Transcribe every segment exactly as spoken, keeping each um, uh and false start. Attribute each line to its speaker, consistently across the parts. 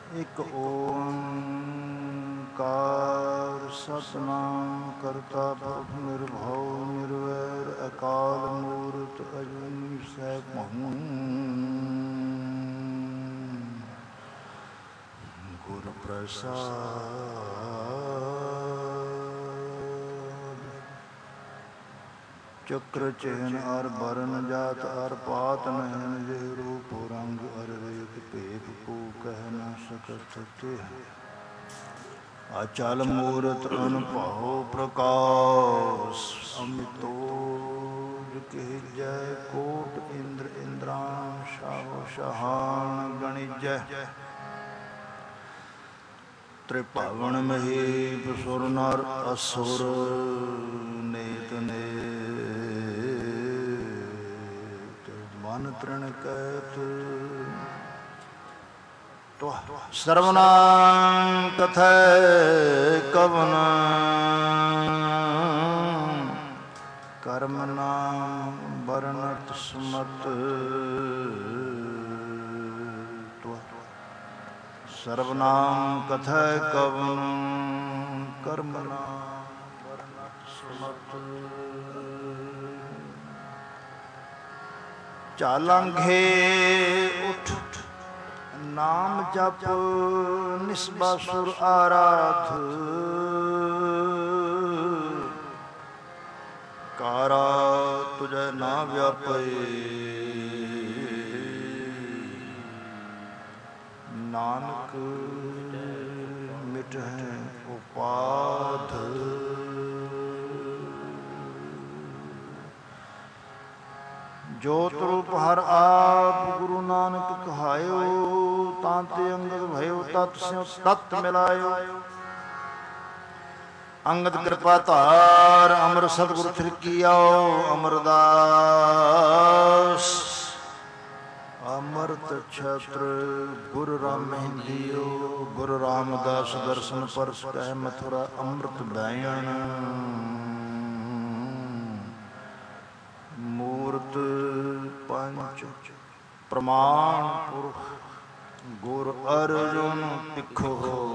Speaker 1: ਇਕ ਓੰਕਾਰ ਸਤਿਨਾਮ ਕਰਤਾ ਪੁਰਖ ਨਿਰਭਉ ਨਿਰਵੈਰ ਅਕਾਲ ਮੂਰਤ ਅਜੂਨੀ ਸੈਭੰ ਗੁਰ ਪ੍ਰਸਾਦਿ। ਚਕਰ ਚੈਨ ਅਰ ਬਰਨ ਜਾਤ ਅਰ ਪਾਤ ਨੈਣ ਜੇ ਰੂਪ ਰੰਗ ਅਰ ਰੇਤ ਭੇਦ ਕੋ ਕਹਿ ਨ ਸਕਤ ਤੇ ਅਚਲ ਮੂਰਤ ਅਨੁਭਉ ਪ੍ਰਕਾਸ਼ ਅਮਿਤੋਜ ਕੇ ਜੈ ਕੋਟ ਇੰਦਰ ਇੰਦਰਾਨ ਸ਼ਾਹੋ ਸ਼ਹਾਨ ਗਣਿਜੈ ਤ੍ਰਿਭਵਨ ਮਹੇਸ਼ ਸੁਰ ਨਰ ਅਸੁਰ ਨੇਤ ਨੇਤ ਮਨ ਤ੍ਰਿਣ ਕੈਤ ਸਰਵਨਾਮ ਕਥੈ ਕਵਨ ਕਰਮ ਨਾਮ ਬਰਨਤ ਸਮਤ ਸਰਵਨਾਮ ਕਥੈ ਕਵਨ ਕਰਮ ਨਾਮ ਬਰਨਤ ਸਮਤ ਚਾਲਾਂਘੇ ਉਠ ਨਾਮ ਜਪ ਨਿਸਬਾ ਸੁਰ ਆਰਾਧ ਕਾਰਾ ਤੁਝੈ ਨਾ ਵਿਆਪੇ ਨਾਨਕ ਮਿਟਹਿ ਉਪਾਧ ਜੋਤ ਰੂਪ ਹਰ ਆਪ ਗੁਰੂ ਨਾਨਕ ਕਹਾਇਓ ਤਾਂ ਤੇ ਅੰਗਦ ਭਇਓ ਤਤ ਸਿਉ ਤਤ ਮਿਲਾਇਓ ਅੰਗਦ ਕਿਰਪਾ ਧਾਰ ਅਮਰ ਸਤਿਗੁਰ ਥਿਰਕੀਓ ਅਮਰਦਾਸ ਅਮਰਤ ਛਤਰ ਗੁਰ ਰਾਮਹਿੰਦੀਓ ਗੁਰੂ ਰਾਮਦਾਸ ਦਰਸ਼ਨ ਪਰਸ ਕਹਿ ਮਥੁਰਾ ਅੰਮ੍ਰਿਤ ਬੈਣ ਮੂਰਤ ਪੰਚ ਪ੍ਰਮਾਣ ਪੁਰਖ ਗੁਰ ਅਰਜੁਨ ਤਿਖੋ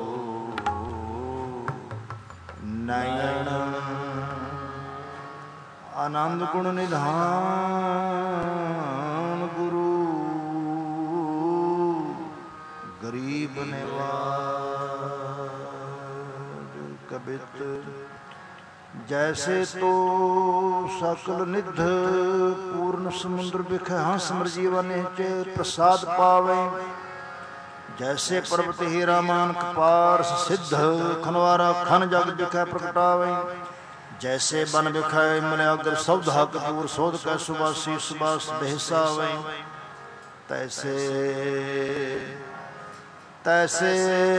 Speaker 1: ਨੈਣ ਆਨੰਦ ਗੁਣ ਨਿਧਾਨ ਗੁਰੂ ਗਰੀਬ ਨਿਵਾਜ ਕਬਿਤ ਜੈਸੇ ਤੋ ਸਕਲ ਨਿਧ ਪੂਰਨ ਸਮੁੰਦਰ ਬਿਖੈ ਹੰਸ ਮਰਜੀਵਨ ਨਿਹਚੇ ਪ੍ਰਸਾਦ ਪਾਵੇ ਜੈਸੇ ਪਰਬਤ ਹੀਰਾ ਮਾਨਕ ਪਾਰਸ ਸਿੱਧ ਖਨਵਾਰਾ ਖਨ ਜਗ ਬਿਖੈ ਪ੍ਰਗਟਾਵੇ ਜੈਸੇ ਬਨ ਬਿਖੈ ਮਨਿਆਗਰ ਸਬਦਾ ਕਪੂਰ ਸੋਧ ਕੈ ਸੁਬਾਸੀ ਸੁਬਾਸ ਬਹਿਸਾਵੇ ਤੈਸੇ ਤੈਸੇ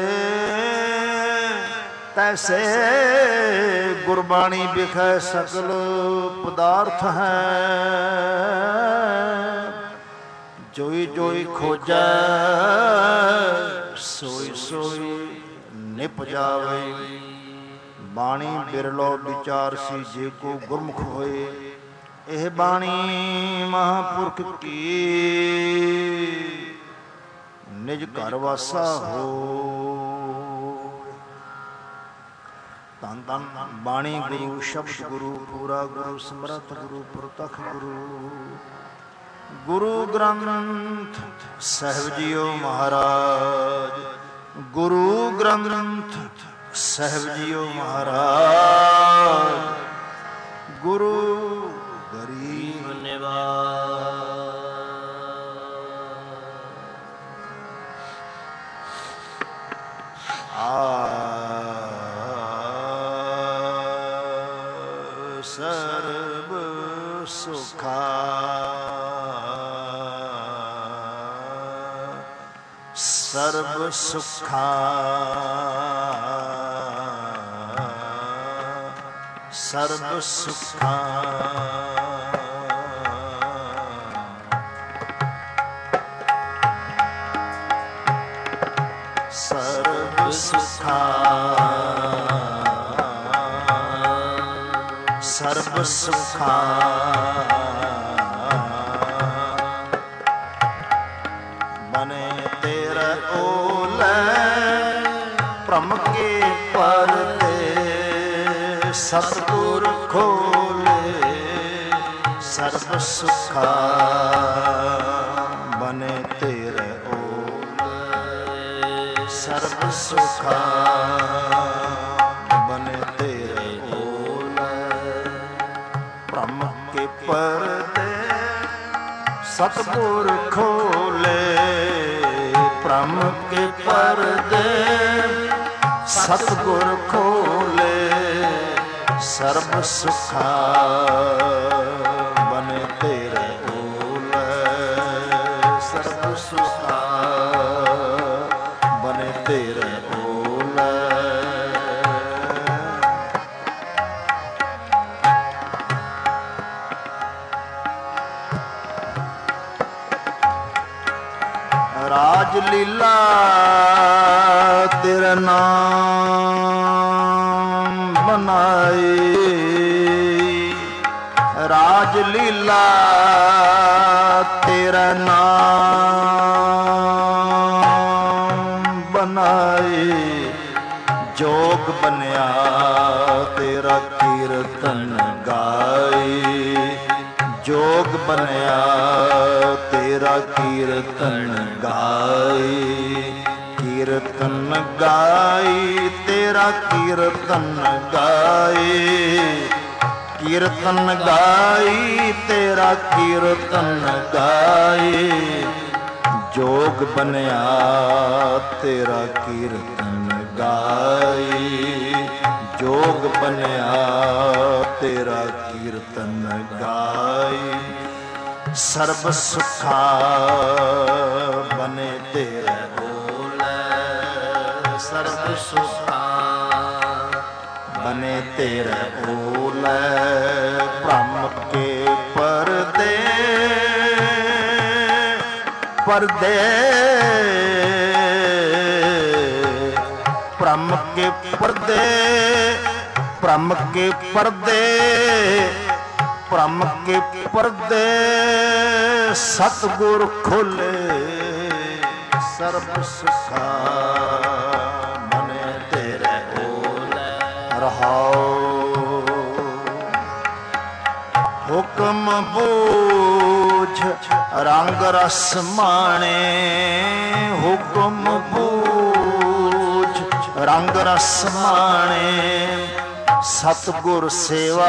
Speaker 1: ਤੈਸੇ ਗੁਰਬਾਣੀ ਬਿਖੈ ਸਕਲ ਪਦਾਰਥ ਹੈ ਜੋਈ ਜੋਈ ਖੋਜੈ ਸੋਈ ਸੋਈ ਨਿਪ ਜਾਵੇ ਬਾਣੀ ਬਿਰਲੋ ਵਿਚਾਰਸੀ ਜੇ ਕੋ ਗੁਰਮੁਖ ਹੋਏ ਇਹ ਬਾਣੀ ਮਹਾਂਪੁਰਖ ਕੀ ਨਿਜ ਘਰ ਵਾਸਾ ਹੋ ਧੰਨ ਧੰਨ ਬਾਣੀ ਗੁਰੂ ਸ਼ਬਦ ਗੁਰੂ ਪੂਰਾ ਗੁਰੂ ਸਮਰੱਥ ਗੁਰੂ ਪ੍ਰਤੱਖ ਗੁਰੂ ਗੁਰੂ ਗ੍ਰੰਥ ਸਾਹਿਬ ਜੀਓ ਮਹਾਰਾਜ ਗੁਰੂ ਗ੍ਰੰਥ ਸਾਹਿਬ ਜੀਓ ਮਹਾਰਾਜ ਗੁਰੂ ਗਰੀਬ ਨਿਵਾਜ ਆ ਸਰਬ ਸੁਖਾ ਸਰਬ ਸੁਖਾ ਸਰਬ ਸੁਖਾ ਸਰਬ ਸੁਖਾ ਸਰਬ ਸੁਖਾ ਬਨੇ ਤੇਰਾ ਓਲੇ ਸਤਿਗੁਰ ਖੋਲੇ ਸਰਬ ਸੁਖਾ ਬਨੇ ਤੇਰੇ ਓਲੇ ਸਰਬ ਸੁਖਾ ਬਨੇ ਤੇਰੇ ਓਲੇ ਬ੍ਰਹਮ ਕੇ ਪਰਦੇ ਸਤਿਗੁਰ ਖੋਲੇ ਬ੍ਰਹਮ ਕੇ ਪਰਦੇ ਸਤਿਗੁਰ ਖੋਲੇ ਸਰਬ ਸੁਖਾ ਬਨੇ ਤੇਰੇ ਓਲੇ ਸਰਬ ਸੁਖਾ ਬਨੇ ਤੇਰੇ ਓਲੇ ਰਾਜ ਲੀਲਾ ਤੇਰਾ ਨਾਮ ਬਣਾਈ ਰਾਜ ਲੀਲਾ ਤੇਰਾ ਨਾਮ ਬਣਾਈ ਜੋਗ ਬਣਿਆ ਤੇਰਾ ਕੀਰਤਨ ਗਾਈ ਜੋਗ ਬਣਿਆ ਤੇਰਾ ਕੀਰਤਨ ਗਾਈ ਕੀਰਤਨ ਗਾਈ ਤੇਰਾ ਕੀਰਤਨ ਗਾਈ ਕੀਰਤਨ ਗਾਈ ਤੇਰਾ ਕੀਰਤਨ ਗਾਈ ਜੋਗ ਬਣਿਆ ਤੇਰਾ ਕੀਰਤਨ ਗਾਈ ਜੋਗ ਬਣਿਆ ਤੇਰਾ ਕੀਰਤਨ ਗਾਈ ਸਰਬ ਸੁਖਾ ਬਨੇ ਤੇਰੇ ਓਲੇ ਸਰਬ ਸੁਖਾ ਬਨੇ ਤੇਰੇ ਓਲੇ ਬ੍ਰਹਮ ਕੇ ਪਰਦੇ ਪਰਦੇ ਬ੍ਰਹਮ ਕੇ ਪਰਦੇ ਬ੍ਰਹਮ ਕੇ ਪਰਦੇ ਬ੍ਰਹਮ ਕੇ ਪਰਦੇ ਸਤਿਗੁਰ ਖੋਲੇ ਸਰਬ ਸੁਖਾ ਬਨੇ ਤੇਰੇ ਓਲੇ ਰਹਾਉ ਹੁਕਮ ਬੂਝ ਰੰਗ ਰਸ ਮਾਣੇ ਹੁਕਮ ਬੂਝ ਰੰਗ ਰਸ ਮਾਣੇ ਸਤਿਗੁਰ ਸੇਵਾ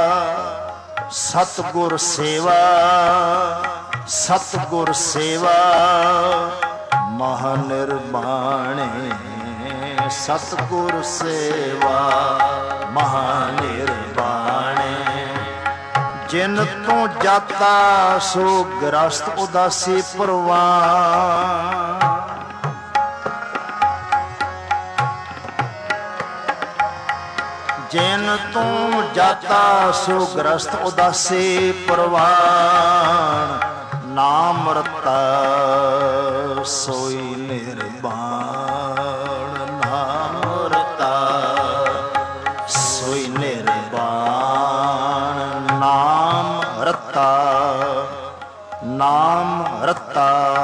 Speaker 1: ਸਤਿਗੁਰ ਸੇਵਾ ਸਤਿਗੁਰ ਸੇਵਾ ਮਹਾ ਨਿਰਵਾਣੇ ਸਤਿਗੁਰ ਸੇਵਾ ਮਹਾ ਨਿਰਵਾਣੇ ਜਿਨ ਤੋਂ ਜਾਤਾ ਸੋ ਗ੍ਰਸਤ ਉਦਾਸੀ ਪ੍ਰਵਾਨ ਜਿਨ ਤੂੰ ਜਾਤਾ ਸੋ ਗ੍ਰਸਤ ਉਦਾਸੀ ਪ੍ਰਵਾਨ ਨਾਮ ਰਤਾ ਸੋਈ ਨਿਰਵਾਣ ਨਾਮ ਰਤਾ ਸੋਈ ਨਿਰਵਾਣ ਨਾਮ ਰਤਾ ਨਾਮ ਰਤਾ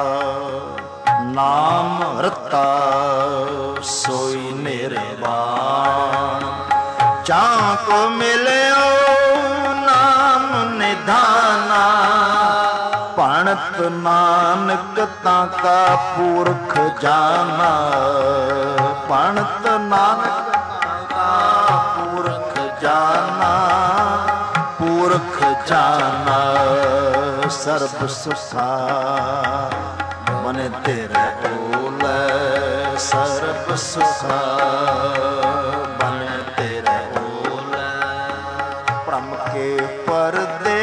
Speaker 1: ਨਾਮ ਰਤਾ ਸੋਈ ਨਿਰਵਾਣ ਜਾਂ ਕੋ ਮਿਲਿਓ ਨਾਮ ਨਿਧਾਨਾ ਭਣਤ ਨਾਨਕ ਤਾਂ ਕਾ ਪੁਰਖ ਜਾਨਾ ਭਣਤ ਨਾਨਕ ਕਾ ਪੁਰਖ ਜਾਨਾ ਪੁਰਖ ਜਾਨਾ ਸਰਬ ਸੁਖਾ ਬਨੇ ਤੇਰੇ ਓਲੇ ਸਰਬ ਸੁਖਾ ਬਨੇ ਤੇਰੇ ਓਲੇ ਬ੍ਰਹਮ ਕੇ ਪਰਦੇ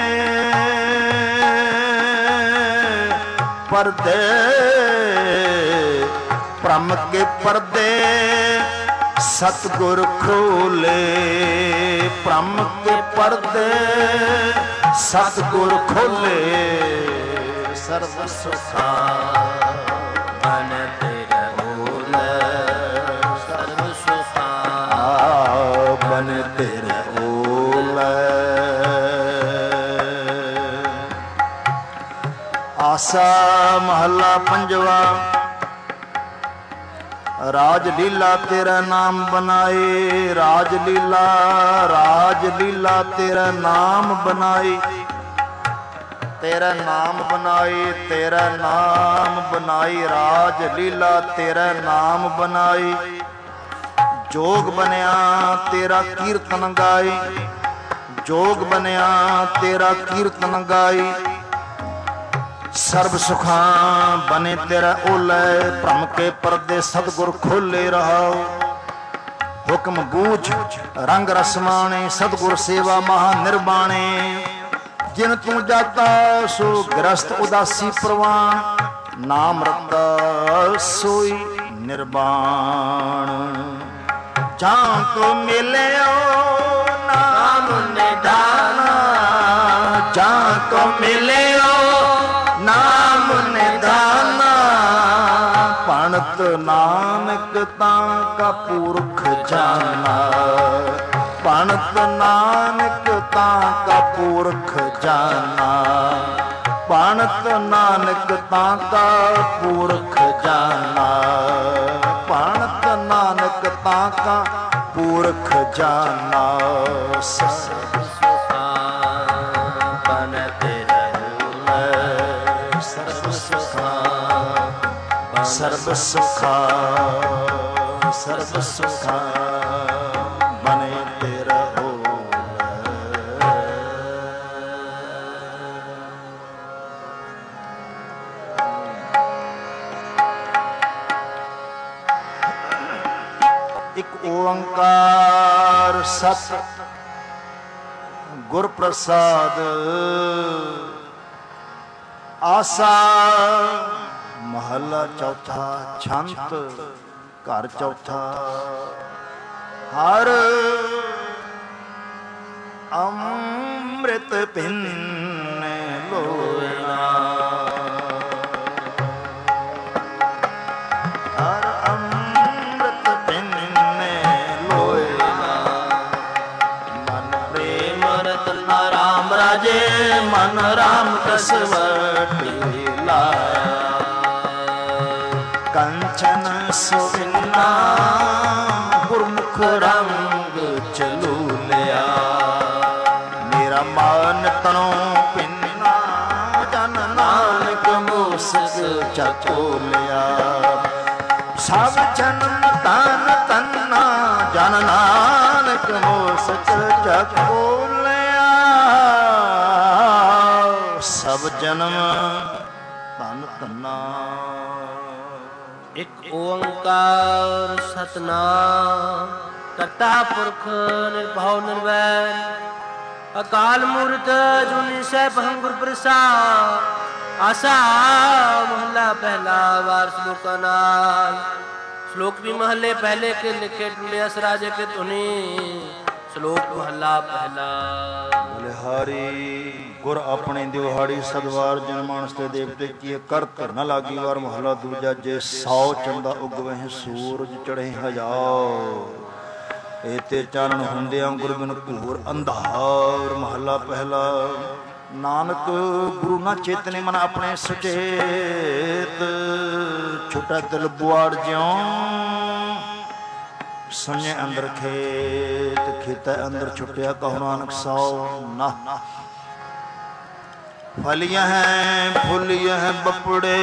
Speaker 1: ਪਰਦੇ ਬ੍ਰਹਮ ਕੇ ਪਰਦੇ ਸਤਿਗੁਰ ਖੋਲੇ ਬ੍ਰਹਮ ਕੇ ਪਰਦੇ ਸਤਿਗੁਰ ਖੋਲੇ ਸਰਬ ਸੁਖਾ ਬਨੇ ਤੇਰੇ ਓਲੇ ਸਰਬ ਸੁਖਾ ਬਨੇ ਤੇਰੇ ਓਲੇ ਆਸਾ ਮਹੱਲਾ ਪੰਜਵਾ राज लीला तेरा नाम बनाए, राज लीला राज लीला तेरा नाम बनाए, तेरा नाम बनाए, तेरा नाम बनाई, राज लीला तेरा नाम बनाई। जोग बनिया तेरा कीर्तन गाए, जोग बनिया तेरा कीर्तन गाई। सर्ब सुखा बने तेरा ओलै, भ्रम के पर्दे सतगुर खोले रहाओ। हुक्म बूझ रंग रसमाने, सतगुर सेवा महा निर्बाणे। जिन तू जाता सो ग्रस्त उदासी प्रवान, नाम रता सोई निर्वाण। जहाँ को मिले नाम निधाना, जहाँ को मिले नाम निधाना। पणत नानक ताका पुरख जाना, पणत नानक ताका पुरख जाना, पणत नानक ताका पुरख जाना, पणत नानक ताका पुरख जाना। सर्ब सुखा बनते सर्ब सुखा, सर्व सुखा, सर्व सुखा बने तेरा हो। एक ओंकार सत गुर प्रसाद आसा। महला चौथा छंत घर चौथा। हर अमृत भिन्न लोना, हर अमृत भिन्न लोना। मन प्रेम रतना राम राजे, मन राम कसवटी लाया। कंचन सुविन्ना गुरमुख रंग चलू लिया। मेरा मान तनो पिन्ना, जन नानक मूसक चको लिया। सब जन्म तन तन्ना, जन नानक मूसक चको लिया। सब जन्म तन तन्ना।
Speaker 2: एक ओंकार सतनाम करता पुरख निर्भव निर्वैर। अकाल मूर्त जुनी सैभं गुर प्रसाद। आसा महला पहला वार श्लोका नाल। श्लोक भी महले पहले के लिखे टूंडे राजे के धुनी। श्लोक महला पहला।
Speaker 1: बलिहारी गुर अपने दिवहाड़ी सदवार जन मानस ते देवते की कर कर न लागी वार। महला दूजा जे सौ चंदा उगवे सूरज चढ़े हजार। एते चारण हुंदिया गुरु बिन घूर अंधार। महला पहला। नानक गुरु ना चेतने मन अपने सुचेत। छुटा दिल बुआड़ ज्यों सुने अंदर खेत। खेता अंदर छुटिया कहो नानक सौ ना। फलियां हैं फुलियां हैं बपड़े।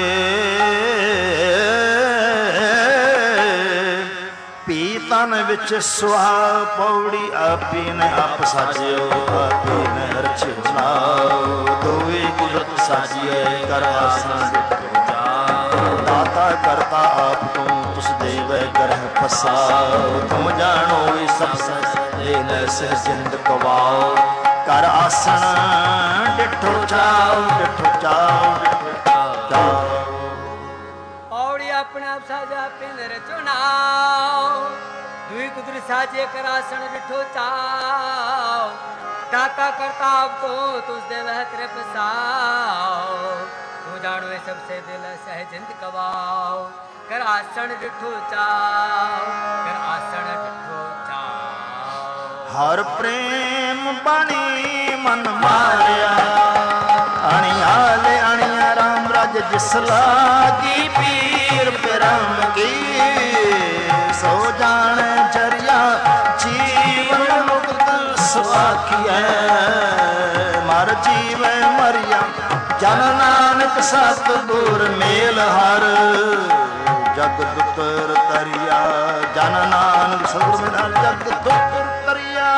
Speaker 1: पीतन विच सुहा पौड़ी। आपी ने आप साजियो आपी ने रचना। दोवे कुदरत साजिए कर आसन दाता करता आप तुम तुस देव करह फसाओ। तुम जानो सब ले सह जिंद कवाओ। कर आसन डिठो चाओ डिठो चाओ डिठो चाओ।
Speaker 3: पौड़ी अपने आप साजा पिंदर चुनाओ। दुई कुदरत साजे कर आसन डिठो चाओ। दाता करता आप तो तुस देव कर फसाओ। तू जानो सबसे दिल सह जिंद कवाओ। कर आसन डिठो चाओ कर आसन डिठो चाओ।
Speaker 1: हर प्रेम बणी मन मारिया। अणियाले अणिया राम राज जिस लागी पीर पिरम की। सो जाने जरिया जीवन मुक्त सुआखिए मर जीवे मरिया जन नानक सतगुर मेल हर जग दुतर तरिया जन नानक सतगुर मेल हर जग दुतर तरिया।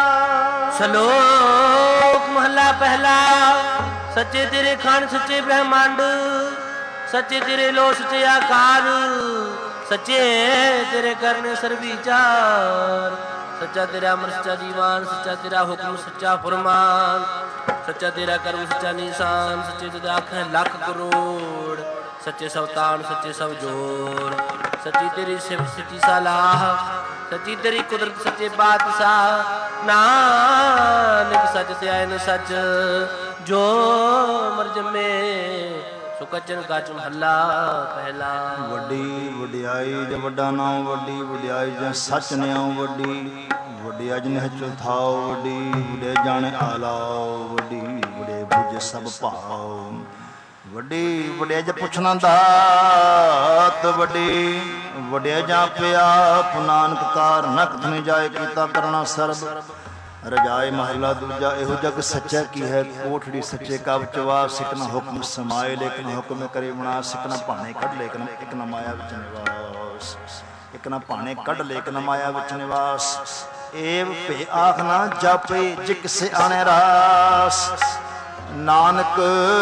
Speaker 2: श्लोक महला पहला। सच्चे तेरे खान सच्चे ब्रह्मांड सच्चे तेरे लो सच्चे आकार सच्चे तेरे करने सर विचार सच्चा तेरा अमर सच्चा जीवान सच्चा तेरा हुक्म सच्चा फरमान सच्चा तेरा कर्म सच्चा निशान सच्चे तेरे आँखें लाख करोड़ सच्चे सवतान सच्चे सब जोर सच्ची तेरी सिफ सच्ची सलाह सच्ची तेरी कुदरत सच्चे बादशाह नानक सच ते आयन सच जो मर जमे सुकचन काच महला पहला।
Speaker 1: वड्डी वड्याई जे वड्डा नाम वड्डी वड्याई जे सच न्याओ वड्डी वड्डिया जिन हचो थाओ वड्डी वड्डे जाने आलाओ वड्डी वड्डे बुझ सब भाओ वड्डी वड्डे जे पुछना दात वड्डी वड्डे जा पिया नानक कार नकथ नहीं जाए कीता करना सरब रजाए महला दूजा एहो जग सच्चा की है कोठड़ी सच्चे कब चवा सिकना हुक्म समाए लेकिन हुक्म करे बना सिकना भाने कढ़ लेकिन एक न माया विच निवास एक न भाने कढ़ लेकिन माया विच निवास एव पे आखना जापे जिक से आने रास नानक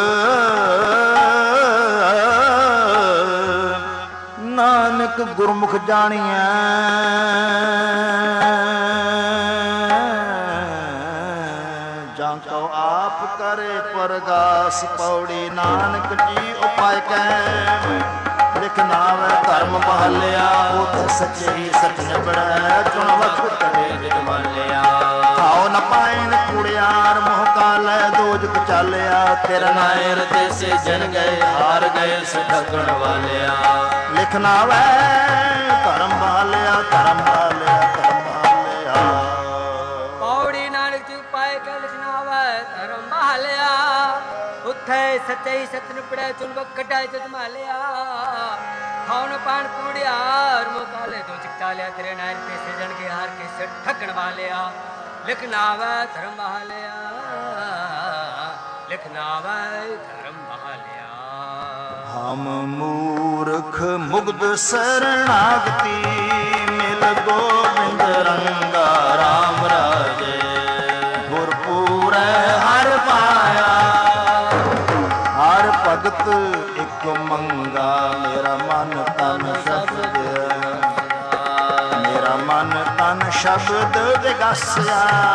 Speaker 1: नानक गुरमुख जानिया जांको आप करे परगास पौड़ी नानक जी उपाय कै लिखना वे धर्म बहालिया उत सच्चे सच निबड़ै चुन वक्त करे जित मालिया खाओ न पाइन कुड़ियार मोह काले दोजक चालिया तेरा नायर ते से जन गए हार गए ठगण वालिया लिखना वे धर्म बहालिया धर्म बहालिया धर्म बहालिया
Speaker 3: पौड़ी नानक जी उपाय कै लिखना वे धर्म बहालिया उथे सच्चे सच निबड़ै चुन वक्त कटाए जित मालिया खाओ पान कुड़ियार मोह काले दोजक चालिया तेरे नायर ते से जन गए हार के ठगण वालिया लिखना वे धर्म बहालिया लिखना वे धर्म बहालिया।
Speaker 1: हम मूर्ख मुग्ध शरणागति मिल गोविंद रंगा राम राजे गुरपुर हर पाया हर भगत एक मंगा मेरा मन तन शब्द मेरा मन तन शब्द विगस्या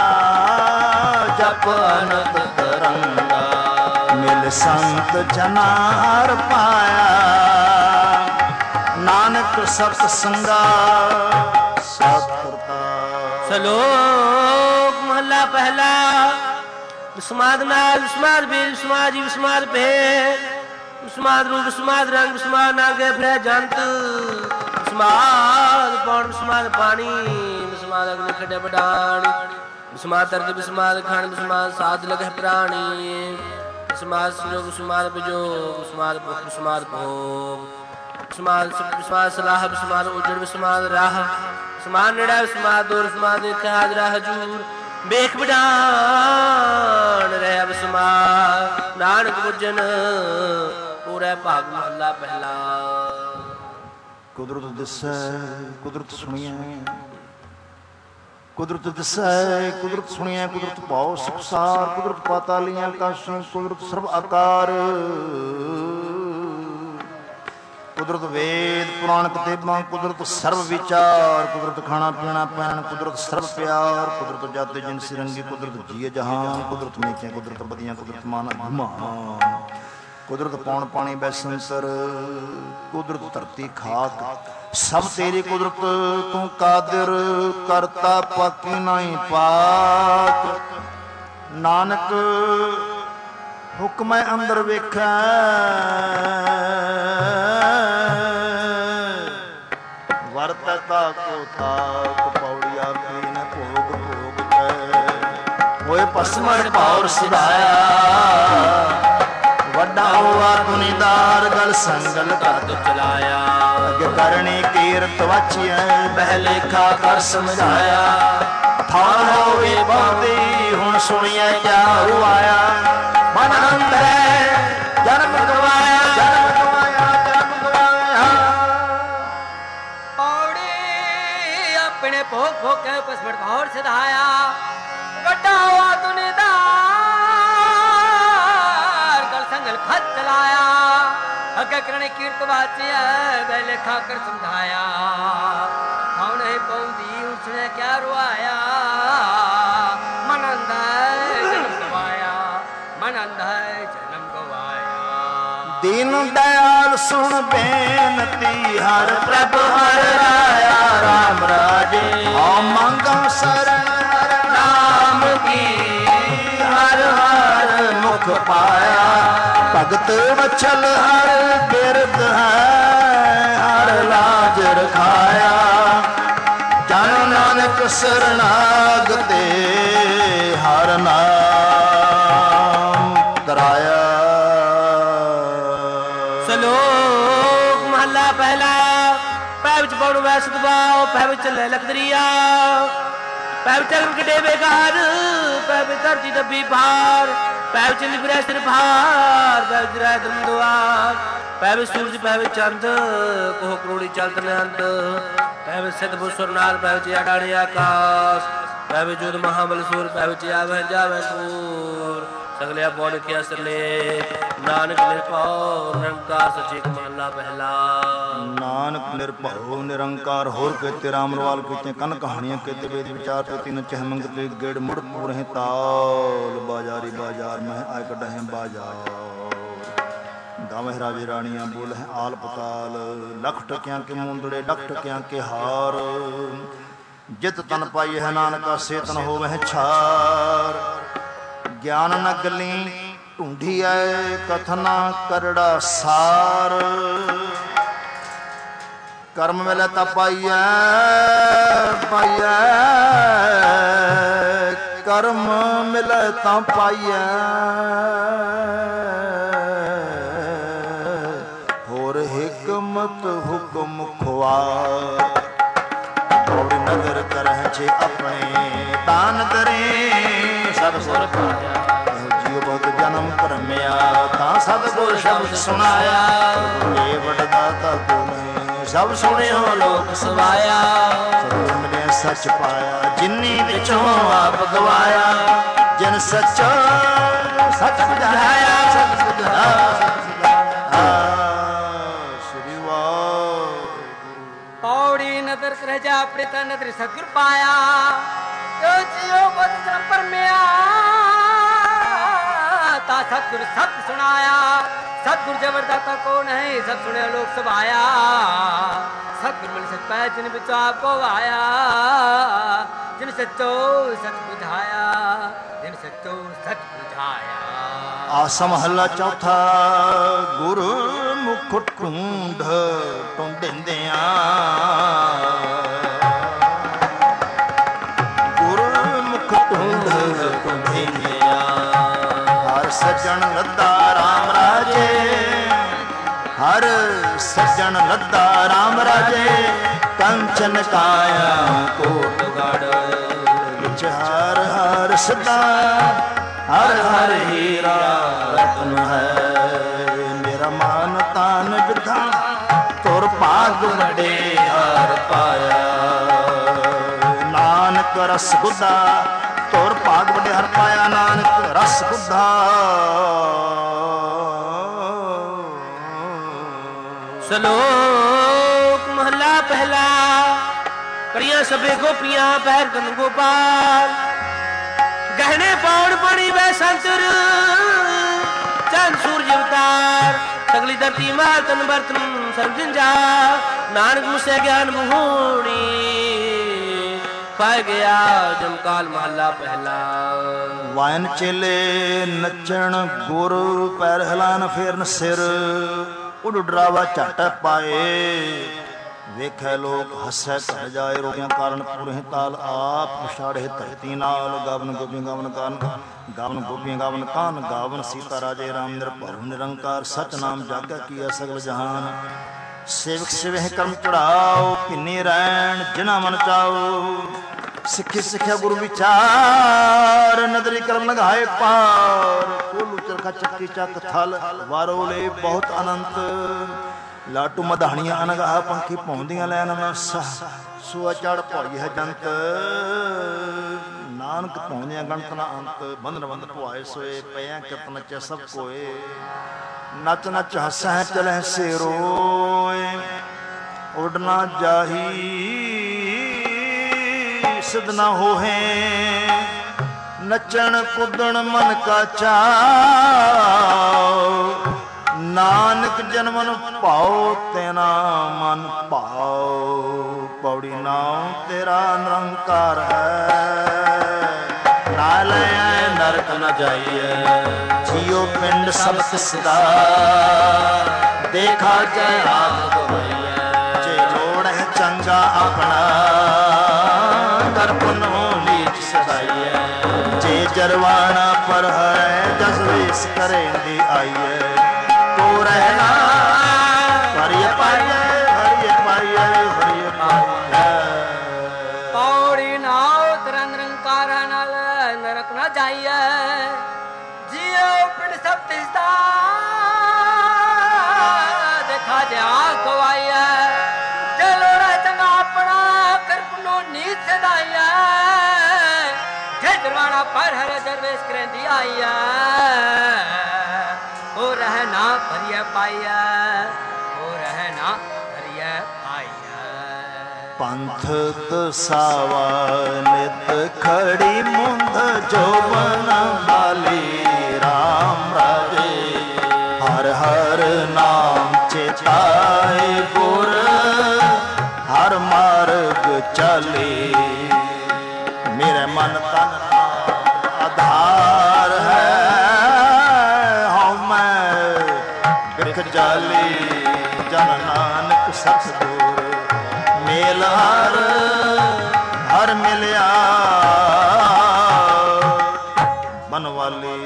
Speaker 1: जप अनंत तरंगा मिल संत जनार पाया नानक सत संगा सतरता।
Speaker 2: श्लोक महला पहला। विस्माद नाद विस्माद बीज विस्माद जी विस्माद भेद विस्माद रूप विस्माद रंग विस्माद नागे भय जंत विस्माद पौन विस्माद पानी विस्माद अग्नि खड़े बडानी विस्माद तरद विस्माद खान विस्माद साध लगे प्राणी विस्माद सुयोग विस्माद विजोग विस्माद भुख विस्माद भोग विस्माद विस्माद सलाह विस्माद उजड़ विस्माद राह विस्माद निड़ा विस्माद दूर विस्माद देख हाजरा हजूर बेख बिडान रह विस्माद नानक बुझन पूरे भाग महला पहला।
Speaker 1: कुदरत दिसै कुदरत सुनिए कुदरत दिसै कुदरत सुनिए कुदरत भाव सुखसार कुदरत पातालियां काशां कुदरत सर्व आकार कुदरत वेद पुराण किताबां कुदरत सर्व विचार कुदरत खाना पीना पैन कुदरत सर्व प्यार कुदरत जाते जिनस रंगी कुदरत जिए जहान कुदरत मेखियां कुदरत बदियां कुदरत मान अभिमान कुदरत पौन पानी बैसंसर कुदरत धरती खाक सब तेरी कुदरत तू कादिर करता पाकी नहीं पाक नानक हुक्म अंदर वेखै वरतता को थाक पौड़िया पीन भोग भोग कै होए पसमर पावर सुधाया ਵੱਡਾ ਹੋਆ ਦੁਨੀਦਾਰ ਗਲ ਸੰਗਲ
Speaker 2: ਤਤ ਚਲਾਇਆ
Speaker 1: ਅਗੇ ਕਰਨੀ ਕੀਰਤ ਵਾਚੀਐ
Speaker 2: ਬਹਿ ਲੇਖਾ ਕਰ ਸਮਝਾਇਆ
Speaker 1: ਥਾਲ ਹੋਵੇ ਬਹੁਤੀ ਹੁਣ ਸੁਣੀਐ ਕਿਆ ਹੁਆਇਆ ਮਨ ਆਨੰਦ ਹੈ ਜਨਮ ਗਵਾਇਆ ਜਨਮ ਗਵਾਇਆ ਜਨਮ ਗਵਾਇਆ
Speaker 3: ਪੌੜੀ ਆਪਣੇ ਭੋਗ ਭੋਗ ਕੇ ਪਸਮੜ ਭੌਰ ਸਿਧਾਇਆ ਵੱਡਾ ਹੋਆ ਦੁਨੀਦਾਰ ਗਲ ਸੰਗਲ ਖਤ ਚਲਾਇਆ ਅੱਗੇ ਕਰਨੇ ਕੀਰਤ ਵਾਚਿਆ ਬਹਿ ਲੇਖਾ ਕਰ ਸਮਝਾਇਆ ਹੁਣ ਇਹ ਪੌਂਦੀ ਉਸਨੇ ਕਿਆ ਰੁਆਇਆ ਮਨ ਅੰਧਾ ਜਨਮ ਗਵਾਇਆ ਮਨ ਅੰਧਾ ਜਨਮ ਗਵਾਇਆ
Speaker 1: ਦੀਨ ਦਇਆਲ ਸੁਣ ਬੇਨਤੀ ਹਰ
Speaker 2: ਪ੍ਰਭ ਹਰ ਰਾਇਆ ਰਾਮ ਰਾਜੇ
Speaker 1: ਆ ਮੰਗਾ ਸਰਣ ਹਰ
Speaker 2: ਨਾਮ ਕੀ ਹਰ ਹਰ ਮੁਖ ਪਾਇਆ
Speaker 1: ਭਗਤ ਵਛਲ ਹਰ ਬਿਰਦ ਹੈ ਹਰ ਲਾਜ ਰਖਾਇਆ ਜਨ ਨਾਨਕ ਸਰਨਾਗਤੇ ਹਰ ਨਾਮ ਦਰਾਇਆ
Speaker 2: ਸਲੋਕ ਮਹਲਾ ਪਹਿਲਾ ਪੈ ਵਿੱਚ ਪਉਣ ਵੈਸ ਦਬਾਓ ਪੈ ਵਿੱਚ ਚੱਲੇ ਲਖਦਰੀਆ ਪੈ ਵਿੱਚ ਚੱਲਣ ਕਿਡੇ ਬੇਕਾਰ ਪੈ ਵਿੱਚ ਧਰਤੀ ਦੱਬੀ ਭਾਰ ਪੈ ਵਿੱਚ ਲਿਬਰਿਆ ਸਿਰ ਭਾਰ ਪੈ ਵਿੱਚ ਰਹਿ ਦਮਦੁਆਰ ਪੈ ਵਿੱਚ ਸੂਰਜ ਪੈ ਵਿੱਚ ਚੰਦ ਕੋਹ ਕਰੋੜੀ ਚਲਤ ਨਿਹੰਤ ਪੈ ਵਿੱਚ ਸਿੱਧ ਸੁਰਨਾਥ ਪੈ ਵਿੱਚ ਅਡਾੜੇ ਆਕਾਸ਼ ਪੈ ਵਿੱਚ ਜੁਦ ਮਹਾਬਲ ਸੂਰ ਪੈ ਵਿੱਚ ਆਵੈ ਜਾਵੈ ਪੂਰ ਸਗਲਿਆ ਬੋਲ ਕੇ ਅਸਲੇ ਨਾਨਕ ਨਿਰਭਉ ਨਿਰੰਕਾਰ ਸੱਚੇ ਮਹਲਾ ਪਹਿਲਾ
Speaker 1: ਨਾਨਕ ਨਿਰਭਉ ਨਿਰੰਕਾਰ ਹੋਰ ਕੀਤੇ ਰਾਮਰਵਾਲ ਕੀਤੇ ਕਨ ਕਹਾਣੀਆਂ ਕੀਤੇ ਵੇਦ ਵਿਚਾਰ ਤੇ ਤਿੰਨ ਚਹ ਮੰਗਤੇ ਗੇੜ ਮੁੜ ਪੂਰੇ ਤਾਲ ਬਾਜ਼ਾਰੀ ਬਾਜ਼ਾਰ ਮੈਂ ਆਇ ਕਢਹਿ ਬਾਜ਼ਾਰ ਗਾਵਹਿ ਰਾਜੇ ਰਾਣੀਆਂ ਬੋਲ ਹੈ ਆਲ ਪਤਾਲ ਲਖ ਟਕਿਆਂ ਕੇ ਮੁੰਦੜੇ ਲਖ ਟਕਿਆਂ ਕੇ ਹਾਰ ਜਿਤ ਤਨ ਪਾਈ ਹੈ ਨਾਨਕਾ ਸੇਤਨ ਹੋਵਹਿ ਛਾਰ ਗਿਆਨ ਨ ਗਲੀ ਢੂੰਢੀ ਐ ਕਥਨਾ ਕਰੜਾ ਸਾਰ ਕਰਮ ਮਿਲੇ ਤਾਂ ਪਾਈਐ ਪਾਈਐ ਕਰਮ ਮਿਲੇ ਤਾਂ ਪਾਈਐ ਹੋਰ ਹਿਕਮਤ ਹੁਕਮ ਖੁਆਰ ਔਰ ਨਦਰ ਕਰਹਿ ਛੇ ਆਪਣੇ ਤਾਨ ਦਰੇ
Speaker 2: ਸਭ ਸੁਰ ਪਾਇਆ
Speaker 1: ਜੀਉ ਬਹੁਤ ਜਨਮ ਭਰਮਿਆ ਤਾਂ ਸਭ ਗੁਰ ਸ਼ਬਦ ਸੁਣਾਇਆ ਇਹ ਵਡਦਾਤਾ ਤੂੰ ਨਹੀਂ ਸਭ ਸੁਣਿਓ ਲੋਕ ਸਵਾਇਆ ਸਤਿ ਮਿਲਿਆ ਸੱਚ ਪਾਇਆ ਜਿਨੀ ਵਿਚੋਂ ਆਪ ਗਵਾਇਆ ਜਿਨ ਸੱਚਾ ਸੱਚ ਬੁਝਾਇਆ ਸੱਚ ਬੁਝਾਇਆ ਸ੍ਰੀ ਵਾਹਿਗੁਰੂ
Speaker 3: ਪੌੜੀ ਨਦਰ ਕਰ ਜਾ ਆਪਣੇ ਤਾਂ ਨਦਰ ਸਤਿਗੁਰ ਪਾਇਆ ਜੋ ਜੀਉ ਬਹੁਤ ਜਨਮ ਭਰਮਿਆ ਤਾ ਸਤਿਗੁਰ ਸਤਿ ਸੁਣਾਇਆ ਸਤਿਗੁਰ ਜਬਰਦਾਤਾ ਕੌਣ ਹੈ ਸਭ ਸੁਣਿਆ ਲੋਕ ਸਭਾਇਆ ਸਤਿਗੁਰ ਮਿਲ ਸਚ ਪਾਇਆ ਜਿਨ ਵਿੱਚ ਆਪ ਕੋ ਆਇਆ ਜਿਨ ਸੱਚੋ ਸਚ ਬੁਝਾਇਆ ਜਿਨ ਸੱਚੋ ਸਚ ਬੁਝਾਇਆ
Speaker 1: ਆਸਾ ਮਹੱਲਾ ਚੌਥਾ ਗੁਰ ਮੁਖ ਢੂੰਢ ਢੂੰਢਿੰਦਿਆਂ ਗੁਰ ਮੁਖ ਢੂੰਢ ਢੂੰਢਿੰਦਿਆਂ ਹਰ ਸੱਜਣ ਲੱਦਾ ਰਾਮ ਰਾਜੇ ਹਰ ਸੱਜਣ ਲੱਦਾ ਰਾਮ ਰਾਜੇ ਕੰਚਨ ਕਾਇਆ ਕੋਟ ਗੜ ਵਿੱਚ ਹਰ ਹਰ ਸਦਾ ਹਰ ਹਰ ਹੀਰਾ ਰਤਨ ਹੈ ਮੇਰਾ ਮਨ ਤਾਨ ਬਿਧਾ ਤੁਰ ਭਾਗ ਵਡੇ ਹਰ ਪਾਇਆ ਨਾਨਕ ਰਸ ਗੁੱਦਾ ਤੁਰ ਭਾਗ ਵਡੇ ਹਰ ਪਾਇਆ ਨਾਨਕ ਰਸ ਗੁੱਦਾ
Speaker 2: ਸਲੋਕ ਮਹਲਾ ਪਹਿਲਾ ਕਰੀਆਂ ਸਭੇ ਗੋਪੀਆਂ ਪਹਿਰ ਕਨ ਗੋਪਾਲ ਗਹਿਣੇ ਪਾਉਣ ਪਾਣੀ ਵੈ ਸੰਤਰ ਚੰਦ ਸੂਰਜ ਅਵਤਾਰ ਸਗਲੀ ਧਰਤੀ ਮਾਲ ਤਨ ਬਰਤਨ ਸਰਬ ਜੰਜਾ ਨਾਨਕ ਮੁਸੇ ਗਿਆਨ ਮੋਹਣੀ ਪਾਇ ਗਿਆ ਜਮਕਾਲ ਮਹਲਾ ਪਹਿਲਾ
Speaker 1: ਵਾਇਨ ਚੇਲੇ ਨੱਚਣ ਗੁਰ ਪੈਰ ਹਿਲਾਨ ਫੇਰਨ ਸਿਰ ਉਡ ਡਰਾਵਾ ਝਟ ਪਾਏ ਵੇਖੈ ਲੋਕ ਹੱਸੈ ਘਰ ਜਾਏ ਰੋਗਿਆਂ ਕਾਰਨ ਪੂਰੇ ਤਾਲ ਆਪ ਪਛਾੜੇ ਧਰਤੀ ਨਾਲ ਗਾਵਨ ਗੋਪੀਆਂ ਗਾਵਨ ਕਾਨ ਗਾਵਨ ਗੋਪੀਆਂ ਗਾਵਨ ਕਾਨ ਗਾਵਨ ਸੀਤਾ ਰਾਜੇ ਰਾਮ ਨਿਰਭਉ ਨਿਰੰਕਾਰ ਸਚ ਨਾਮ ਜਾਗੈ ਕੀਆ ਸਗਲ ਜਹਾਨ ਸੇਵਕ ਸਿਵਹਿ ਕਰਮ ਚੜਾਓ ਭਿੰਨੇ ਰਹਿਣ ਜਿਨਾ ਮਨ ਚਾਓ ਸਿੱਖੀ ਸਿੱਖਿਆ ਗੁਰੂ ਵਿਚਾਰ ਨਦਰੀ ਕਰਮ ਲਗਾਏ ਪਾਰ ਕੋਲੂ ਚਰਖਾ ਚੱਕੀ ਚੱਕ ਥਲ ਵਾਰੋਲੇ ਬਹੁਤ ਅਨੰਤ ਲਾਟੂ ਮਧਾਣੀਆਂ ਅਨਗਾਹ ਪੰਖੀ ਪਾਉਂਦੀਆਂ ਲੈਣ ਮੈਂ ਸੂਆ ਚੜ ਭੋਈ ਹੈ ਜੰਤ ਨਾਨਕ ਪਾਉਂਦੀਆਂ ਗਣਤ ਨਾ ਅੰਤ ਬੰਧਨ ਬੰਧ ਭੁਆਏ ਸੋਏ ਪਿਆ ਕਿਰਤ ਨਚੈ ਸਭ ਕੋਏ ਨਚ ਨਚ ਹੱਸੈ ਚਲੈ ਸੇ ਰੋਏ ਉਡਣਾ ਜਾਹੀ ਸਿਧ ਨਾ ਹੋਹੇ ਨਚਣ ਕੁੱਦਣ ਮਨ ਕਾ ਚਾਉ ਨਾਨਕ ਜਨਮਨ ਭਾਉ ਤੇਨਾ ਮਨ ਭਾਉ ਪੌੜੀ ਨਾਮ ਤੇਰਾ ਨਿਰੰਕਾਰ ਹੈ ਨਾ ਲੈ ਨਰਕ ਨ ਜਾਈਏ ਜੀਉ ਪਿੰਡ ਸਭ ਸਦਾ ਦੇਖਾ ਜੈ ਆਪ ਗਵਾਈਐ ਜੇ ਲੋੜ ਹੈ ਚੰਗਾ ਆਪਣਾ ਦਰਪਨੋ ਲੀਚ ਸਦਾਈਐ ਜੇ ਜਰਵਾਣਾ ਪਰ ਹੈ ਜਸ ਵੇਸ ਕਰੇ ਦੀ ਆਈਐ ਤੋ ਰਹਿਣਾ ਹਰਿ ਪਾਈਐ ਹਰਿ ਪਾਈਐ ਹਰਿ ਪਾਈਐ
Speaker 3: ਪੌੜੀ ਨਾਉ ਤੇਰਾ ਨਿਰੰਕਾਰ ਨਾਲ ਨਰਕ ਨਾ ਜਾਈਐ ਜੀਉ ਪਿੰਡ ਸਭ ਤਿਸਦਾ ਦੇਖਾ ਜਾ ਗਵਾਈਐ ਜੇ ਲੋੜਾ ਚੰਗਾ ਆਪਣਾ ਕਰਪਨੋ ਨੀਤ ਸਦਾਈਐ ਜੇ ਦਰਵਾਣਾ ਪਰ ਹਰ ਦਰਵੇਸ਼ ਕਰੇਂਦੀ ਆਈਐ ਹੋ ਰਹਿਣਾ ਹਰਿਐ ਪਾਈਐ ਹੋ ਰਹਿਣਾ ਹਰਿਐ ਪਾਈਐ
Speaker 1: ਪੰਥ ਦਸਾਵਾ ਨਿਤ ਖੜੀ ਮੁੰਦ ਜੋਬਨ ਵਾਲੀ ਰਾਮ ਰਾਜੇ ਹਰ ਹਰ ਨਾਮ ਚੇਤਾਏ ਗੁਰ ਹਰ ਮਾਰਗ ਚਾਲੇ ਮੇਰੇ ਮਨ ਤਨ ਆਧਾਰ ਹੈ ਹਉ ਮੈਂ ਬਿਖ ਜਾਲੀ ਜਨ ਨਾਨਕ ਸਤਿਗੁਰ ਮੇਲ ਹਰ ਹਰ ਮਿਲਿਆ ਬਨਵਾਲੀ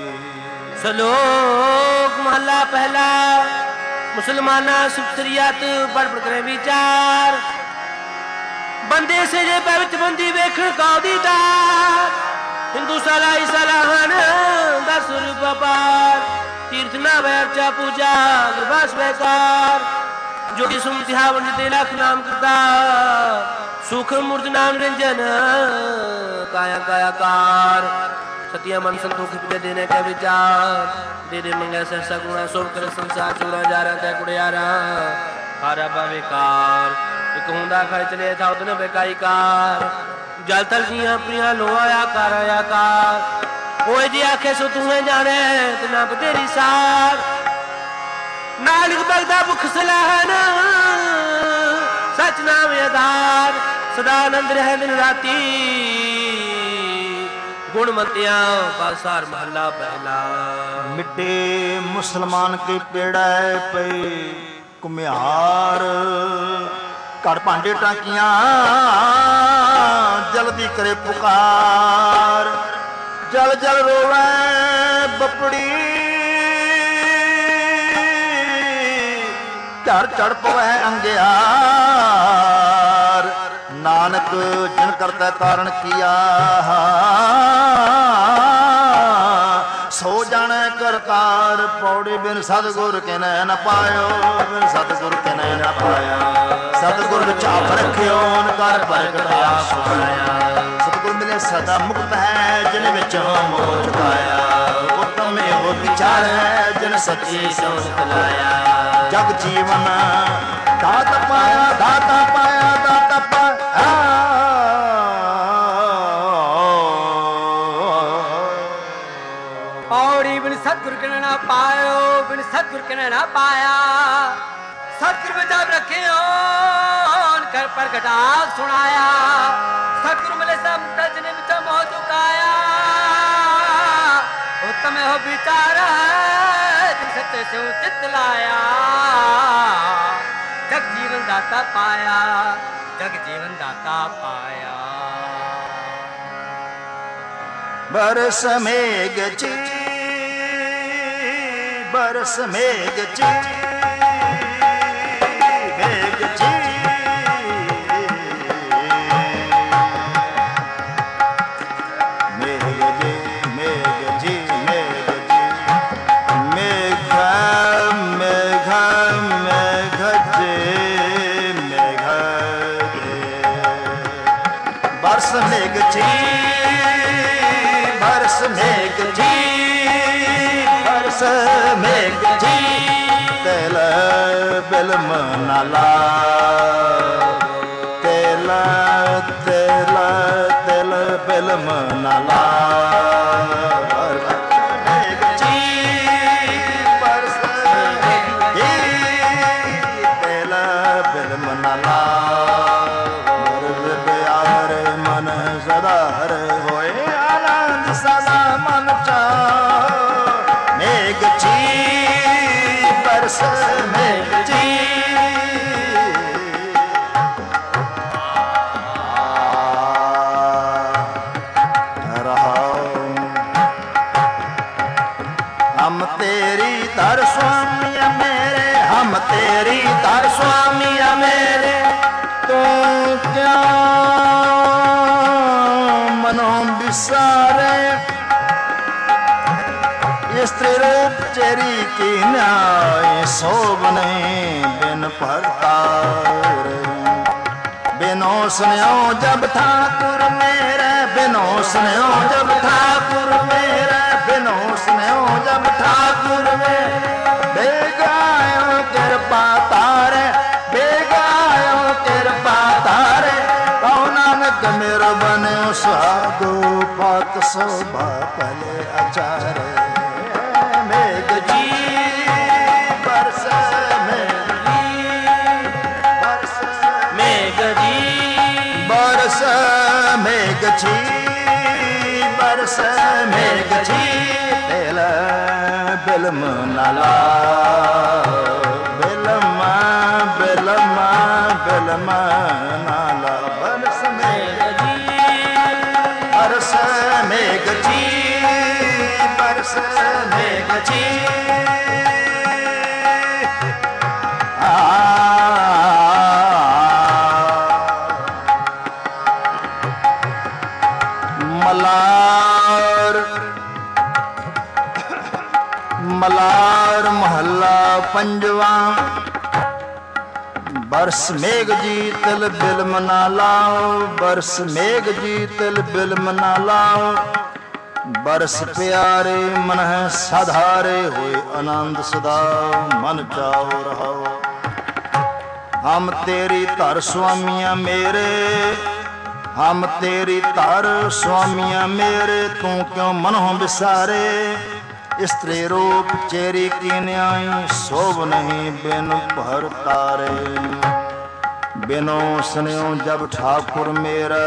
Speaker 2: ਸਲੋਕ ਮਹਲਾ ਪਹਿਲਾ ਮੁਸਲਮਾਨਾ ਸੁਖਰੀਅਤ ਬੜ ਬੜ ਕਰੇ ਵਿਚਾਰ ਬੰਦੇ ਸੇ ਜੇ ਪੈ ਵਿੱਚ ਬੰਦੀ ਵੇਖਣ ਕਾਉਦੀ ਦਾਰ ਹਿੰਦੂ ਸਾਲਾ ਇਸਲਾਹਨ ਦਾ ਸਰੂਪ ਪਾਰ ਤੀਰਥ ਨਾ ਵੈਰਚਾ ਪੂਜਾ ਗੁਰਬਾਸ ਬੇਕਾਰ ਜੋਗੀ ਸੁਮਤਿਹਾ ਵੰਜਤੇ ਲੱਖ ਨਾਮ ਕਰਤਾ ਸੁਖ ਮੂਰਤ ਨਾਮ ਨਿਰੰਜਨ ਕਾਇਆ ਕਾਇਆਕਾਰ ਸਤਿਆ ਮਨ ਸੰਤੋਖ ਪਿਤੇ ਦੇਨੇ ਕੈ ਵਿਚਾਰ ਦੇ ਦੇ ਮੰਗੈ ਸਹਸਾ ਗੁਣਾ ਸੋਭ ਕਰ ਸੰਸਾਰ ਚੋਰਾ ਜਾਰਾ ਤੈ ਕੁੜਿਆਰਾ ਹਾਰਾ ਬਵੇਕਾਰ ਇਕ ਹੁੰਦਾ ਖੜ ਚਲੇ ਥਾ ਉਤਨ ਬੇਕਾਈ ਕਾਰ ਜਲ ਥਲ ਜੀਆਂ ਪ੍ਰਿਆ ਲੋਆ ਆਕਾਰ ਆਕਾਰ ਹੋਏ ਜੀ ਆਖੇ ਸੋ ਤੂੰ ਜਾਣੇ ਤਿਨਾ ਬਤੇਰੀ ਸਾਰ ਨਾਨਕ ਭਗਤਾ ਭੁਖ ਸਲਾਹਨ ਸਚ ਨਾਮ ਆਧਾਰ ਸਦਾ ਆਨੰਦ ਰਹਿ ਦਿਨ ਰਾਤੀ ਗੁਣਮਤਿਆਂ ਪਾਸਾਰ ਮਹਲਾ ਪਹਿਲਾ
Speaker 1: ਮਿੱਟੇ ਮੁਸਲਮਾਨ ਕੇ ਪੇੜਾ ਪਏ ਕੁਮਿਆਰ ਘੜ ਭਾਂਡੇ ਟਾਕੀਆਂ ਜਲਦੀ ਕਰੇ ਪੁਕਾਰ ਜਲ ਜਲ ਰੋਵੇ ਬਪੜੀ ਘਰ ਚੜ ਪਵੈ ਅੰਗਿਆਰ ਨਾਨਕ ਜਿਨ ਕਰਤਾ ਕਾਰਨ ਕੀਆ ਸੋ ਜਾਣੈ ਕਰਤਾਰ ਪੌੜੀ ਬਿਨ ਸਤਿਗੁਰ ਕੇ ਨੈ ਨ ਪਾਇਓ ਬਿਨ ਸਤਿਗੁਰ ਕੇ ਨੈ ਨ ਪਾਇਆ ਸਤਿਗੁਰ ਵਿੱਚ ਆਪ ਰਖਿਓ ਕਰ ਪ੍ਰਗਟ ਆਪ ਸੁਣਾਇਆ ਸਤਿਗੁਰ ਮਿਲੇ ਸਦਾ ਮੁਕਤ ਹੈ ਜਿਨ ਵਿੱਚ ਮੋਹ ਚੁਕਾਇਆ ਉਤਮ ਇਹੋ ਵਿਚਾਰ ਹੈ ਜਿਨ ਸੱਚੀ ਸੋਚ ਲਾਇਆ ਜਗ ਜੀਵਨ ਦਾਤ ਪਾਇਆ ਦਾਤਾ ਪਾਇਆ ਦਾਤਾ ਪਾਇਆ
Speaker 3: ਪੌੜੀ ਬਿਨ ਸਤਿਗੁਰ ਕੇ ਨਾ ਪਾਇਓ ਬਿਨ ਸਤਿਗੁਰ ਕੇ ਨਾ ਪਾਇਆ ਸਤਿਗੁਰ ਵਿੱਚ ਆਪ ਰਖਿਓ ਕਰ ਪ੍ਰਗਟਾ ਸੁਣਾਇਆ ਸਤਿਗੁਰ ਮਿਲੇ ਸਭ ਮੁਕਤ ਜਿਨ ਵਿੱਚ ਮੋਹ ਚੁਕਾਇਆ ਉਤਮ ਇਹੋ ਵਿਚਾਰ ਹੈ ਜਿਨ ਸੱਚੇ ਸਿਉ ਚਿਤ ਲਾਇਆ ਜਗ ਜੀਵਨ ਦਾਤਾ दाता पाया, जग जीवन दाता पाया।
Speaker 1: बरस मेघ ची, बरस मेघ ची, मेघ ची, मेघ जी, मेघ जी, मेघ जी, मेघ मेघ मेघ जी, मेघ जी, बरस मेघ ची, बरस मेघ जी, बरस मेघ जी, तेल बिलम नाला, तेल तेल तेल बिलम नाला, मेघ जी, बरस मेघ जी, तेल बिलम नाला, प्यार मन सदा हरे होए आनंद सदा मन चा, मेघ जी, बरस मेघ जी, हम तेरी दर स्वामी मेरे, हम तेरी दर स्वामी मेरे, तू क्या मनो बिसारे, स्त्री रूप चेरी की न्याय शोभ नहीं बिन भरतार, बिनो स्नेहो जब ठाकुर मेरे, बिनो स्नेहो जब ठाकुर मेरे, बिनो स्नेहो जब ठाकुर मेरे, बेगायो कृपा तारे, बेगायो कृपा तारे, कहो नानक मेरो बने सुहागो पात शोभा पले आचार्य, मेघ जी, बरस मेघ जी, बरस
Speaker 2: मेघ जी,
Speaker 1: बरस मेघ जी, बरस मेघ जी, तेल बिलम नाला, बिलम बिलम बिलम नाला, बरस मेघ जी, बरस मेघ जी, बरस मेघ जी, आ मलार मलार महला पंजवा, बरस मेघ जी तिल बिलम ना लाओ, बरस मेघ जी तिल बिलम ना लाओ, बरस प्यारे मन है साधारे हुए आनंद सदा मन चाओ रहो, हम तेरी धर स्वामिया मेरे, हम तेरी धर स्वामिया मेरे, तू क्यों मनो बिसारे, स्त्री रूप चेरी की न्याय शोभ नहीं बिन भर तारे, बिनो स्नेहो जब ठाकुर मेरा,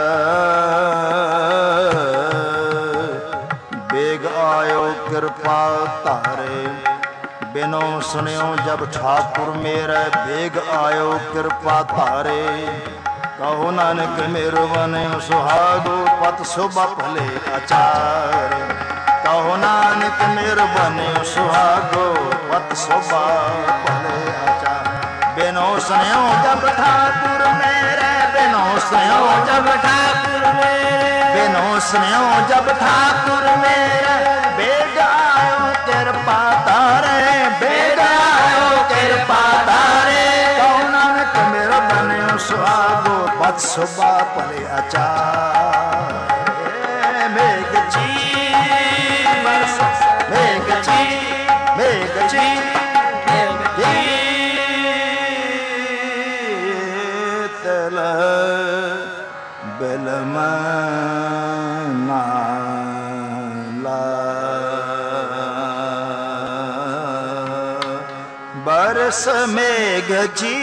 Speaker 1: बेग आयो कृपा तारे, बिनो सुनियो जब ठाकुर मेरा, बेग आयो कृपा तारे, कहो नानक मेरो बने सुहागो पत शोभा भले आचार, कहो नानक मेरो बने सुहागो पत शोभा भले आचार, बिनो सुनियो जब ठाकुर मेरे, बिनो सुनियो जब ठाकुर मेरे, बिनो सुनियो जब ठाकुर मेरे, बेग आयो कृपा तारे, बेग आयो कृपा तारे, कहो नानक मेरो बने सुहागो पत शोभा भले आचार, मेघ जी, बरस मेघ जी, मेघ जी, मेघ जी, तिल बिलम नाला, बरस मेघ जी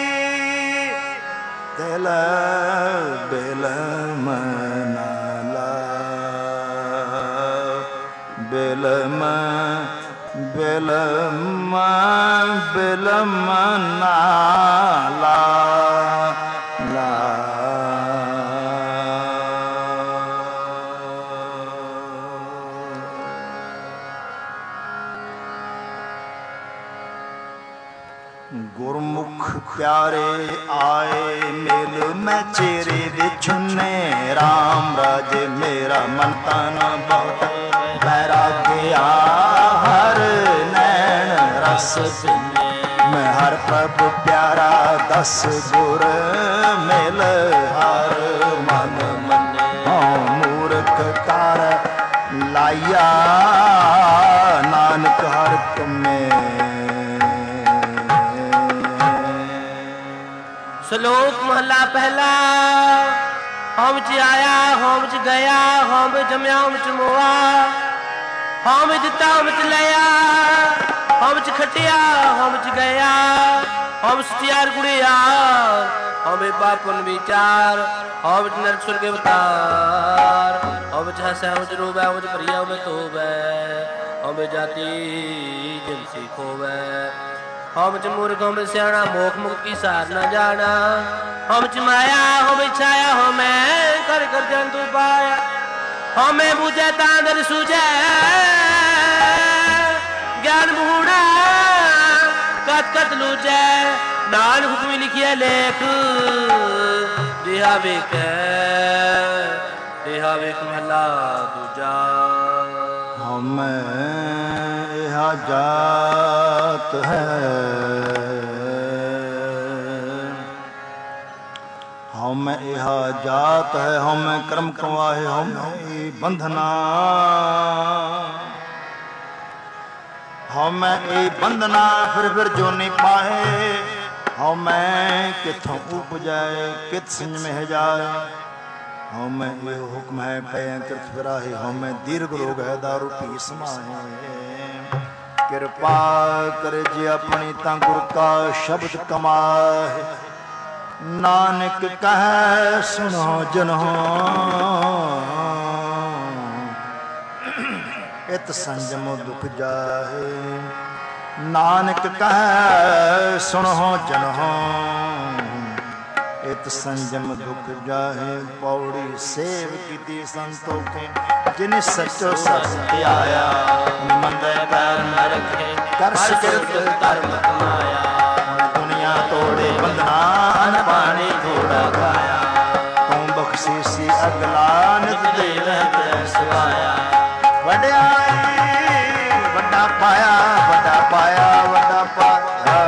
Speaker 1: तिल बिलम नाला, बिलम बिलम बिलम नाला। ਗੁਰਮੁਖ ਪਿਆਰੇ ਆਏ ਮਿਲ ਮੈਂ ਚਿਹਰੇ ਦੇ ਛੁੰਨੇ ਰਾਮ ਰਾਜੇ ਮੇਰਾ ਮਨ ਤਨ ਬਹੁਤ ਬੈਰਾਗਿਆ ਹਰ ਨੈਣ ਰਸ ਪਿੰਨੇ ਮੈਂ ਹਰ ਪ੍ਰਭ ਪਿਆਰਾ ਦਸ ਗੁਰ ਮਿਲ ਹਰ ਮਨ ਮੰਨੇ ਹਉ ਮੂਰਖ ਕਰ ਲਾਇਆ ਨਾਨਕ ਹਰ ਤੁਮੇ।
Speaker 2: ਸ਼ਲੋਕ ਮਹਲਾ ਪਹਿਲਾ। ਹਉ ਚ ਆਇਆ ਹਉ ਚ ਗਿਆ ਹਉ ਵਿੱਚ ਜੰਮਿਆ ਹਉ ਵਿੱਚ ਮੋਆ ਹਉ ਵਿੱਚ ਦਿੱਤਾ ਹਉ ਵਿੱਚ ਲਿਆ ਹਉ ਵਿੱਚ ਖਟਿਆ ਹਉ ਵਿੱਚ ਗਿਆ ਹਉ ਵਿੱਚ ਸਤਿਆਰ ਗੁੜਿਆ ਹਉ ਵਿੱਚ ਪਾਪਨ ਵਿਚਾਰ ਹਉ ਵਿੱਚ ਨਰਕ ਸੁਰਗ ਅਵਤਾਰ ਹਉ ਵਿੱਚ ਹੱਸੈ ਹਉ ਵਿੱਚ ਰੋਵੈ ਹਉ ਵਿੱਚ ਭਰੀਆ ਹਉ ਵਿੱਚ ਧੋਵੈ ਹਉ ਵਿੱਚ ਜਾਤੀ ਜਿਨ ਸੀ ਖੋਵੈ ਹਉ ਵਿੱਚ ਮੂਰਖ ਹਉ ਵਿੱਚ ਸਿਆਣਾ ਮੋਖ ਮੁਖ ਕੀ ਸਾਰ ਨਾ ਜਾਣਾ ਹਉ ਵਿੱਚ ਮਾਇਆ ਹਉ ਵਿੱਚ ਛਾਇਆ ਹਉ ਮੈਂ ਕਰ ਕਰ ਜੰਤੂ ਪਾਇਆ ਹਉ ਮੈਂ ਬੂਝੈ ਤਾਂ ਦਰ ਸੂਝੈ ਗਿਆਨ ਮੂੜਾ ਕਤ ਕਤ ਲੂਝੈ ਨਾਨਕ ਹੁਕਮੀ ਲਿਖਿਆ ਲੇਖ ਦੇਹਾ ਵੇਖੈ ਦੇਹਾ ਵੇਖ ਮਹਲਾ ਦੂਜਾ।
Speaker 1: ਹਉਮੈ ਇਹਾ ਜਾਤ ਹੈ ਹਉਮੈ ਇਹਾ ਜਾਤ ਹੈ ਹਉਮੈ ਕਰਮ ਕਰਵਾਏ ਹਉਮੈ ਬੰਧਨਾ ਹਉਮੈ ਇਹ ਬੰਧਨਾ ਫਿਰ ਫਿਰ ਜੋ ਨਹੀਂ ਪਾਏ ਹਉਮੈ ਕਿੱਥੋਂ ਉਪਜੈ ਕਿਤ ਸੰਜਮ ਹੈ ਜਾਏ ਹਉਮੈ ਇਹ ਹੁਕਮ ਹੈ ਪੈ ਕਿਰਤ ਫਿਰਾਹੇ ਹਉਮੈ ਦੀਰਘ ਰੋਗ ਹੈ ਦਾਰੂ ਪੀ ਸਮਾਹੇ ਕਿਰਪਾ ਕਰੇ ਜੇ ਆਪਣੀ ਤਾਂ ਗੁਰ ਕਾ ਸ਼ਬਦ ਕਮਾਏ ਨਾਨਕ ਕਹਿ ਸੁਣੋ ਜਨੋ ਇਤ ਸੰਜਮ ਦੁਖ ਜਾਹੇ ਨਾਨਕ ਕਹਿ ਸੁਣੋ ਜਨੋ ਇਤ ਸੰਜਮ ਦੁਖ ਜਾਹੇ ਪੌੜੀ ਸੇਵ ਕੀਤੀ ਸੰਤੋਖੇ ਜਿਨ ਸੱਚੋ ਸਤ ਧਿਆਇਆ ਮੰਦੇ ਪੈਰ ਨ ਰੱਖੇ ਕਰ ਸਿਕਰਤ ਧਰਮ ਕਮਾਇਆ ਦੁਨੀਆ ਤੋੜੇ ਬੰਧਨਾ ਪਾਣੀ ਥੋੜਾ ਖਾਇਆ ਤੂੰ ਬਖਸ਼ੀਸੀ ਅਗਲਾ ਨਿਤ ਦੇਵੈ ਤੈ ਸਵਾਇਆ ਵਡਿਆਈ ਵੱਡਾ ਪਾਇਆ ਵੱਡਾ ਪਾਇਆ ਵੱਡਾ ਪਾਇਆ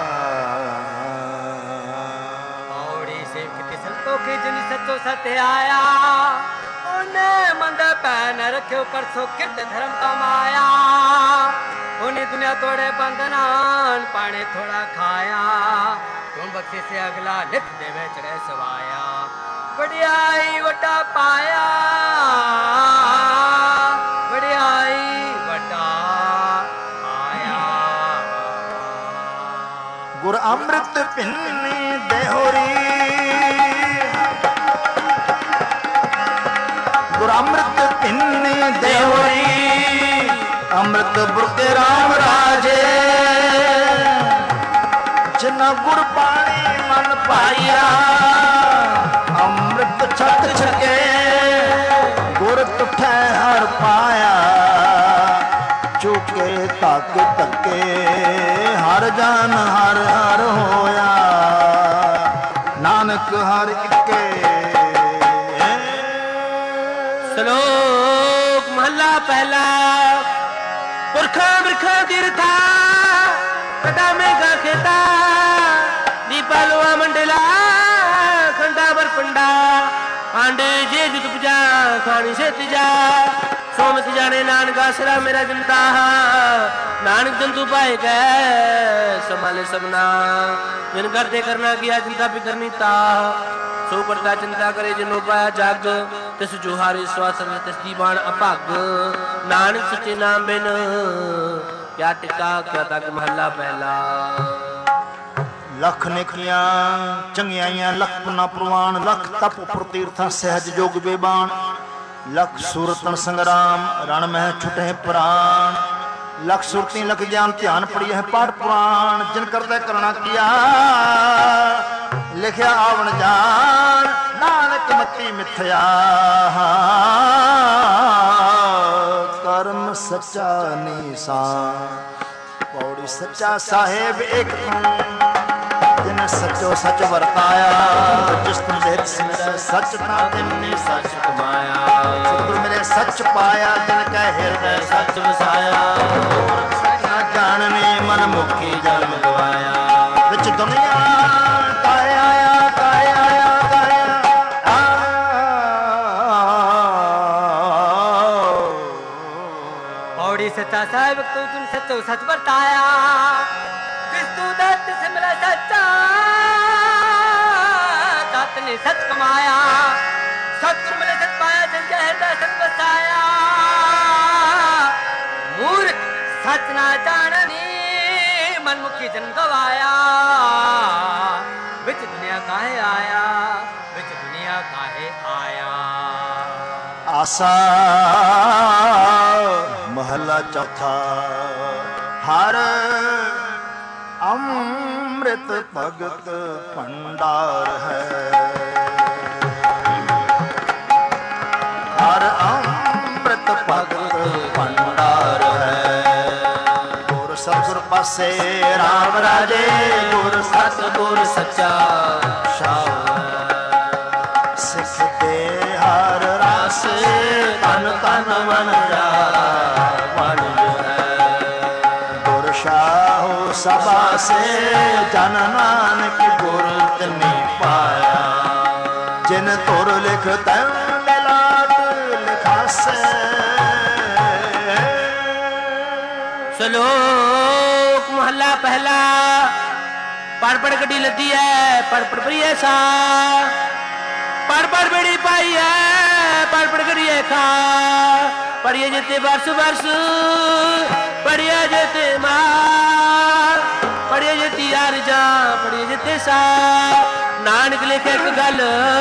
Speaker 3: ਔੜੀ ਸੇਵ ਕੀਤੀ ਸੰਤੋਖੇ ਜਿਨ ਸੱਚੋ ਸਤ ਆਇਆ ਉਹਨੇ ਮੰਦੇ ਪੈ ਨ ਰੱਖਿਓ ਕਰ ਸੋ ਕਿਰਤ ਧਰਮ ਕਮਾਇਆ ਉਹਨੇ ਦੁਨੀਆ ਤੋੜੇ ਬੰਧਨਾਨ ਪਾਣੇ ਥੋੜਾ ਖਾਇਆ ਤੂੰ ਬਖਸ਼ੇ ਸੇ ਅਗਲਾ ਨਿਤ ਦੇਵੇ ਚੜੇ ਸਵਾਇਆ ਵਡਿਆਈ ਵੱਡਾ ਪਾਇਆ ਵਡਿਆਈ ਵੱਡਾ ਪਾਇਆ।
Speaker 1: ਗੁਰ ਅੰਮ੍ਰਿਤ ਪਿੰਨੀ ਦੇਹੋਰੀ ਗੁਰ ਅੰਮ੍ਰਿਤ ਪਿੰਨੀ ਦੇਹੋਰੀ ਅੰਮ੍ਰਿਤ ਬੁਰਕੇ ਰਾਮ ਰਾਜੇ ਜਿਨਾ ਗੁਰ ਪਾਣੀ ਮਨ ਪਾਇਆ ਅੰਮ੍ਰਿਤ ਛਕ ਛਕੇ ਗੁਰ ਤੁਠੈ ਹਰ ਪਾਇਆ ਚੁਕੇ ਤੱਕ ਤੱਕੇ ਹਰ ਜਾਨ ਹਰ ਹਰ ਹੋਇਆ ਨਾਨਕ ਹਰ ਇੱਕੇ।
Speaker 2: ਸ਼ਲੋਕ ਮਹਲਾ ਪਹਿਲਾ। ਪੁਰਖਾਂ ਬਿਰਖਾਂ ਤੀਰਥਾ ਕਟਾ ਮੇਗਾ ਖੇਤਾ ਦੀਪਾ ਲੋਆ ਮੰਡਲਾ ਖੰਡਾ ਬਰਪੰਡਾ ਆਂਡੇ ਜੇ ਜੁਤ ਪੁਜਾ ਖਾਣੀ ਛੇਤ ਜਾ ਸੋਮਤ ਜਾਣੇ ਨਾਨਕ ਆਸਰਾ ਮੇਰਾ ਜਨਤਾ ਨਾਨਕ ਜੰਤੂ ਪਾਏ ਗਏ ਸੰਭਾਲੇ ਸਭਨਾ ਜਿਨ ਕਰਦੇ ਕਰਨਾ ਕੀਆ ਚਿੰਤਾ ਵੀ ਕਰਨੀ ਤਾ ਸੋ ਕਰਤਾ ਚਿੰਤਾ ਕਰੇ ਜਿਨੋ ਪਾਇਆ ਜਗ ਤਿਸ ਜੁਹਾਰੀ ਸਵਾਸਨ ਤਿਸ ਦੀ ਬਾਣ ਅਭਾਗ ਨਾਨਕ ਸੱਚੇ ਨਾਮ ਬਿਨ ਕਿਆ ਟਿਕਾ ਕਿਆ ਤੱਕ ਮਹੱਲਾ ਪਹਿਲਾ।
Speaker 1: ਲੱਖ ਨੇਕੀਆਂ ਚੰਗਿਆਈਆਂ ਲੱਖ ਪੁਨਾ ਪ੍ਰਵਾਨ ਲੱਖ ਤਪ ਉਪਰ ਤੀਰਥਾਂ ਸਹਿਜ ਜੋਗ ਬੇਬਾਨ ਲੱਖ ਸੂਰਤਨ ਸੰਗਰਾਮ ਰਣ ਮਹਿ ਛੁਟੇ ਪ੍ਰਾਨ ਲੱਖ ਸੁਰਤੀ ਲੱਖ ਗਿਆਨ ਧਿਆਨ ਪੜੀ ਹੈ ਪਾਠ ਪੁਰਾਣ ਜਿਨ ਕਰਦਾ ਕਰਣਾ ਕੀਆ ਲਿਖਿਆ ਆਵਣ ਜਾਣ ਨਾਨਕ ਮਤੀ ਮਿਥਿਆ ਕਰਮ ਸੱਚਾ ਨੀਸਾਨ ਪੌੜੀ ਸੱਚਾ ਸਾਹਿਬ ਇੱਕ ਸੱਚੋ ਸੱਚ ਵਰਤਾਇਆ, ਜਿਸ ਤੂੰ ਦੇਖ ਸਿਮਰੈ ਸੱਚ ਤਾਂ ਤਿੰਨੇ ਸੱਚ ਕਮਾਇਆ। ਸਤਿਗੁਰ ਮੇਰੇ ਸੱਚ ਪਾਇਆ, ਜਿਨ ਕੈ ਹਿਰਦੈ ਸੱਚ ਵਸਾਇਆ। ਸੱਚ ਨਾ ਜਾਣਨੇ ਮਨ ਮੁਖੀ ਜਨਮ ਗਵਾਇਆ। ਵਿੱਚ ਦੁਨੀਆ ਕਾਇ ਆਇਆ ਕਾਇ ਆਇਆ ਕਾਇ
Speaker 3: ਪੌੜੀ ਸੱਚਾ ਸਾਹਿਬ ਤੂੰ ਤੁਮ ਸੱਚੋ ਸੱਚ ਵਰਤਾਇਆ, ਜਿਸ ਤੂੰ ਦਤ ਸਿਮਰੈ ਸੱਚਾ ਤਤ ਨੇ ਸੱਚ ਕਮਾਇਆ। ਸਤਿਗੁਰ ਮਿਲੇ ਸੱਚ ਪਾਇਆ, ਜਿਨ ਕੈ ਹਿਰਦੈ ਸੱਚ ਵਸਾਇਆ। ਮੂਰਖ ਸੱਚ ਨਾ ਜਾਣਨੀ ਮਨ ਮੁਖੀ ਜਨ ਗਵਾਇਆ। ਵਿੱਚ ਦੁਨੀਆ ਕਾਹੇ ਆਇਆ, ਵਿੱਚ ਦੁਨੀਆ ਕਾਹੇ ਆਇਆ।
Speaker 1: ਆਸਾ ਮਹਲਾ ਚੌਥਾ। ਹਰ ਅੰਮ੍ਰਿਤ ਭਗਤ ਭੰਡਾਰ ਹੈ, ਹਰ ਅੰਮ੍ਰਿਤ ਭਗਤ ਭੰਡਾਰ ਹੈ। ਗੁਰ ਸਤਿਗੁਰ ਪਾਸੇ ਰਾਮ ਰਾਜੇ, ਗੁਰ ਸਤਿਗੁਰ ਸੱਚਾ ਸ਼ਾਹ। ਸਿੱਖ ਦੇ ਹਰ ਰਸ ਤਨ ਤਨ ਮਨ ਜਾ ਵਣਜ ਹੈ। ਗੁਰ ਸ਼ਾਹੋ ਸਭਾ ਸੇ ਜਨ ਨਾਨਕ ਗੁਰ ਤਨੇ ਪਾਇਆ। ਜਿਨ ਤੁਰ ਲਿਖ ਤੈਨ ਲਾਟ ਲਿਖਾਸੈ।
Speaker 2: ਸ਼ਲੋਕ ਮਹੱਲਾ ਪਹਿਲਾ। ਪੜ ਪੜ ਗੱਡੀ ਲੱਦੀ ਐ, ਪੜ ਪੜ ਪਰੀਏ ਸਾ। ਪੜ ਪੜ ਬੇੜੀ ਪਾਈ ਐ, ਪੜ ਪੜ ਕਰੀਏ ਖਾ। ਪੜੀਏ ਜਿੱਤੇ ਬਰਸ ਬਰਸ, ਪੜੀਏ ਜਿੱਤੇ ਮਾਰ। ਪੜੀਏ ਜਿੱਤੀ ਯਾਰ ਜਾ, ਪੜੀਏ ਜਿੱਤੇ ਸਾ। ਨਾਨਕ ਲਿਖੇ ਇੱਕ ਗੱਲ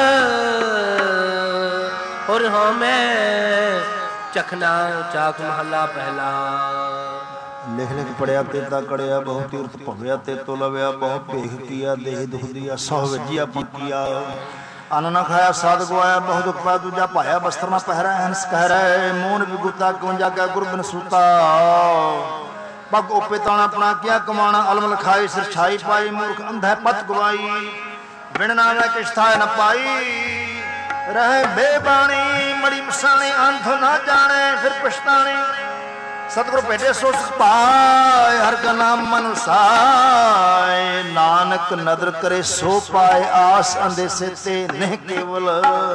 Speaker 2: ਹੋਰ ਹਾਂ ਮੈਂ ਚਖਨਾ ਚਾਖ ਮਹੱਲਾ ਪਹਿਲਾ।
Speaker 1: ਲਿਖ ਲਿਖ ਪੜਿਆ ਤੇ ਤਾਂ ਕੜਿਆ, ਬਹੁ ਤੀਰਥ ਭਵਿਆ ਤੇ ਤੋ ਲਵਿਆ। ਬਹੁ ਭੇਖ ਕੀਆ ਦੇਹ ਦੁਖਦੀਆ, ਸਹੁ ਵੱਜੀਆ ਪੱਕੀਆ। ਅੰਨ ਨਾ ਖਾਇਆ ਸਾਧ ਗਵਾਇਆ, ਬਹੁ ਦੁਖ ਪਾਇਆ ਦੂਜਾ ਭਾਇਆ। ਬਸਤਰ ਨਾ ਪਹਿਰਾ ਹੰਸ ਕਹਿ ਰਹਿ, ਮੂਨ ਵਿਗੁਤਾ ਕਵੰਜਾ ਕੈ ਗੁਰ ਬਿਨ ਸੂਤਾ। ਪਗ ਓਪੇ ਤਾਣਾ ਆਪਣਾ ਕਿਆ ਕਮਾਣਾ, ਅਲਮ ਲਖਾਈ ਸਿਰ ਛਾਈ ਪਾਈ। ਮੂਰਖ ਅੰਧੈ ਪਤ ਗਵਾਈ, ਬਿਨ ਨਾਮੈ ਕਿਛ ਥਾਇ ਨ ਪਾਈ। ਰਹਿ ਬੇਬਾਣੀ ਮੜੀ ਮਸਾਣੇ, ਅੰਧ ਨਾ ਜਾਣੇ ਫਿਰ ਪਛਤਾਣੇ। ਸਤਿਗੁਰ ਭੇਟੇ ਸੋ ਪਾਏ, ਹਰ ਕਾ ਨਾਮ ਮਨ ਵਸਾਏ। ਨਾਨਕ ਨਦਰ ਕਰੇ ਸੋ ਪਾਏ, ਆਸ ਅੰਦੇਸੇ ਤੇ ਨਹੀਂ ਕੇਵਲ।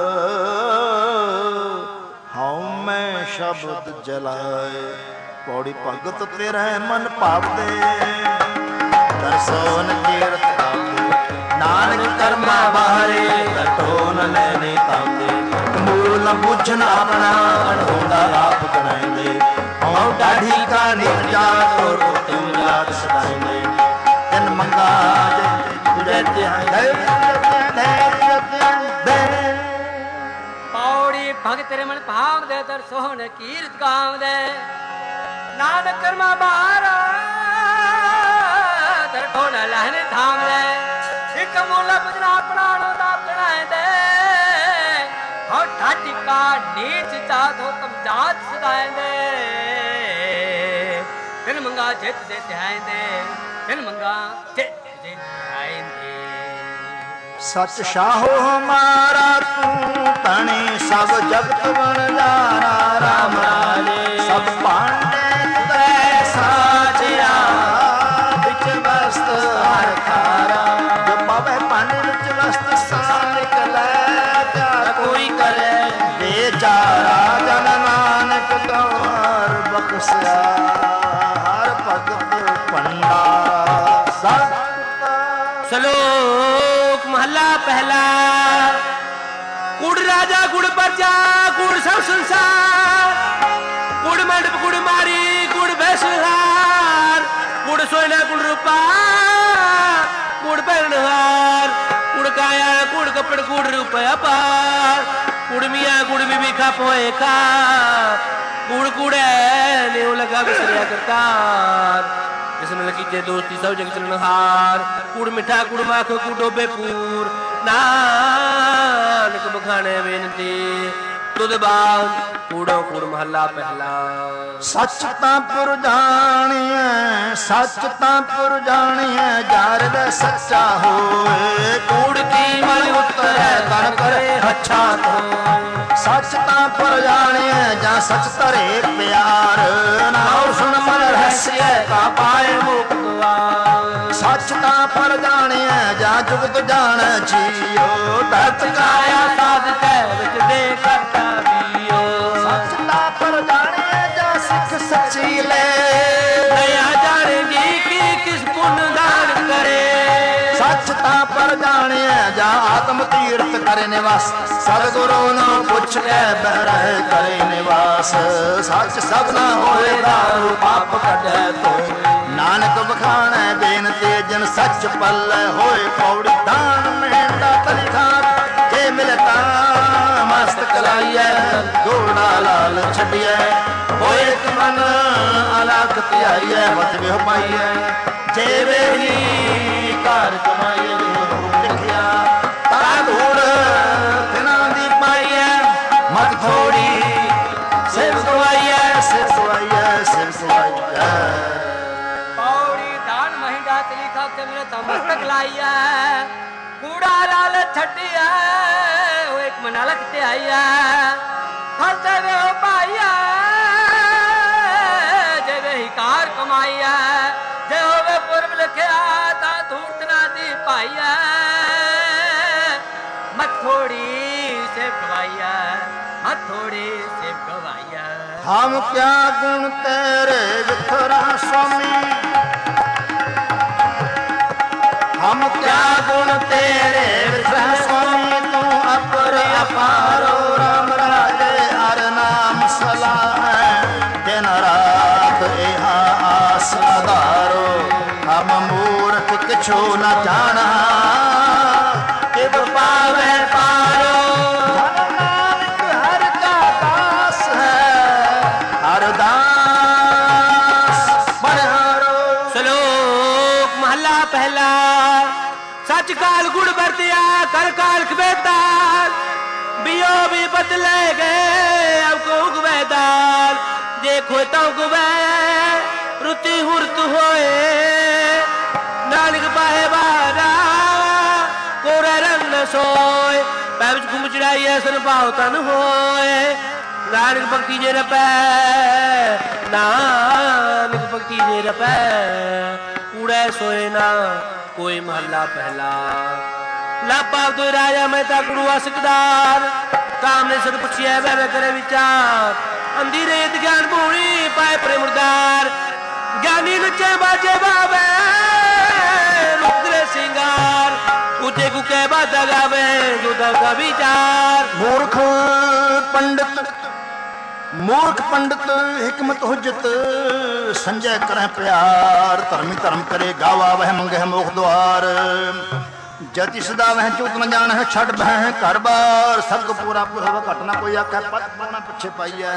Speaker 1: ਹਉ ਮੈਂ ਸ਼ਬਦ ਜਲਾਏ, ਪੌੜੀ ਭਗਤ ਤੇਰਾ ਮਨ ਭਾਵਦੇ। ਦਰਸੋਨ ਕੀਰਤ ਕਾਤੇ, ਨਾਨਕ ਕਰਮਾ ਬਾਰੇ ਘਟੋ ਨ ਲੈਨੇ ਤਾਤੇ। ਮੂਲ ਨ ਬੁੱਝਣ ਆਪਣਾ, ਅਣਹੋਂਦਾ ਆਪ ਗਣਾਇਂਦੇ। ਹਉ ਢਾਢੀ ਕਾ ਨਿਤ ਜਾ, ਤੋਰ ਤੁਮ ਯਾਦ ਸਦਾਇਂਦੇ। ਤਿਨ ਮੰਗਾ ਤੁਝੇ ਧਿਆਇ ਦੇ।
Speaker 3: ਪੌੜੀ ਭਗਤ ਤੇਰੇ ਮਨ ਭਾਵਦੇ, ਦਰਸੋਨ ਕੀਰਤ ਗਾਵਦੇ। ਨਾਨਕ ਕਰਮਾ ਬਾਰਾ ਧਰਠੋ ਨ ਲਹਿਨੇ ਥਾਮਦੇ। ਇੱਕ ਮੂਲਾ ਬੁਝਣਾ ਆਪਣਾ, ਅਣਹੋਂਦਾ ਆਪ ਗਣਾਇਂਦੇ। ਹਉ ਢਾਢੀ ਕਾ ਨੀਚ ਜਾਤ, ਹੁਕਮ ਜਾਤ ਸਦਾਇਂਦੇ। ਤਿਨ ਮੰਗਾ ਜਿਤ ਦੇ ਧਿਆਇਂਦੇ, ਤਿਨ ਮੰਗਾ ਜਿਤ ਦੇ ਧਿਆਇਂਦੇ।
Speaker 1: ਸਚ ਸ਼ਾਹੋ ਹਮਾਰਾ ਤੂੰ ਤਣੀ, ਸਭ ਜਗਤ ਵਣਜਾਰਾ। ਰਾਮ ਰਾਜੇ ਸਭ ਭਾਂਡੇ ਤੈ ਸਾਜਿਆ, ਵਿੱਚ ਵਸਤ ਹਰ ਖਾਰਾ। ਜੋ ਪਾਵੇ ਭਾਂਡੇ ਵਿੱਚ ਵਸਤ ਸਾ ਨਿਕਲੈ, ਕਿਆ ਕੋਈ ਕਰੇ ਬੇਚਾਰਾ। ਜਨ ਨਾਨਕ ਕਉ ਹਰ ਬਖਸ਼ਿਆ, ਹਰ ਭਗਤ ਭੰਡਾਰਾ। ਸਤ
Speaker 2: ਸ਼ਲੋਕ ਮਹੱਲਾ ਪਹਿਲਾ। ਕੁੜ ਰਾਜਾ ਕੁੜ ਪਰਜਾ, ਕੁੜ ਸਭ ਸੰਸਾਰ। ਕੁੜ ਮੰਡਪ ਕੁੜ ਮਾਰੀ, ਕੁੜ ਬੈਸਹਾਰ। ਕੁੜ ਸੋਇਨਾ ਕੁੜ ਰੂਪਾ, ਕੁੜ ਪਹਿਨਹਾਰ। ਕੁੜ ਕਾਇਆ ਕੁੜ ਕੱਪੜ, ਕੁੜ ਰੂਪ ਅਪਾਰ। ਕੁੜ ਮੀਆਂ ਕੁੜ ਬੀਬੀ ਖਾ ਪੋਏ ਖਾ। ਕੁੜ ਕੁੜੈ ਨਿਉ ਲਗਾ ਵਿਸਰਿਆ ਕਰਤਾਰ। ਜਿਸ ਨਾਲ ਕੀਜੇ ਦੋਸਤੀ ਸਭ ਜਗ ਚਲਨਹਾਰ। ਕੁੜ ਮਿੱਠਾ ਕੁੜ ਮਾਖ, ਕੁੜ ਡੋਬੇ ਪੂਰ। ਨਾਨਕ ਬਖਾਣੇ ਬੇਨਤੀ, ਤੁਧ ਬਾਗ ਕੂੜੋ ਕੂੜ ਮਹੱਲਾ ਪਹਿਲਾ।
Speaker 1: ਸੱਚ ਤਾਂ ਪੁਰ ਜਾਣੀਐ ਸੱਚ ਤਾਂ ਪੁਰ ਜਾਣੀਐ ਜਾਰ ਦੇ ਸੱਚਾ ਹੋਏ
Speaker 2: ਕੂੜ ਕੀ ਮਲ ਉਤਰੈ ਤਨ ਕਰੇ ਹੱਛਾ ਤੋਂ।
Speaker 1: ਸੱਚ ਤਾਂ ਪੁਰ ਜਾਣੀਐ ਜਾਂ ਸੱਚ ਧਰੇ ਪਿਆਰ ਨਾਉ ਸੁਣ ਮਨ ਰਹੱਸਿਐ ਕਾ ਪਾਏ ਮੁਕਤ ਦੁਆਰ। ਸੱਚ ਤਾਂ ਪੁਰ ਜਾਣੀਐ ਜਾਂ ਜੁਗਤ ਜਾਣ ਜੀਓ ਤਤ ਕਾਇਆ
Speaker 2: ਸਾਧ ਕੈ ਵਿੱਚ ਦੇ ਕਰਤਾ ਬੀਓ।
Speaker 1: ਸੱਚ ਤਾਂ ਪੁਰ ਜਾਣੀਐ ਜਾਂ ਸਿੱਖ ਸੱਚੀ ਲੈ
Speaker 2: ਦਇਆ ਜਾਣੇ ਜੀ ਕੀ ਕਿਸ ਪੁੰਨ ਦਾਨ ਕਰੇ।
Speaker 1: ਸੱਚ ਤਾਂ ਪਰ ਜਾਣਿਆ ਜਾਂ ਆਤਮ ਤੀਰਥ ਕਰੇ ਨਿਵਾਸ ਸਤਿਗੁਰੂ ਨੂੰ ਪੁੱਛ ਕੇ ਬਹਿ ਕਰੇ ਨਿਵਾਸ। ਸੱਚ ਸਭਨਾ ਹੋਏ ਦਾਰੂ ਪਾਪ ਕੱਢੈ ਤੋਏ ਨਾਨਕ ਬਖਾਣੈ ਬੇਨਤੀ ਜਨ ਸੱਚ ਪੱਲੇ ਹੋਏ ਪੌੜੀ ਦਾਨ ਮਹਿੰਦਾ ਤਲਿਖਾ ਜੇ ਮਿਲੇ ਤਾਂ ਮਸਤਕ ਲਾਈਐ ਗੋੜਾ ਲਾਲ ਛੱਡੀਐ ਹੋਏ ਇੱਕ ਮਨ ਅਲਖ ਧਿਆਈਐ ਵਤ ਵਿਹ ਪਾਈਐ ਜੇ ਵੇਹੀ ਘਰ ਕਮਾਈਐ ਲਿਖਿਆ ਤਾਂ ਧੂੜ ਦਿਨਾਂ ਦੀ ਪਾਈਐ ਮਤ ਥੋੜੀ ਸਿਰ ਸਵਾਈਐ ਸਿਰ ਸਵਾਈਐ ਸਿਰ ਸਵਾਈਐ।
Speaker 3: ਪੌੜੀ ਦਾਨ ਮਹਿੰਗਾ ਤਰੀਖਾ ਕੇ ਮੇਰੇ ਤਾਂ ਮਸਤਕ ਲਾਈਐ ਕੂੜਾ ਲਾਲ ਛੱਡਿਆ ਉਹ ਇੱਕ ਮਨ ਅਲਖ ਤੇ ਆਈਐ ਫਸੇ ਵੇ ਹੋ ਪਾਈਐ ਜੇ ਵੇ ਕਾਰ ਕਮਾਈਐ ਜੇ ਹੋਵੇ ਪੁਰਬ ਲਿਖਿਆ ਤਾਂ ਧੂਰਤ ਨਾ ਦੀ ਪਾਈਐ ਮਤ ਥੋੜੀ ਸੇ ਗਵਾਈਐ ਮਤ ਥੋੜੀ ਸੇ ਗਵਾਈਐ।
Speaker 1: ਹਮ ਕਿਆ ਗੁਣ ਤੇਰੇ ਵਿਖਰਾ ਸੁਆਮੀ ਹਮ ਕਿਆ ਗੁਣ ਤੇਰੇ ਵਿਖਰਾ ਸੁਆਮੀ ਤੂੰ ਅਪਰ ਅਪਾਰੋ ਰਾਮ ਰਾਜੇ ਹਰ ਨਾਮ ਸਲਾਹੈ ਦਿਨ ਰਾਤ ਇਹਾ ਆਸ ਆਧਾਰੋ। ਹਮ ਮੂਰਖ ਕਿਛੂ ਨ ਜਾਣਾ ਕਿਬ ਪਾਵੈ ਪਾਰੋ ਧਨ ਨਾਨਕ ਹਰ ਕਾ ਦਾਸ ਹੈ ਹਰ ਦਾਸ ਬਨਹਾਰੋ।
Speaker 2: ਸ਼ਲੋਕ ਮਹੱਲਾ ਪਹਿਲਾ। ਸੱਚ ਕਾਲ ਗੁੜ ਵਰਤਿਆ ਕਰ ਕਾਲਖ ਬੇਤਾਲ ਬਿਓ ਵੀ ਬਦਲੇ ਗਏ ਅਬ ਕੋ ਗਵੇਦਾਲ ਦੇਖੋ ਤਉ ਗਵੇ ਰੁਤੀ ਹੁਰਤ ਹੋਏ ਨਾਨਕ ਪਾਹੇ ਬਾਰਾ ਕੋਰੇ ਰੰਗ ਸੋਏ ਪੈ ਵਿੱਚ ਘੁੰਮ ਚੜਾਈਐ ਸਨ ਭਾਉ ਤਨ ਹੋਏ ਨਾਨਕ ਭਗਤੀ ਜੇ ਰਪੈ ਨਾਨਕ ਭਗਤੀ ਜੇ ਰਪੈ ਕੂੜੈ ਸੋਏ ਨਾ ਕੋਈ ਮਹੱਲਾ ਪਹਿਲਾ। ਲਾਪਾ ਤੋ ਰਾਜਾ ਮੈਂ ਤਾਂ ਗੁਰੂ ਅਸਕਦਾਰ ਕਾਮ ਨੇ ਸਦ ਪੁੱਛਿਆ ਵੈ ਵੈ ਕਰੇ ਵਿਚਾਰ ਅੰਧੀ ਰੇਤ ਗਿਆਨ ਭੂਣੀ ਪਾਏ ਪ੍ਰੇਮਦਾਰ ਗਿਆਨੀ ਨੱਚੇ ਬਾਜੇ ਬਾਵੇ ਰੁਕਰੇ ਸਿੰਗਾਰ ਉੱਤੇ ਕੋ ਕਹਿ ਬਾਦਾ ਗਾਵੇ ਜੁਦਾ ਦਾ ਵਿਚਾਰ।
Speaker 1: ਮੂਰਖ ਪੰਡਿਤ ਮੂਰਖ ਪੰਡਿਤ ਹਿਕਮਤ ਹੁਜਤ ਸੰਜੈ ਕਰੈ ਪਿਆਰ ਧਰਮੀ ਧਰਮ ਕਰੇ ਗਾਵਾ ਵਹਿ ਮੰਗਹਿ ਮੋਖ ਦੁਆਰ ਜਤੀ ਸਦਾ ਵਹਿ ਚੂਕ ਨ ਜਾਣ ਹੈ ਛੱਡ ਬਹਿ ਘਰ ਬਾਰ ਸਭ ਕੋ ਪੂਰਾ ਪੂਰਾ ਘਟ ਨਾ ਕੋਈ ਆਖੈ ਪਤ ਪਰਵਾਣਾ ਪਿੱਛੇ ਪਾਈਐ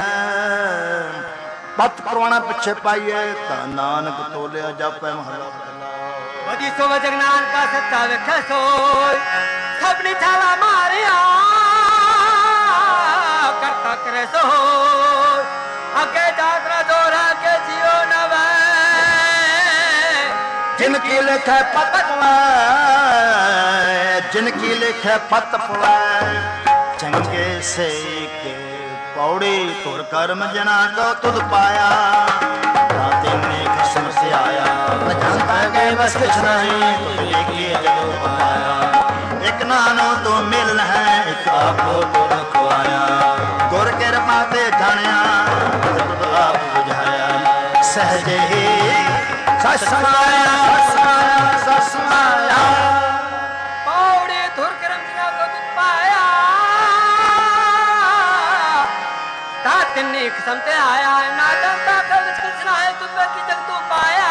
Speaker 1: ਪਤ ਪਰਵਾਣਾ ਪਿੱਛੇ ਪਾਈਐ ਤਾਂ ਨਾਨਕ ਤੋਲਿਆ ਜਾਪੈ ਮਹਲਾ ਪਹਿਲਾ।
Speaker 3: ਵਦੀ ਸੋ ਜਗਨਾਨ ਕਾ ਸੱਚਾ ਵੇਖੈ ਸੋਇ ਸਭਨੀ ਥਾਲਾ ਮਾਰਿਆ ਕਰਤਾ ਕਰੇ ਸੋ ਅੱਗੇ ਜਾਗਰਾ ਦੋਰਾ ਕੇ ਜਿਉ ਨਵੈ
Speaker 1: जिन की लिखे पत पवाए जिन की लिखे पत पवाए चंगे से के पौड़ी तुर कर्म जना को तुद पाया राते में खसम से आया न जानता के बस कुछ नहीं तुझ लेके जब पाया एक नानो तो मिल है एक आपको तो रखवाया गुर के रपाते जानिया तुद आप बुझाया सहजे ही ससमाया ससमाया ससमाया
Speaker 3: पौड़ी धुर करम जना को तुझ पाया तातनी खसम से आया ना जानता कब कुछ ना है तुझ की जग तू पाया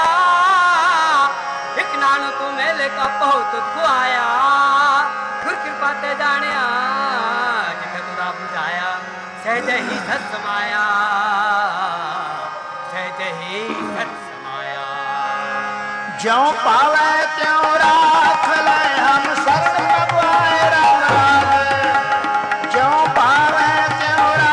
Speaker 3: एक नानो तू मेले का पहो तुझको आया धुर कृपा ते जानिया जिथे तुरा बुझाया सहज ही ससमाया सहज ही सत
Speaker 1: ज्यों पावे त्यों राख ले हम शरण प्रभु आए राम ज्यों पावे त्यों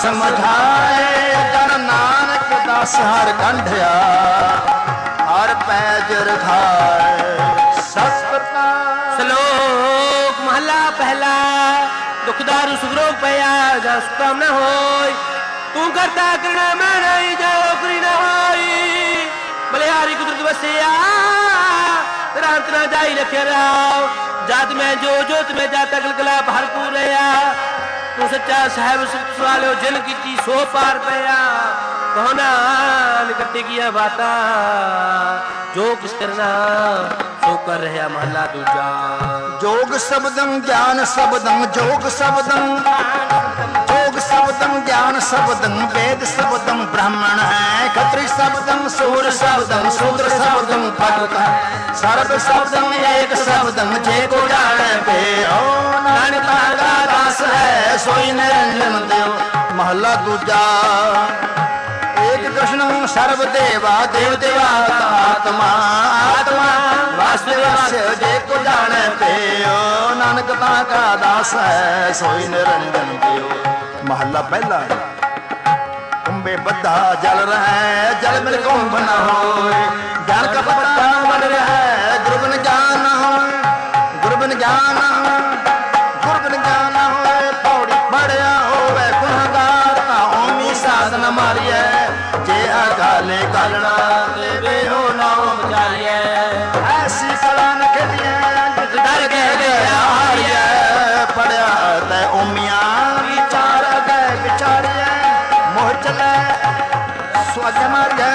Speaker 1: ਸਮਝਾਏ ਜਨ ਨਾਨਕ ਦਾਸ ਹਰ ਕੰਢਿਆ ਹਰ ਪੈਜ ਰਖਾਏ ਸਤਿ
Speaker 2: ਸ਼ਲੋਕ ਮਹਲਾ ਪਹਿਲਾ ਦੁਖ ਦਾਰੂ ਸੁਖ ਰੋਗ ਪਿਆ ਜਾ ਸੁਖ ਕਾਮ ਨਾ ਹੋਈ ਤੂੰ ਕਰਤਾ ਕਰਣਾ ਮੈਂ ਨਹੀਂ ਜਾਓ ਕਰੀ ਨਾ ਹੋਈ ਬਲਿਹਾਰੀ ਕੁਦਰਤ ਵਸਿਆ ਤੇਰਾ ਅੰਤ ਨਾ ਜਾਈ ਰੱਖਿਆ ਰਾਓ ਜਦ ਮੈਂ ਜੋ ਜੋਤ ਮੈਂ ਜਾਤਾ ਗਲਗਲਾ ਭਰਪੂਰ ਰਿਹਾ ਤੂੰ ਸੱਚਾ ਸਾਹਿਬ ਸੁਖ ਸਵਾਲਿਓ ਜਿਨ ਕੀਤੀ ਸੋ ਪਾਰ ਪਿਆ ਕਹਣਾ ਨਿਕਟੇ ਕੀਆ ਬਾਤਾਂ ਜੋ ਕਿਸ ਕਰਨਾ ਸੋ ਕਰ ਰਿਹਾ ਮਹਲਾ ਦੂਜਾ
Speaker 1: ਜੋਗ ਸ਼ਬਦੰ ਗਿਆਨ ਸ਼ਬਦੰ ਜੋਗ ਸ਼ਬਦੰ ਜੋਗ ਸ਼ਬਦੰ ਗਿਆਨ ਸ਼ਬਦੰ ਵੇਦ ਸ਼ਬਦੰ ਬ੍ਰਾਹਮਣ ਹੈ ਖਤਰੀ ਸ਼ਬਦੰ ਸੂਰ ਸ਼ਬਦੰ ਸ਼ੂਦਰ ਸ਼ਬਦੰ ਭਗਤ ਹੈ ਸਰਬ ਸ਼ਬਦੰ ਏਕ ਸ਼ਬਦੰ ਜੇ ਕੋ ਜਾਣੈ ਪਿਓ ਨਾਨਕ ਦਾ ਦਾਸ ਹੈ ਸੋਈ ਨਿਰੰਜਨ ਦਿਓ ਮਹਲਾ ਦੂਜਾ ਏਕ ਕ੍ਰਿਸ਼ਨ ਸਰਬ ਦੇਵਾ ਦੇਵ ਦੇਵਾ ਆਤਮਾ ਆਤਮਾ ਵਾਸੁਦੇਵ ਜੇ ਕੋ ਜਾਣੈ ਪਿਓ ਨਾਨਕ ਤਾਂ ਕਾ ਦਾਸ ਹੈ ਸੋਈ ਨਿਰੰਜਨ ਦਿਓ ਮਹਲਾ ਪਹਿਲਾ ਕੁੰਭੇ ਬੱਧਾ ਜਲ ਰਹਿ ਜਲ ਮਿਲ ਕੁੰਭ ਨ ਹੋਏ ਗਿਆਨ ਕਾ ਪੱਤਾ ਬਣ ਰਹਿ ਗੁਰਬਿਨ ਗਿਆਨ ਨ ਹੋਏ ਗੁਰਬਿਨ ਗਿਆਨ ਗੁਰਬਿਨ ਗਿਆਨ ਹੋਏ ਪੌੜੀ ਪੜਿਆ ਹੋਵੇ ਗੁਨਾਹਗਾਰ ਤਾਂ ਓਮੀ ਸਾਧਨ ਮਾਰੀਐ ਜੇ ਅਕਾਲੇ ਕਾਲਣਾ ਦੇਵੇ ਹੋ ਨਾਮ ਵਿਚਾਰੀਐ ਐਸੀ ਕਲਾ ਨ ਖੇਡੀਐ ਜਿਤ ਡਰ ਕੇ ਗਿਆ ਹਾਰੀਐ ਪੜਿਆ ਤੈ ਓਮੀਆਂ ਵਿਚਾਰ ਗਏ ਵਿਚਾਰੀਐ ਮੋਹ ਚਲੇ ਸਵਜ ਮਾਰੀਐ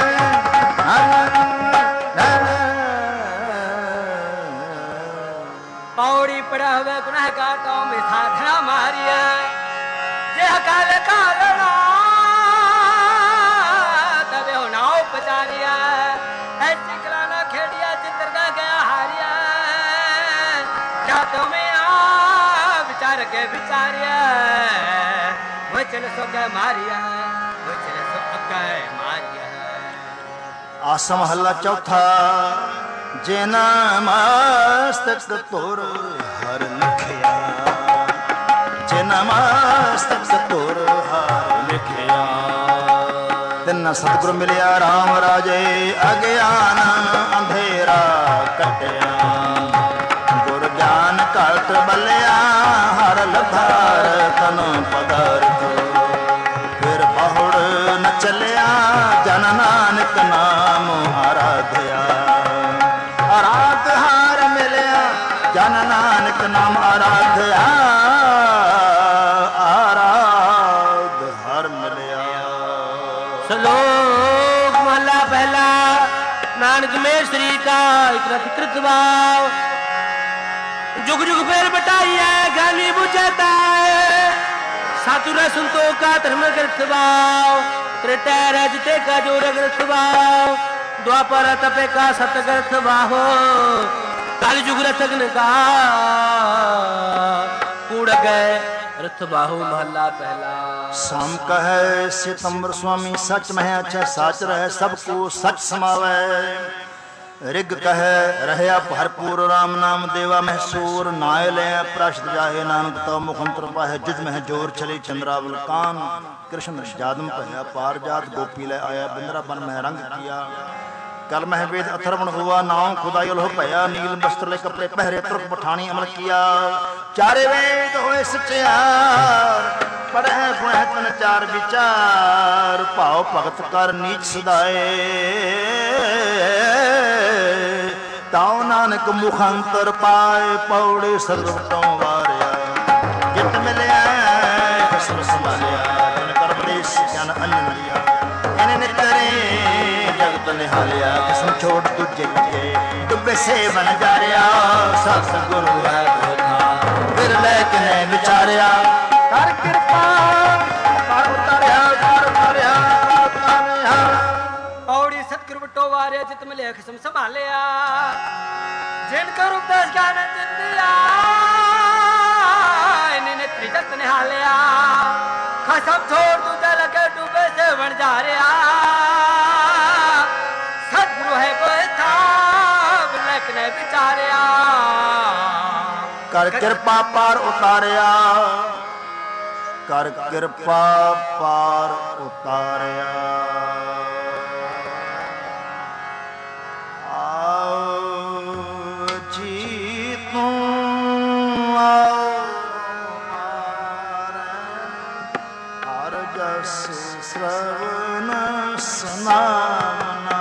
Speaker 3: पौड़ी पड़ा हुआ गुनाहगार तो में साधना मारिया जे काल कारणा तबे हो नाव पचारिया ऐसी कलाना खेड़िया चित्र का गया हारिया क्या तुम्हें आ विचार के विचारिया वो चले सो के मारिया वो चले सो के मारिया
Speaker 1: आसा महला चौथा जेना मस्तक तोर हर लिखिया जेना मस्तक तोर हर लिखिया तिन्ना सतगुरु मिलिया राम राजे अज्ञान अंधेरा कटिया गुर ज्ञान कल्ट बलिया हर लधार तन पदार्थ फिर बहुड़ न चलिया जन नानक नाम आराध्या आराध हार मिलिया जन नानक नाम आराध्या आराध हार मिलिया
Speaker 2: ਸ਼ਲੋਕ ਮਹਲਾ ਪਹਿਲਾ ਨਾਨਕ ਮੇਂ ਸ੍ਰੀ ਕਾ ਇਕਰਤ ਕ੍ਰਿਤ ਭਾਵ जुग जुग फेर बटाइए ज्ञानी बुझता है सातु न संतों का धर्म ग्रथ भाव त्रेता रजते का जोर ग्रथ भाव द्वापर तपे का सत ग्रथ भाहो काल जुग रथग्न का कूड़ गए रथ बाहु महला पहला।
Speaker 1: शाम कहे सितंबर स्वामी सच मह अच्छा साच रहे सबको सच समावे रिग कहे रहया भरपूर राम नाम देवा महसूर नाय ले प्रश्न जाहे नानक तो मुखंतर पाहे जुज मह जोर चली चंद्रावल कान कृष्ण जादम पहया पार जात गोपी ले आया बिंद्रा बन मह रंग किया कल मह वेद अथर्वण हुआ नाव खुदायल हो पया नील वस्त्र ले कपड़े पहरे तुर्क पठानी अमल किया चारे वेद होए सचियार पढ़े पुणे तन चार विचार भाव भगत कर नीच सदाए ताओ नानक मुखंतर पाए पौड़े सर्वटों वारिया जित मिलिया कसम संभालिया जन कर प्रदेश ज्ञान अन्य लिया इन्हें तेरे जगत निहालिया कसम छोड़ तुझे के डुबे से बन जा रहा सतगुरु है फिर लेकिन विचारिया कर कृपा पर उतारिया पर उतारिया उतारिया
Speaker 3: पौड़ी सतगुरु बटो वारे जित मिले कसम संभालिया जिनका रूप दस ज्ञान दिया इन्हें त्रिजत निहालिया कसम छोड़ तू चल के डूबे से बन जा रहा सतगुरु है कोई था लेकिन विचारिया
Speaker 1: कर कृपा पार उतारिया ਕਰ ਕਿਰਪਾ ਪਾਰ ਉਤਾਰਿਆ। ਆਓ ਜੀ ਤੂੰ ਆਓ ਮਾਰੇ, ਹਰ ਜਸ ਸਰਵਨ ਸੁਨਾਵਨਾ।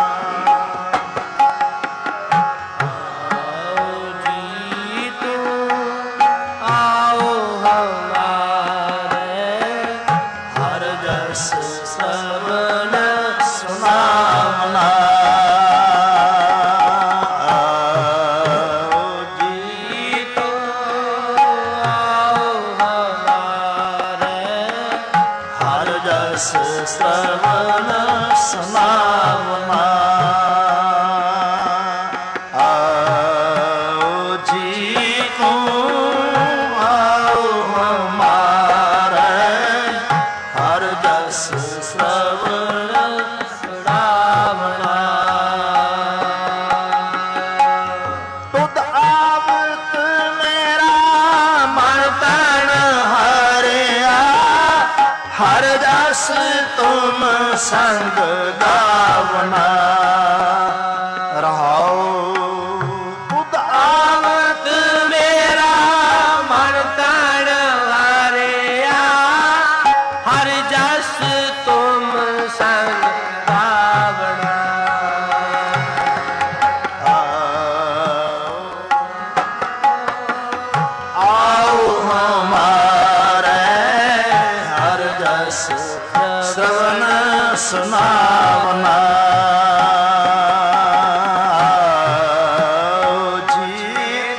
Speaker 1: ਸੰਗ ਗਾਵਨਾ ਰਹਾਉ। ਤੁਧ ਆਵਤ ਮੇਰਾ ਮਨ ਤਨ ਹਾਰਿਆ, ਹਰ ਜਸ ਤੁਮ ਸੰਗ ਗਾਵਨਾ। ਆਓ ਹਮਾਰੇ ਹਰ ਜਸ ਸਰਵਨ ਸੁਨਾਵਨਾ। ਜੀ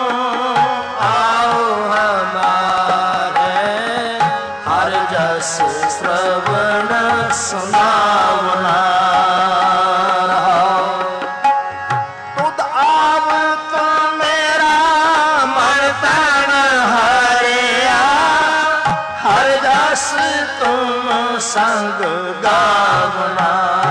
Speaker 1: ਆਓ ਹਮਾਰੇ ਹਰ ਜਸ ਸਰਵਨ ਸੁਨਾਵਨਾ। ਤੁਧ ਆਵਤ ਮੇਰਾ ਮਨ ਤਨ ਹਾਰਿਆ, ਹਰ ਜਸ ਤੁਮ ਸੰਗ ਗਾਵਨਾ।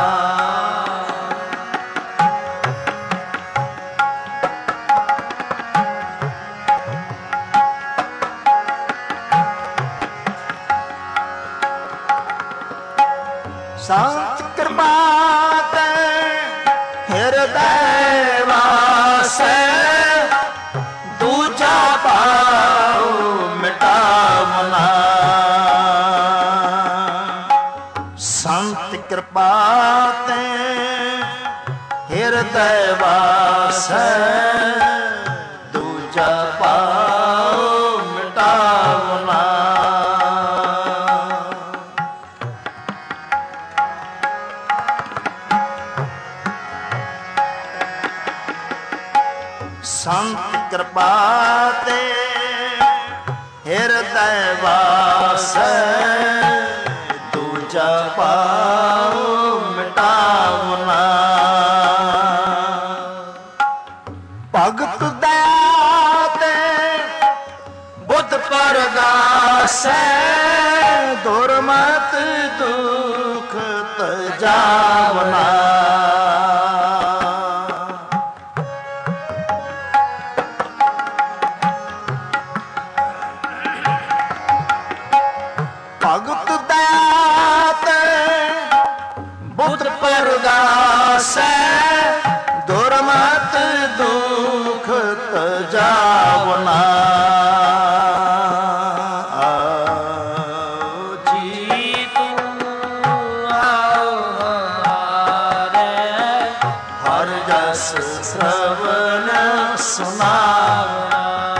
Speaker 1: ਸੰਤ ਕਿਰਪਾ ਤੇ ਹਿਰਦੈ ਵਾਸੈ, ਦੂਜਾ ਪਾਉ ਮਿਟਾਵਨਾ। ਸੰਤ ਕਿਰਪਾ ਤੇ ਹਿਰਦੈ ਵਾਸੈ, ਦੂਜਾ ਪਾਉ ਮਿਟਾਵਨਾ। ਸੰਤ ਕਿਰਪਾ ਤੇ ਹਿਰਦੈ ਵਾਸੈ, ਦੂਜਾ ਪਾਉ ਮਿਟਾਵਨਾ। ਭਗਤ ਦਇਆ ਤੇ ਬੁੱਧ ਪਰਗਾਸੈ, ਦੁਰਮਤ ਦੁਖ ਤਜਾਵਨਾ। ਭਗਤ ਦਇਆ ਤੇ ਬੁੱਧ ਪਰਗਾਸੈ, ਦੁਰਮਤ ਦੁਖ ਤਜਾਵਨਾ। ਜੀ ਤੂੰ ਆਓ ਹਮਾਰੇ ਹਰ ਜਸ ਸਰਵਨ ਸੁਨਾਵਨਾ।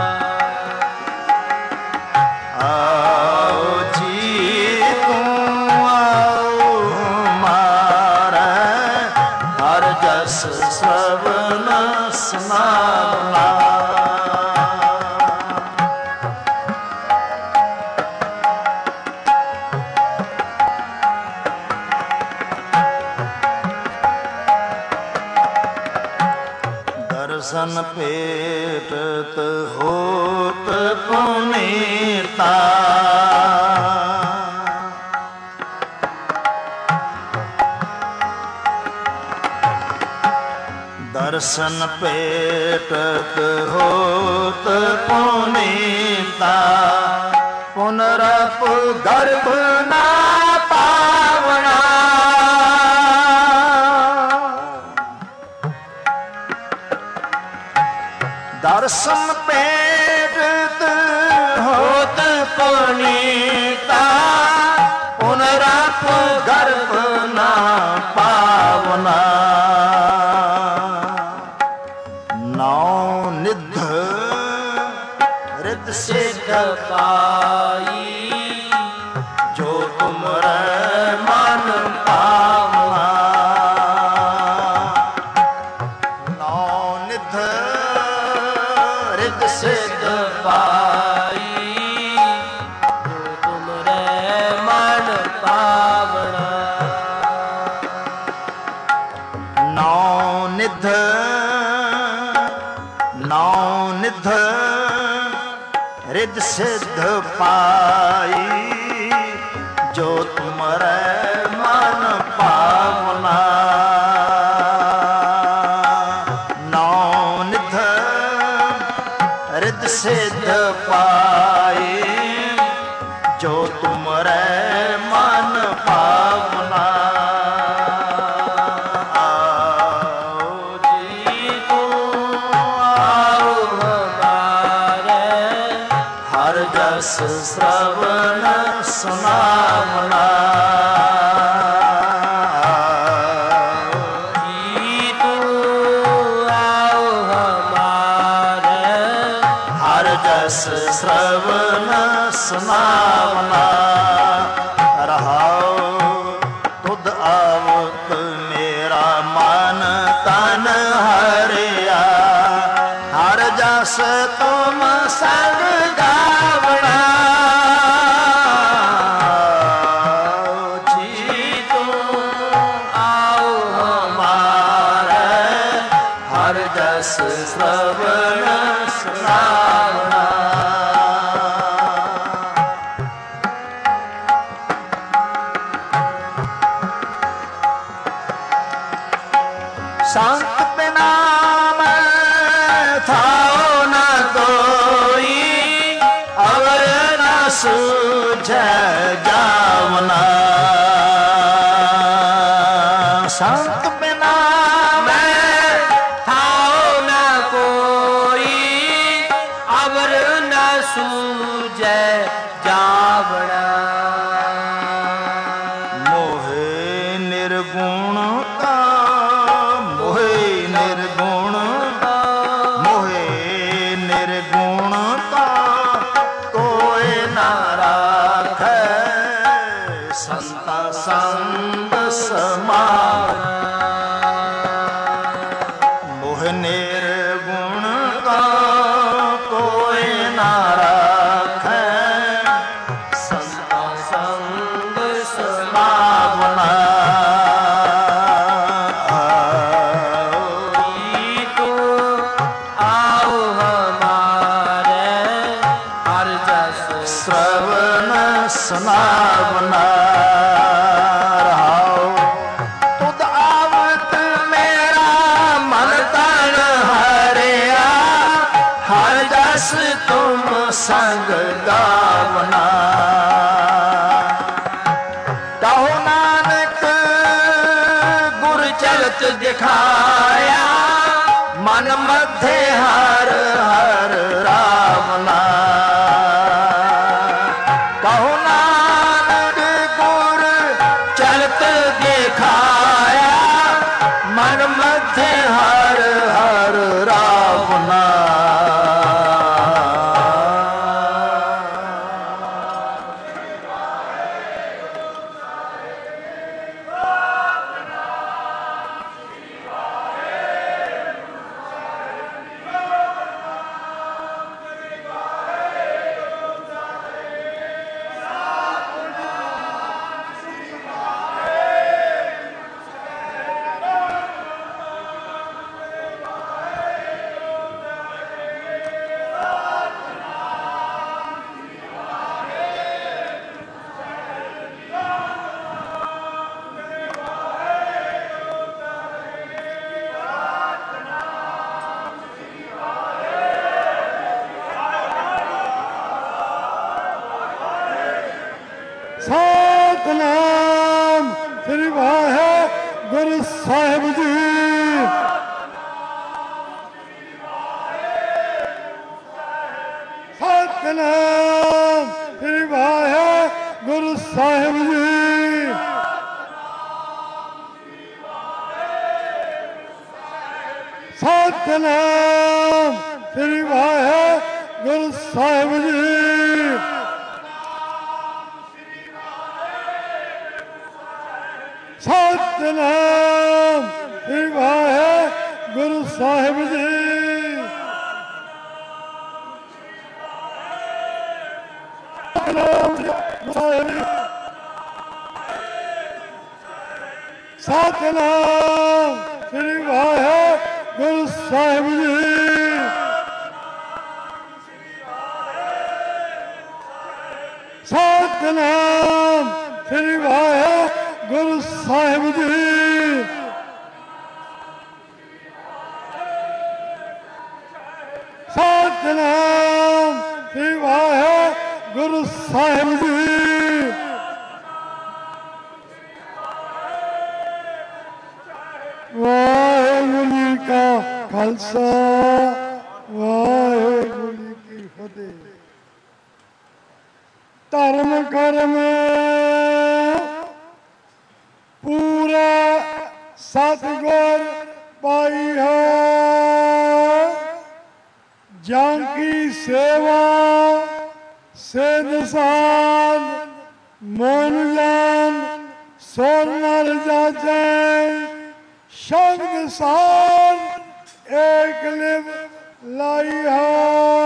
Speaker 1: ਸਰਵਨ ਸੁਨਾਵਨਾ। ਦਰਸ਼ਨ ਭੇਟਤ ਹੋਤ ਪੁਨੀਤਾ, ਦਰਸ਼ਨ ਭੇਟਤ ਹੋਤ ਪੁਨੀਤਾ। पुनरप गर्भ ना पावना। दर्शन पेट होत पुनीता, पुनरप गर्भ ना पावना। नौ निध रित सिद्ध पाई, जो तुमरे मन पावना। नौ निध रित सिद्ध पाई,
Speaker 2: जो तुमरे मन पावना।
Speaker 1: नौ निध नौ निध रिद सिद्ध पाई, जो तुमरे मन पावना। नौ निध रिद सिद्ध पाई, जो तुमरे मन पावना। श्रवण सुनावना।
Speaker 2: तू आओ हमारे,
Speaker 1: हर जस श्रवण सुनावना। रहाओ तुद आवत मेरा मन तन हरिया, हर जस तुम संग गावना। जी तुम आओ हमारे, हर जस श्रवण सुनावना। संत बिना मैं थाओ न कोई, अवर न सूझे जावना। संत बिना
Speaker 2: मैं थाओ न कोई, अवर न सूझे जावना।
Speaker 1: मोहे निर्गुण का, मोहे निर्गुण, मोहे निर्गुण का कोई न राखै, संत संग समान। मोह निर्गुण का कोई न राखै, संत संग समावना।
Speaker 2: तू आओ हमारे, हर जस
Speaker 1: श्रवण सुनावना। रहाओ तुद आवत मेरा मन तन हरिया, हर जस तुम संग गावना। कहो नानक गुर चरत दिखाया, मन मध्य हर हर रावना। कहो नानक गुर चरत दिखाया, मन मध्य हर हर रावना।
Speaker 4: ਗੁਰੂ ਸਾਹਿਬ ਜੀ। ਸਤਿਨਾਮ ਸ੍ਰੀ ਵਾਹਿਗੁਰੂ ਸਾਹਿਬ ਜੀ। ਸਤਿਨਾਮ ਸ੍ਰੀ ਵਾਹਿਗੁਰੂ ਸਾਹਿਬ ਜੀ। ਸਤਿਨਾਮ ਸ੍ਰੀ ਵਾਹਿਗੁਰੂ ਸਾਹਿਬ ਜੀ। ਸਤਿਨਾਮ ਸ੍ਰੀ ਵਾਹਿਗੁਰੂ ਸਾਹਿਬ ਜੀ। ਸਤਿਨਾਮ ਸ੍ਰੀ ਵਾਹਿਗੁਰੂ ਸਾਹਿਬ ਜੀ। ਸਤਿਨਾਮ ਸ੍ਰੀ ਵਾਹਿਗੁਰੂ ਸਾਹਿਬ ਜੀ। ਵਾਹਿਗੁਰੂ ਜੀ ਕਾ ਖਾਲਸਾ ਵਾਹਿਗੁਰੂ ਜੀ ਕੀ ਫਤਿਹ। ਧਰਮ ਕਰਮ ਪੂਰਾ ਸਤਿਗੁਰ ਪਾਈ ਹੈ। ਜਾਂ ਕੀ ਸੇਵਾ ਸੇ ਨਿਸ਼ਾਨ ਮਨ ਜਾਨ ਸੋਰ ਨਰ ਜਾਜੈ। ਸ਼ਬਦ ਸਾਰ ਏਕ ਲਿਵ ਲਾਈ ਹੈ।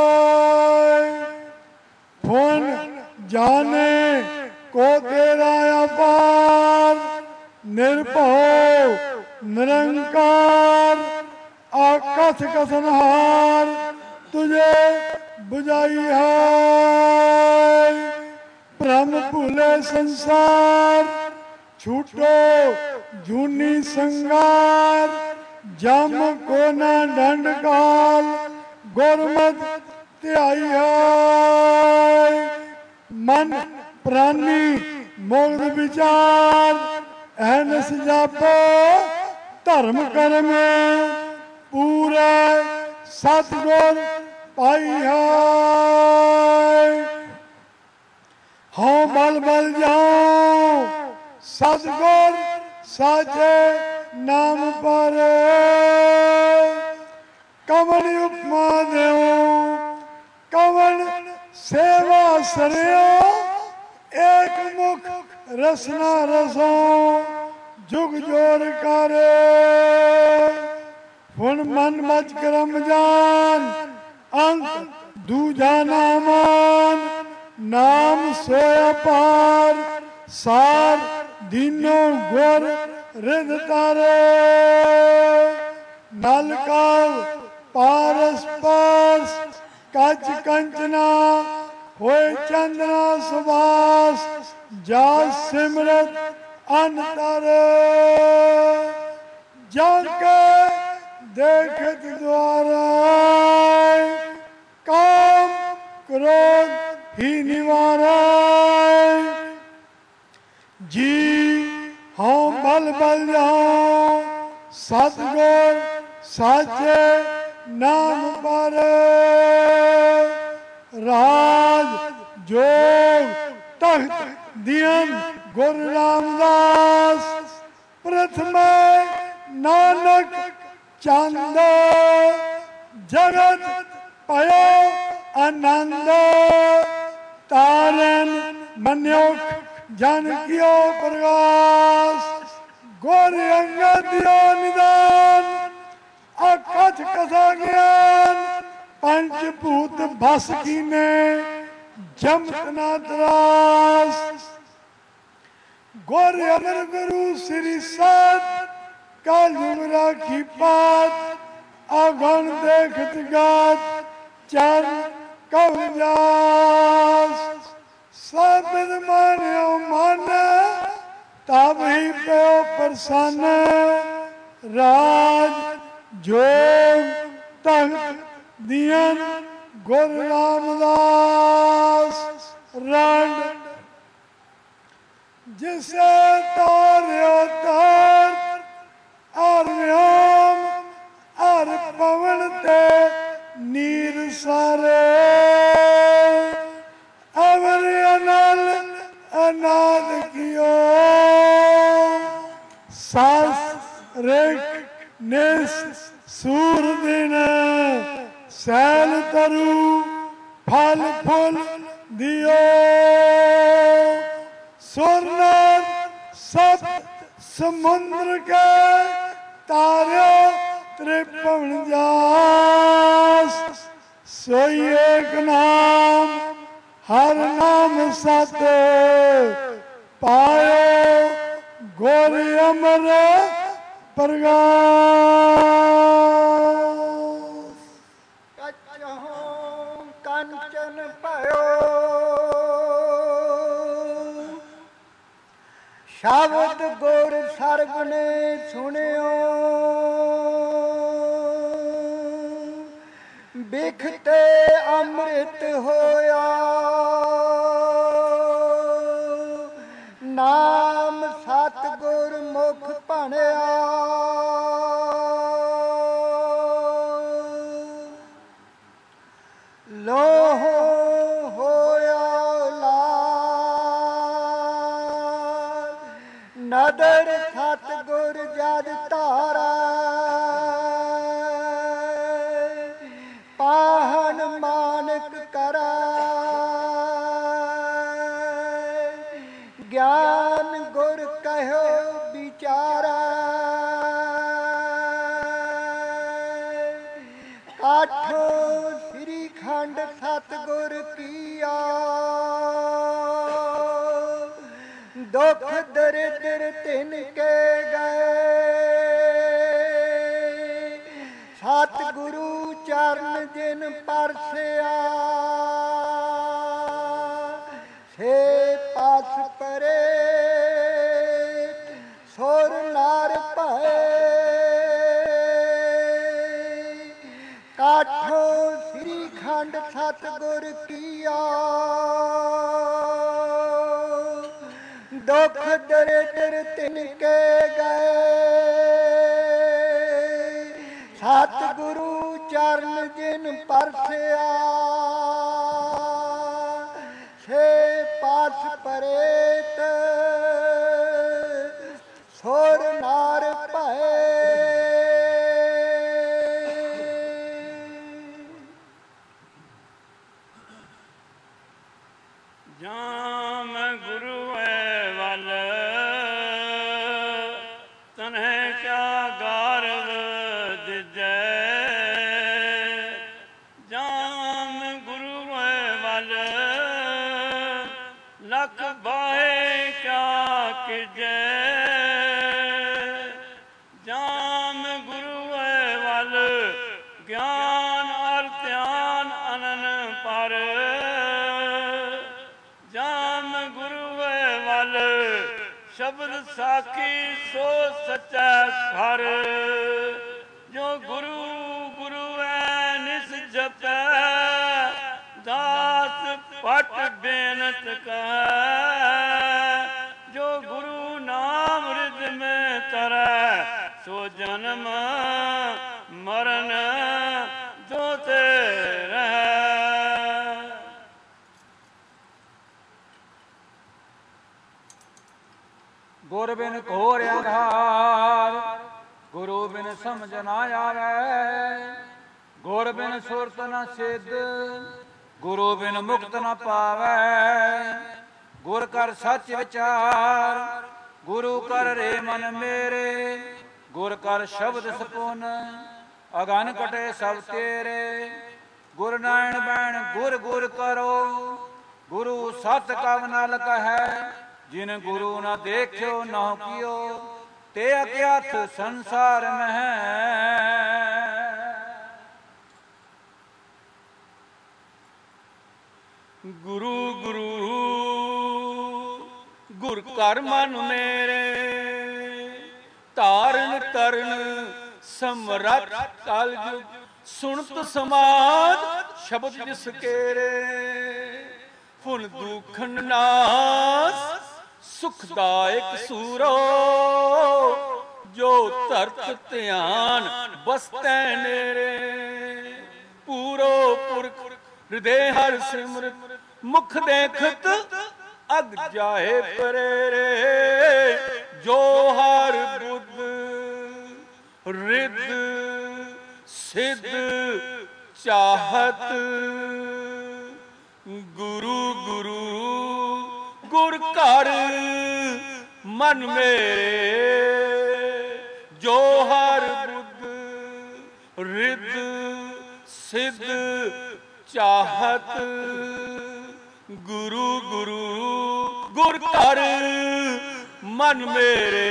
Speaker 4: ਫੁਨ ਜਾਣੇ ਕੋ ਤੇਰਾ ਅਪਾਰ। ਨਿਰਭਉ ਨਿਰੰਕਾਰ ਆਕਥ ਕਥਨਹਾਰ ਤੁਝੇ ਬੁਝਾਈ ਹੈ। ਭ੍ਰਮ ਭੁਲੇ ਸੰਸਾਰ ਛੂਟੋ ਜੂਨੀ ਸੰਗਾਰ। ਜਮ ਕੋ ਨਾ ਡੰਡ ਕਾਲ ਗੁਰਮਤਿ ਧਿਆਈ ਹੈ। ਮਨ ਪ੍ਰਾਨੀ ਮੁਗਧ ਵਿਚਾਰ ਅਹਨਸ ਜਾਪੋ। ਧਰਮ ਕਰਮ ਪੂਰਾ ਸਤਿਗੁਰ ਪਾਈ ਹੈ। ਹਉ ਬਲ ਬਲ ਜਾਉ ਸਤਿਗੁਰ ਸਾਚੇ ਨਾਮ ਪਰ। ਕਵਣ ਉਪਮਾ ਦਿਓ ਕਵਣ ਸੇਵਾ ਸਰਿਓ। ਏਕ ਮੁਖ ਰਸਨਾ ਰਸੋ ਜੁਗ ਜੋੜ ਕਰੇ। ਹੁਣ ਮਨ ਮਚ ਕਰਮ ਜਾਨ ਅੰਤ ਦੂਜਾ ਨਾਮਾਨ। ਨਾਮ ਸੋਇਆ ਪਾਰ ਸਾਰ ਦੀਨੋ ਗੁਰ ਰਿਧ ਤਾਰੇ। ਨਲ ਕਾਲ ਪਾਰਸ ਪਾਸ ਕੱਚ ਕੰਚਨਾ ਹੋਏ ਚੰਦਨਾ ਸੁਬਾਸ। ਜਾ ਸਿਮਰਤ ਅੰਤਰ ਜਾਂ ਕੇ ਦੇਖਤ ਦੁਆਰਾ। ਕਾਮ ਕ੍ਰੋਧ ਹੀ ਨਿਵਾਰਾ। ਜੀ ਹਉ ਬਲ ਬਲ ਜਾਉ ਸਤਿਗੁਰ ਸਾਚੇ ਨਾਮ ਪਰ। ਰਾਜ ਜੋਗ ਤਖਤ ਦੀਨ ਗੁਰੂ ਰਾਮਦਾਸ। ਪ੍ਰਥਮੇ ਨਾਨਕ ਚੰਦ ਜਗਤ ਭਇਓ ਆਨੰਦ। ਤਾਰਨ ਮਨੁਖ ਜਨ ਕਿਓ ਪ੍ਰਗਾਸ। ਗੁਰ ਅੰਗਦ ਦਿਓ ਨਿਦਾਨ ਅਕਥ ਕਥਾ ਗਿਆਨ। ਪੰਚ ਭੂਤ ਬਸ ਕੀਨੇ ਜਮਤ ਨਾ ਤਰਾਸ। ਗੁਰ ਅਮਰ ਗੁਰੂ ਸ੍ਰੀ ਸਤ ਕਲਯੁਗ ਰਾਖੀ ਪਾਤ। ਅਗਣ ਦੇਖਤ ਗਾਤ ਚਰਨ ਕਉ ਜਾਸ। ਸਬਦ ਮਾਨਿਓ ਮਨ ਤਬ ਹੀ ਪਿਓ ਪ੍ਰਸੰਨ। ਰਾਜ ਜੋਗ ਤਖਤ ਦੀਨ ਗੁਰੂ ਰਾਮਦਾਸ। ਰੰਡ ਜਿਸੇ ਤਾਰਿਓ ਤਾਰ ਸਾਸ ਰੇਖ ਨਿਸ ਸੂਰ ਦਿਨ ਸੈਲ ਤਰੂ ਫਲ ਫੁੱਲ ਦਿਓ ਸੁਰਨ ਸਤ ਸਮੁੰਦਰ ਕੇ ਤਾਰਿਓ ਤ੍ਰਿਪਵਨ ਜਾਸ सोई एक नाम हर नाम सत पायो गोर अमर प्रगास
Speaker 1: कंचन पायो शब्द गोर सर्ब ने सुनियो बिखते अमृत होया नाम सतगुर मुख भणिया लोहो होया लाल नदर सतगुर जद तारा पाहन मानक करा ज्ञान गुर कहो बिचारा काठो श्री खंड सतगुर किया दुख दरिद्र तिनके गए सतगुरु चरण जिन परसिया से पास परे सुर नार भय काठो श्री खंड सतगुर किया दुख दरिद्र तिनके गए सतगुरु चरण जिन परसिया से पास परेत सुर नार भय
Speaker 5: जाम गुरु वल तन्हे क्या गारव दिजै जाम गुरु वल लख बाहे क्या किजै जाम गुरु वल ज्ञान और ध्यान अनन पर जाम गुरु वल शब्द साखी सो सच्चा घर जो गुरु गुरु है निस जपै दास पट बेनत कह जो गुरु नाम रिद में तरह सो जन्म मरण जोते रह
Speaker 6: गुर बिन घोर अंधार गुरु बिन समझ ना आवे गुर बिन सुरत न सिद्ध गुरु बिन मुक्त न पावे गुर कर सच विचार गुरु कर रे मन मेरे गुर कर शब्द सपुन अगन कटे सब तेरे गुर नारायण बैण गुर गुर करो गुरु सत कव नल कहे जिन गुरु न देखो न कियो ते अज्ञात संसार में है
Speaker 5: गुरु गुरु गुर कर मन मेरे तारण तरण समरथ कलयुग सुनत समाज शब्द जिस केरे फुन दुखन नास सुखदायक सूरो जो तरत ध्यान बसतै नेरे पूरो पुरख हृदय हर सिमरत मुख देखत अग जाए परेरे जो हर बुध ਰਿੱਧ ਸਿੱਧ ਚਾਹਤ ਗੁਰੂ ਗੁਰੂ ਗੁਰ ਘਰ ਮਨ ਮੇਰੇ ਜੋ ਹਰ ਬੁੱਧ ਰਿੱਧ ਸਿੱਧ ਚਾਹਤ ਗੁਰੂ ਗੁਰੂ ਗੁਰ ਘਰ ਮਨ ਮੇਰੇ।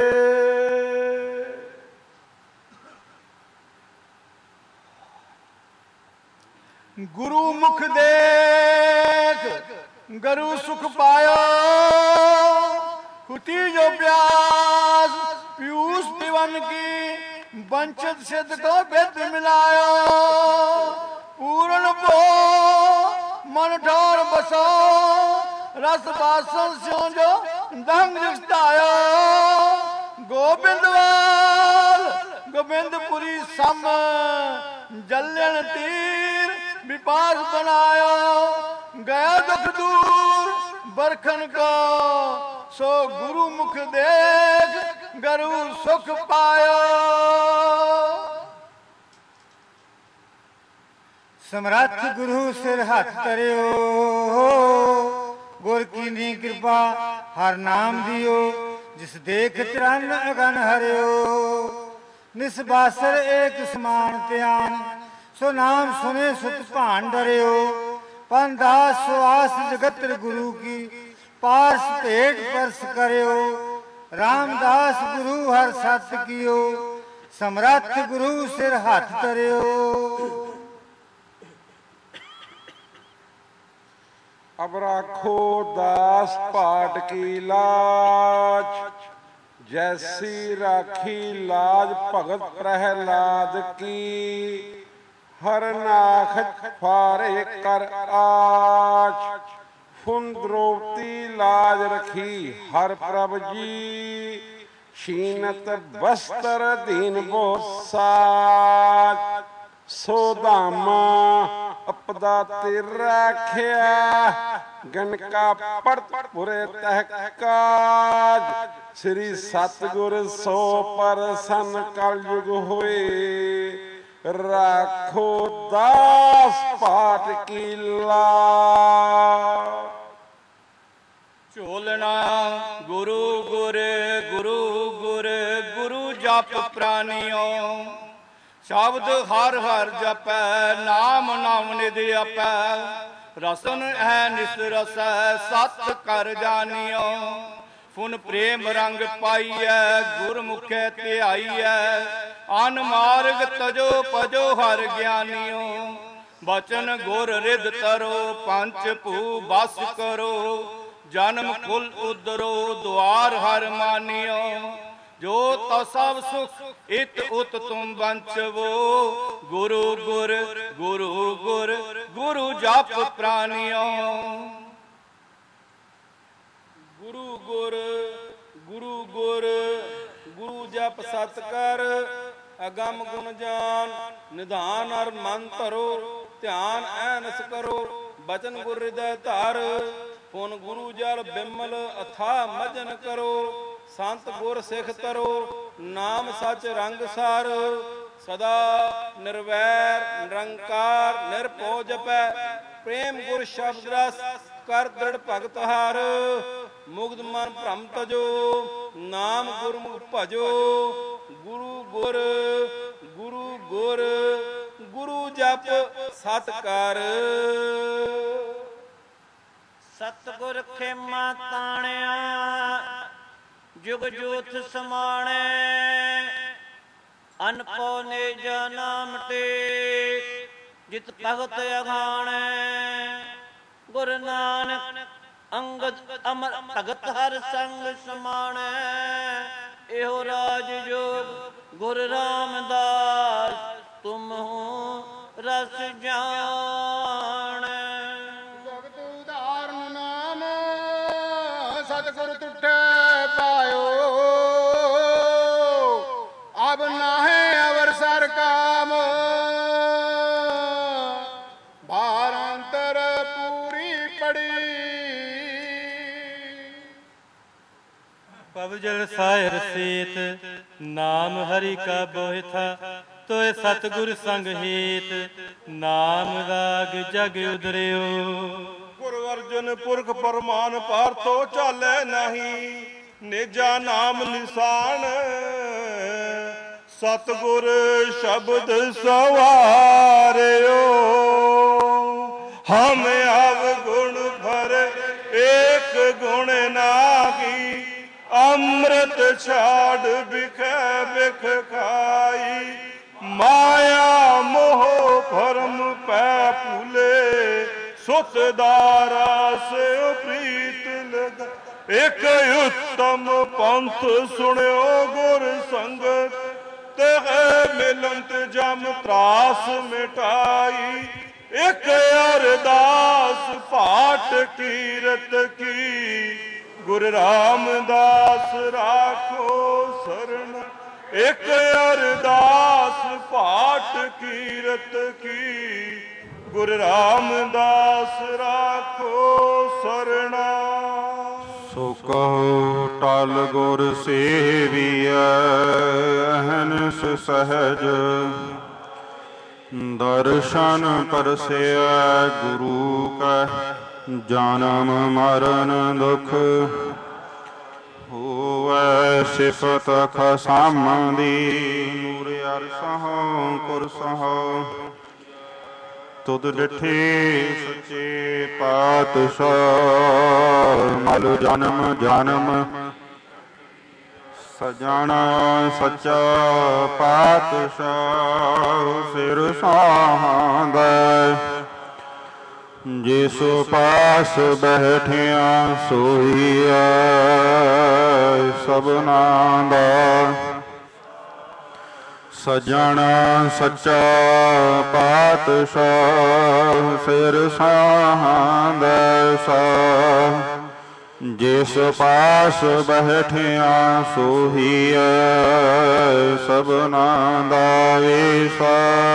Speaker 1: ਗੁਰੂ ਮੁਖ ਦੇਖ ਗਰੂ ਸੁਖ ਪਾਇਓ, ਹੁਤੀ ਜੋ ਪਿਆਸ ਪੀਊਸ ਪਿਵਨ ਕੀ ਬੰਚਤ ਸਿੱਧ ਕੋ ਬਿਦ ਮਿਲਾਇਓ। ਪੂਰਨ ਭੋ ਮਨ ਠਾਰ ਬਸੋ, ਰਸ ਬਾਸਨ ਸਿਉ ਜੋ ਦੰਗ ਜਗਤਾਇਓ। ਗੋਬਿੰਦਵਾਲ ਗੋਬਿੰਦਪੁਰੀ ਸਮ, ਜਲਣ ਤੀਰ ਵਿਪਾਸ ਬਣਾਇਓ। ਗਿਆ ਦੁਖ ਦੂਰ ਬਰਖਨ ਕੋ, ਸੋ ਗੁਰੂ ਮੁਖ ਦੇਖ ਗਰੂ ਸੁਖ ਪਾਇਓ। ਸਮਰੱਥ ਗੁਰੂ ਸਿਰ ਹੱਥ ਧਰਿਓ, ਗੁਰ ਕੀਨੀ ਕਿਰਪਾ ਹਰ ਨਾਮ ਦਿਓ। ਜਿਸ ਦੇਖ ਚਰਨ ਅਗਨ ਹਰਿਓ, ਨਿਸਬਾਸਰ ਏਕ ਸਮਾਨ ਧਿਆਨ। ਸੋ ਨਾਮ ਸੁਨੇ ਸੁਤ ਭਾਨ ਡਰਿਓ। ਪੰਦਾਸ ਸੁਆਸ ਜਗਤਰ ਗੁਰੂ ਕੀ, ਪਾਰਸ ਭੇਟ ਪਰਸ ਕਰਿਓ। ਰਾਮਦਾਸ ਗੁਰੂ ਹਰ ਸਤ ਕੀਓ, ਸਮਰੱਥ ਗੁਰੂ ਸਿਰ ਹੱਥ ਧਰਿਓ।
Speaker 7: ਅਬ ਰਾਖੋ ਦਾਸ ਪਾਟ ਕੀ ਲਾਜ, ਜੈਸੀ ਰਾਖੀ ਲਾਜ ਭਗਤ ਪ੍ਰਹਿਲਾਦ ਕੀ। ਹਰ ਨਾਖ ਫਾਰੇ ਕਰ ਆਚ, ਫੁਨ ਦ੍ਰੋਪਤੀ ਲਾਜ ਰਖੀ ਹਰ ਪ੍ਰਭ ਜੀ। ਛੀਨਤ ਬਸਤਰ ਦੀਨ ਬੋ ਸਾਜ, ਸੋ ਧਾਮਾ ਅਪਦਾ ਤੇ ਰਾਖਿਆ। ਗਨਕਾ ਪੜਤ ਪੁਰੇ ਤਹਿ ਕਾਜ, ਸ੍ਰੀ ਸਤਿਗੁਰ ਸੋ ਪਰਸਨ ਕਲ ਯੁਗ ਹੋਏ। ਰਾਖੋ ਦਾਸ ਪਾਟ ਕੀ ਲਾਜ।
Speaker 5: ਝੋਲਣਾ ਗੁਰੂ ਗੁਰ ਗੁਰੂ ਗੁਰ ਗੁਰੂ ਜਪ ਪ੍ਰਾਨੀਓ। ਸ਼ਬਦ ਹਰ ਹਰ ਜਪੈ, ਨਾਮ ਨਾਮ ਨਿਧ ਆਪੈ। ਰਸਨ ਹੈ ਨਿਸ ਰਸੈ, ਸਤ ਕਰ ਜਾਣਿਓ। ਫੁਨ ਪ੍ਰੇਮ ਰੰਗ ਪਾਈਐ, ਗੁਰਮੁਖੈ ਧਿਆਈਐ। ਅਨ ਮਾਰਗ ਤਜੋ ਪਜੋ ਹਰ ਗਿਆਨੀਓ। ਬਚਨ ਗੁਰ ਰਿਦ ਤਰੋ, ਪੰਚ ਭੂ ਬਸ ਕਰੋ। ਜਨਮ ਕੁਲ ਉਦਰੋ, ਦੁਆਰ ਹਰ ਮਾਨਿਓ। ਜੋ ਤਉ ਸਭ ਸੁਖ ਇਤ ਉਤ ਤੁਮ ਬੰਚਵੋ। ਗੁਰੂ ਗੁਰ ਗੁਰੂ ਗੁਰ ਗੁਰੂ ਜਪ ਪ੍ਰਾਨੀਓ। ਗੁਰੂ ਗੁਰ ਗੁਰੂ ਗੁਰ ਗੁਰੂ ਜਪ ਸਤ ਕਰ। ਅਗਮ ਗੁਣ ਜਾਨ ਨਿਧਾਨ ਅਰ ਮਨ ਧਰੋ। ਧਿਆਨ ਐਨਸ ਕਰੋ, ਬਚਨ ਗੁਰ ਹਿਰਦੈ ਧਰ। ਪੁਨ ਗੁਰੂ ਜਲ ਬਿਮਲ ਅਥਾ ਮਜਨ ਕਰੋ। ਸੰਤ ਗੁਰ ਸਿੱਖ ਤਰੋ, ਨਾਮ ਸਚ ਰੰਗ ਸਾਰ। ਸਦਾ ਨਿਰਵੈਰ ਨਿਰੰਕਾਰ ਨਿਰਭਉ ਜਪੈ। ਪ੍ਰੇਮ ਗੁਰ ਸ਼ਬਦ ਰਸ ਕਰ ਦ੍ਰਿੜ ਭਗਤ ਹਾਰ। ਮੁਗਧ ਮਨ ਭ੍ਰਮ ਤਜੋ, ਨਾਮ ਗੁਰਮੁਖ ਭਜੋ। ਗੁਰੂ ਗੁਰ ਗੁਰੂ ਗੁਰ ਗੁਰੂ ਜਪ ਸਤ ਕਰ।
Speaker 2: ਸਤਿਗੁਰ ਖੇਮਾ ਤਾਣਿਆ, ਜੁਗ ਜੋਥ ਸਮਾਣੈ। ਅਨਪੋ ਨੇ ਨਾਮ ਟੇਕ, ਜਿਤ ਭਗਤ ਅਘਾਣੈ। ਗੁਰ ਨਾਨਕ ਅੰਗਦ ਅਮਰ ਭਗਤ ਹਰ ਸੰਗ ਸਮਾਣੈ। ਇਹੋ ਰਾਜ ਜੋਗ ਗੁਰ ਰਾਮਦਾਸ, ਤੁਮ ਹੋ ਰਸ ਜਾਣੈ।
Speaker 1: ਭਗਤ ਉਦਾਹਰਨ ਨਾਮ, ਸਤਿਗੁਰ ਤੁਠੈ ਪਾਇਓ। ਅਬ ਨਾਹੇ ਅਵਰ ਸਰ ਕਾਮ, ਭਾਰ ਅੰਤਰ ਪੂਰੀ ਪੜੀ।
Speaker 8: पव जल सायर सीत, नाम हरि का बोहि था, तोय सतगुर संग हीत, नाम राग जग उदरियो।
Speaker 7: गुरु अर्जन पुरख परमान पार तो चाले नहीं, निजा नाम निशान, सतगुर शब्द सवारियो। हम अवगुण भर एक गुण नागी, अमृत छाड़ बिख बिख खाई। माया मोह भरम पै फूले, सुत दारा से प्रीत लगा। एक उत्तम पंथ सुनियो गुर संगत, तेह मिलंत जम त्रास मिटाई। एक अरदास पाठ कीरत की, गुरु रामदास राखो शरण। एक अरदास पाठ कीरत की, गुरु रामदास राखो शरणा।
Speaker 9: सो कहो टल गुर सेविया, अहनस सहज दर्शन परसिया। गुरु का जन्म मरण दुख, होवै सिफत खसामदी। नूर अरसहों कुरसहों, तुद डिठे सच्चे पातशाह। मल जन्म जन्म सजाना सच्चा पातशाह। सिर साहांदा जिसो पास बैठिया, सोईया सबना दा। सजाना सच्चा पातशाह, सिर साहांदा साह। जिस पास बैठिया, सोहिया सबना दा वेसा।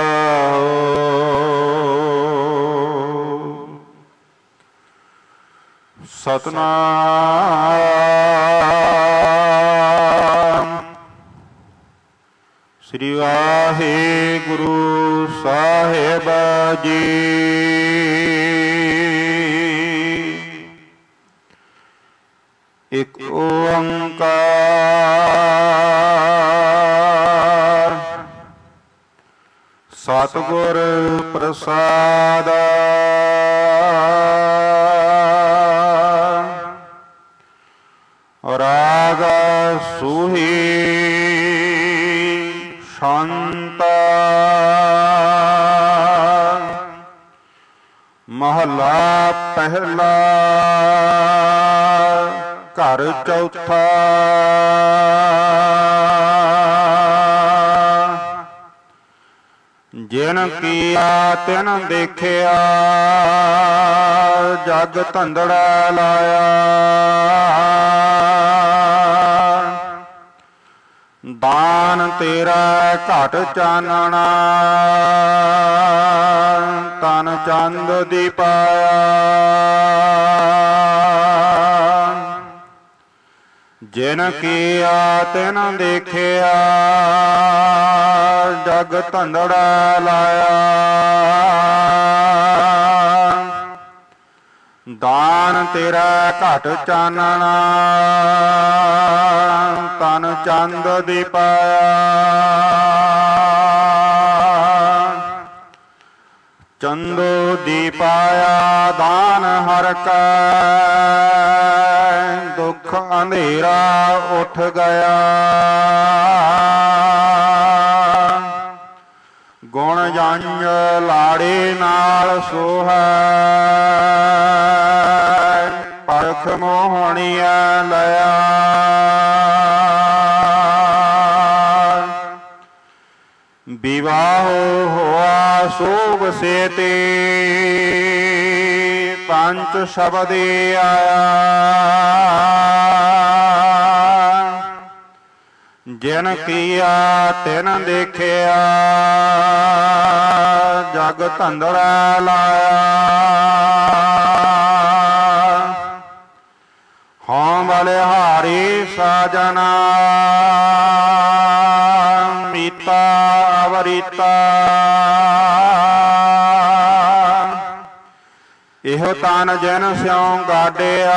Speaker 9: सतनाम श्री वाहिगुरु साहिब जी। एक ओंकार सतगुर प्रसाद। राग सूही शांत। महला पहला घर चौथा। जिन किया तिन देखिया, जग धंधड़ा लाया। दान तेरा घट चानना, तन चंद दी पाया। जिन किया तिन देखिया, जग धंधड़ा लाया। दान तेरा घट चानना, तन चंद दी पाया। चंदो दी पाया दान हर कै, दुख अंधेरा उठ गया। गुण जंज लाड़े नाल सोहै, परख मोहनिया लया। विवाह होआ सोग सेते, पंच शब्दे आया। जिन किया तिन देखिया, जग धंधड़ा लाया। ਹਉ ਬਲਿਹਾਰੀ ਸਾਜਨਾ ਮੀਤਾ ਅਵਰੀਤਾ ਇਹੋ ਤਨ ਜਨ ਸਿਉ ਗਾਡਿਆ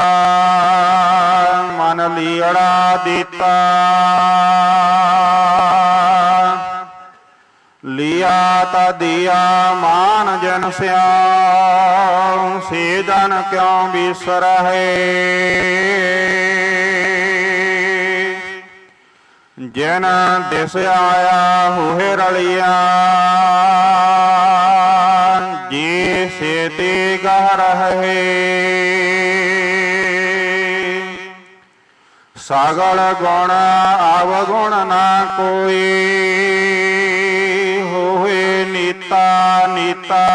Speaker 9: ਮਨ ਲੀੜਾ ਦਿੱਤਾ ਲਿਆ ਤਾ ਦਿਆ ਮਾਨ ਜਨ ਸਿਉ ਸੇ ਜਨ ਕਿਉ ਬਿਸਰਹਿ ਜਿਨ ਦਿਸ ਆਇਆ ਹੋਏ ਰਲਿਆ ਜੀ ਸੇਤੀ ਗਹ ਰਹੇ ਸਗਲ ਗੁਣ ਅਵਗੁਣ ਨਾ ਕੋਈ ਹੋਏ ਨੀਤਾ ਨੀਤਾ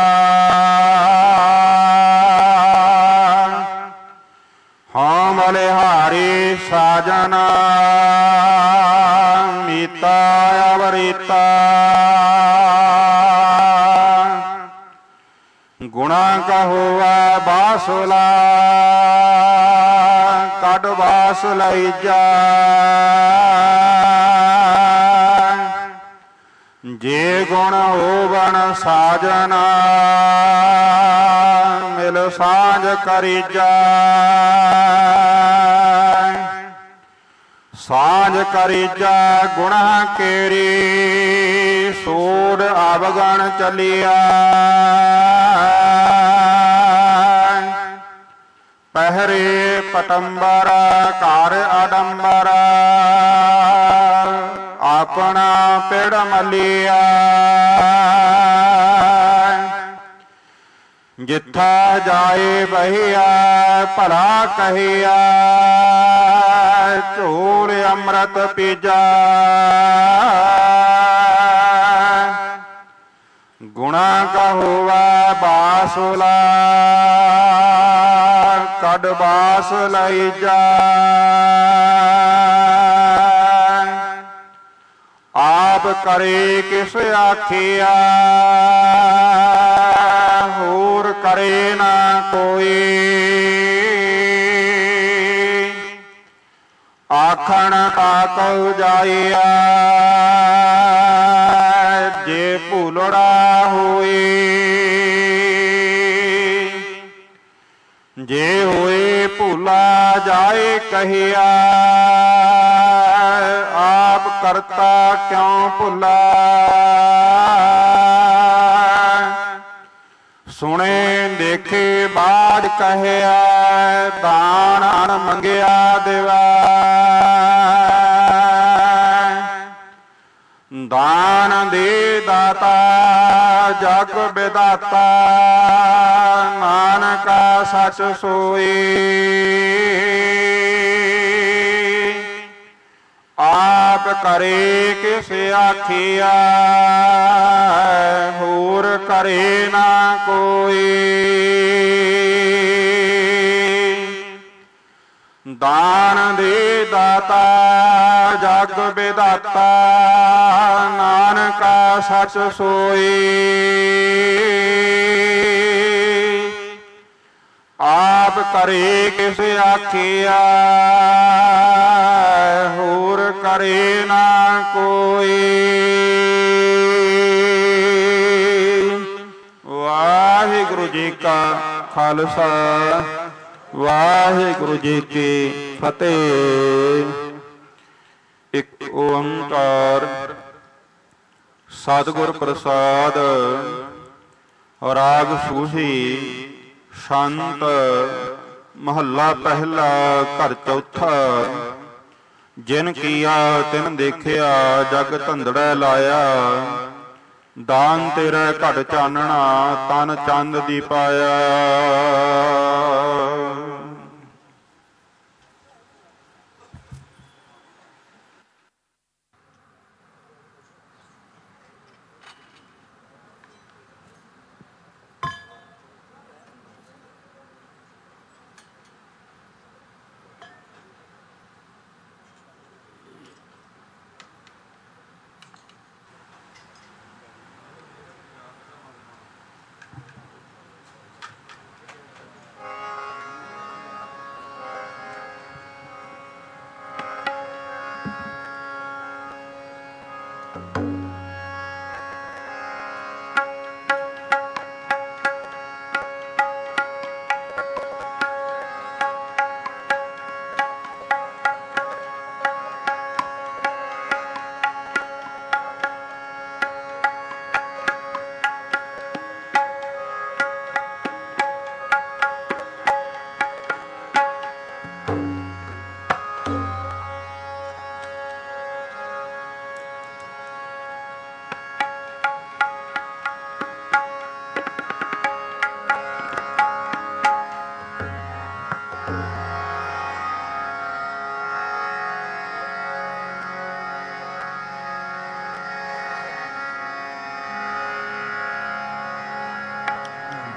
Speaker 9: ਹਉ ਬਲਿਹਾਰੀ ਸਾਜਨਾ ਮੀਤਾ ਅਵਰੀਤਾ ਗੁਣਾ ਕਹੋਵੈ ਬਾਸੁਲਾ ਕੱਢ ਬਾਸ ਲਈ ਜਾ ਜੇ ਗੁਣ ਹੋਵਣ ਸਾਜਨਾ ਮਿਲ ਸਾਂਝ ਕਰੀ ਜਾ ਸਾਂਝ ਕਰੀ ਜਾ ਗੁਣਾ ਕੇਰੀ ਸੋੜ ਅਵਗਣ ਚਲਿਆ ਪਹਿਰੇ ਪਟੰਬਰ ਘਰ ਆਡੰਬਰ ਆਪਣਾ ਪਿੜ ਮਲਿਆ ਜਿੱਥਾ ਜਾਏ ਬਹਿਆ ਭਲਾ ਕਹਿਆ ਝੋਲ ਅੰਮ੍ਰਿਤ ਪੀਜਾ ਗੁਣਾ ਕਹੋਵੈ ਬਾਸੁਲਾ ਕੱਢ ਬਾਸ ਲਈ ਜਾ ਆਪ ਕਰੇ ਕਿਸ ਆਖਿਆ ਹੋਰ ਕਰੇ ਨਾ ਕੋਈ ਆਖਣ ਤਾਕਉ ਜਾਈਆ ਜੇ ਭੁਲੜਾ ਹੋਏ ਜੇ ਹੋਏ ਭੁਲਾ ਜਾਏ ਕਹਿਆ ਆਪ ਕਰਤਾ ਕਿਉ ਭੁਲਾ ਸੁਣੇ ਦੇਖੇ ਬਾਜ ਕਹਿਆ ਦਾਨ ਅਣ ਮੰਗਿਆ ਦੇਵਾ ਦਾਨ ਦੇ ਦਾਤਾ ਜਗ ਵਿਦਾਤਾ ਨਾਨਕਾ ਸਚ ਸੋਈ ਆਪ ਕਰੇ ਕਿਸ ਆਖਿਆ ਹੋਰ ਕਰੇ ਨਾ ਕੋਈ ਦਾਨ ਦੇ ਦਾਤਾ ਜਗ ਵਿਦਾਤਾ ਨਾਨਕਾ ਸਚ ਸੋਈ ਆਪ ਕਰੇ ਕਿਸ ਆਖਿਆ ਹੋਰ ਕਰੇ ਨਾ ਕੋਈ ਵਾਹਿਗੁਰੂ ਜੀ ਕਾ ਖਾਲਸਾ ਵਾਹਿਗੁਰੂ ਜੀ ਕੀ ਫਤਿਹ। ਇੱਕ ਓੰਕਾਰ ਸਤਿਗੁਰ ਪ੍ਰਸਾਦ। ਰਾਗ ਸੂਹੀ ਸ਼ੰਤ ਮਹੱਲਾ ਪਹਿਲਾ ਘਰ ਚੌਥਾ। ਜਿਨ ਕੀਆ ਤਿਨ ਦੇਖਿਆ ਜਗ ਧੰਦੜਾ ਲਾਇਆ। ਦਾਨ ਤੇਰਾ ਘਟ ਚਾਨਣਾ ਤਨ ਚੰਦ ਦੀ ਪਾਇਆ।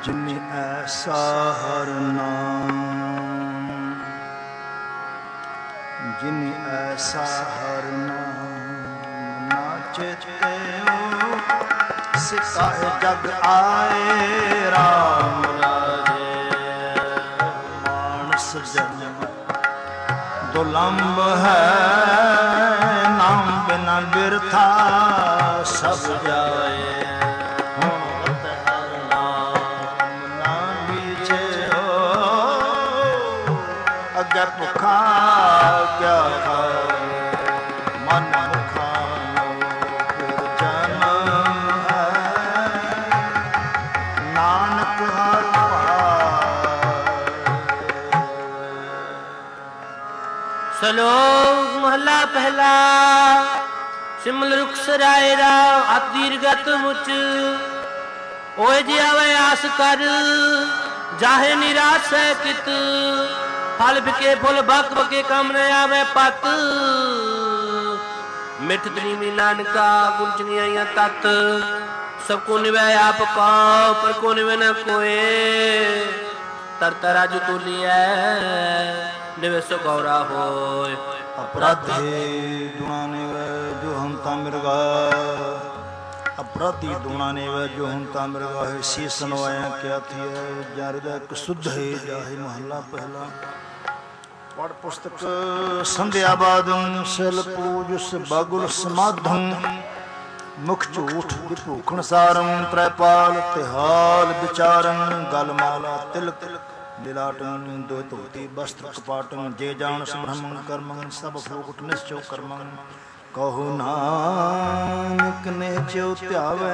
Speaker 1: ਜਿਨੇ ਐਸਾ ਹਰ ਨਾਮ, ਜਿਨੇ ਐਸਾ ਹਰ ਨਾਮ ਨਾ ਚੇਤੇ ਸਿਕਾਏ ਜਗ ਆਏ ਰਾਮ ਰਾਜੇ। ਮਾਨਸ ਜਨਮ ਦੁਲੰਭ ਹੈ, ਨਾਮ ਬਿਨਾ ਬਿਰਥਾ ਸਭ ਜਾਏ। ਅੱਗੇ ਭੁੱਖਾ ਕਿਆ ਖਾਏ, ਮਨ ਭੁੱਖਾ ਫਿਰ ਜਨਮ ਹੈ, ਨਾਨਕ ਹਰ ਪਾਏ।
Speaker 2: ਸਲੋਕ ਮਹਲਾ ਪਹਿਲਾ। ਸਿਮਲ ਰੁਖ ਸਰਾਏ ਰਾ ਅਤ ਦੀਰਗਤ ਮੁਚ, ਓਏ ਜੀ ਆਵੇ ਆਸ ਕਰ ਜਾਹੇ ਨਿਰਾਸ਼ ਹੈ ਕਿਤ। ਫਲ ਬਿਕੇ ਫੁੱਲ ਬਕ ਬਕੇ ਕੰਮ ਨ ਆਵੇ ਪਤ, ਮਿੱਠ ਤਰੀਮੀ ਨਾਨਕਾ ਗੁੰਚਨੀ ਆਈਆਂ ਤਤ। ਸਭ ਕੋ ਨਿਵੈ ਆਪ ਕਉ, ਪਰ ਕੋ ਨਿਵੈ ਨ ਕੋਏ। ਤਰ ਤਰਾਜੂ ਤੋਲੀਐ ਨਿਵੇ ਸੋ ਗੌਰਾ ਹੋਏ।
Speaker 1: ਅਪਰਾਧੇ ਦੁਣਾ ਨਿਵੈ ਜੋ ਹੰਤਾ ਮਿਰਗਾ, ਅਪਰਾਧੀ ਦੁਣਾ ਨਿਵੈ ਜੋ ਹੰਤਾ ਮਿਰਗਾ ਹੈ। ਸੀਸ ਨਵਾਇਆ ਕਿਆ ਥੀਐ, ਜਾਂ ਹਿਰਦੈ ਇਕ ਸੁਧ ਹੈ ਜਾਹੇ। ਮਹੱਲਾ ਪਹਿਲਾ। ਪੜ੍ਹ ਪੁਸਤਕ ਸੰਧਿਆ ਬਾਦੰ, ਸਿਲ ਪੂਜ ਬਾਗੁਲ ਸਮਾਧੰ। ਮੁਖ ਝੂਠ ਵਿਭੂਖਣ ਸਾਰੰ, ਤ੍ਰੈਪਾਲ ਤਿਹਾਲ ਵਿਚਾਰੰ। ਗਲ ਮਾਲਾ ਤਿਲਕ ਲਿਲਾਟਨ, ਦੋ ਧੋਤੀ ਬਸਤਰ ਕਪਾਟਨ। ਜੇ ਜਾਣਸ ਬ੍ਰਹਮੰ ਕਰਮੰ, ਸਭ ਫੋਕਟ ਨਿਸ਼ਚੋ ਕਰਮੰ। ਕਹੋ ਨਾਨਕ ਨੇ ਚਿਉ ਧਿਆਵੈ,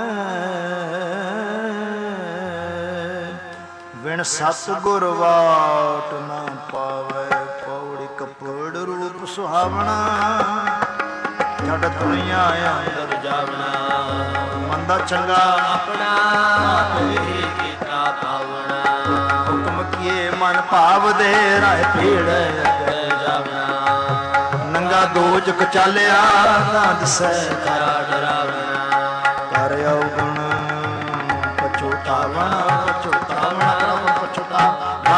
Speaker 1: ਵਿਣ ਸਤ ਗੁਰ ਵਾਟ ਨਾ ਪਾਵੈ। ਪੌੜੀ ਕੱਪੜ ਰੂਪ ਸੁਹਾਵਣਾ, ਛੱਡ ਦੁਨੀਆ ਅੰਦਰ ਜਾਵਣਾ। ਮੰਦਾ ਚੰਗਾ ਆਪਣਾ ਆਪੇ ਕੀਤਾ ਪਾਵਣਾ। ਹੁਕਮ ਕੀਏ ਮਨ ਭਾਵ ਦੇ, ਰਾਹ ਭੀੜ ਅੱਗੇ ਜਾਵਣਾ। ਨੰਗਾ ਦੋਜਕ ਚਾਲਿਆ, ਨਾ ਦਿਸੈ ਖਰਾ ਡਰਾਵਣਾ। ਕਰ ਔਗਣ ਪਛੋਤਾਵਣਾ, ਪਛੋਤਾਵਣਾ ਪਛੋਤਾਵਣਾ।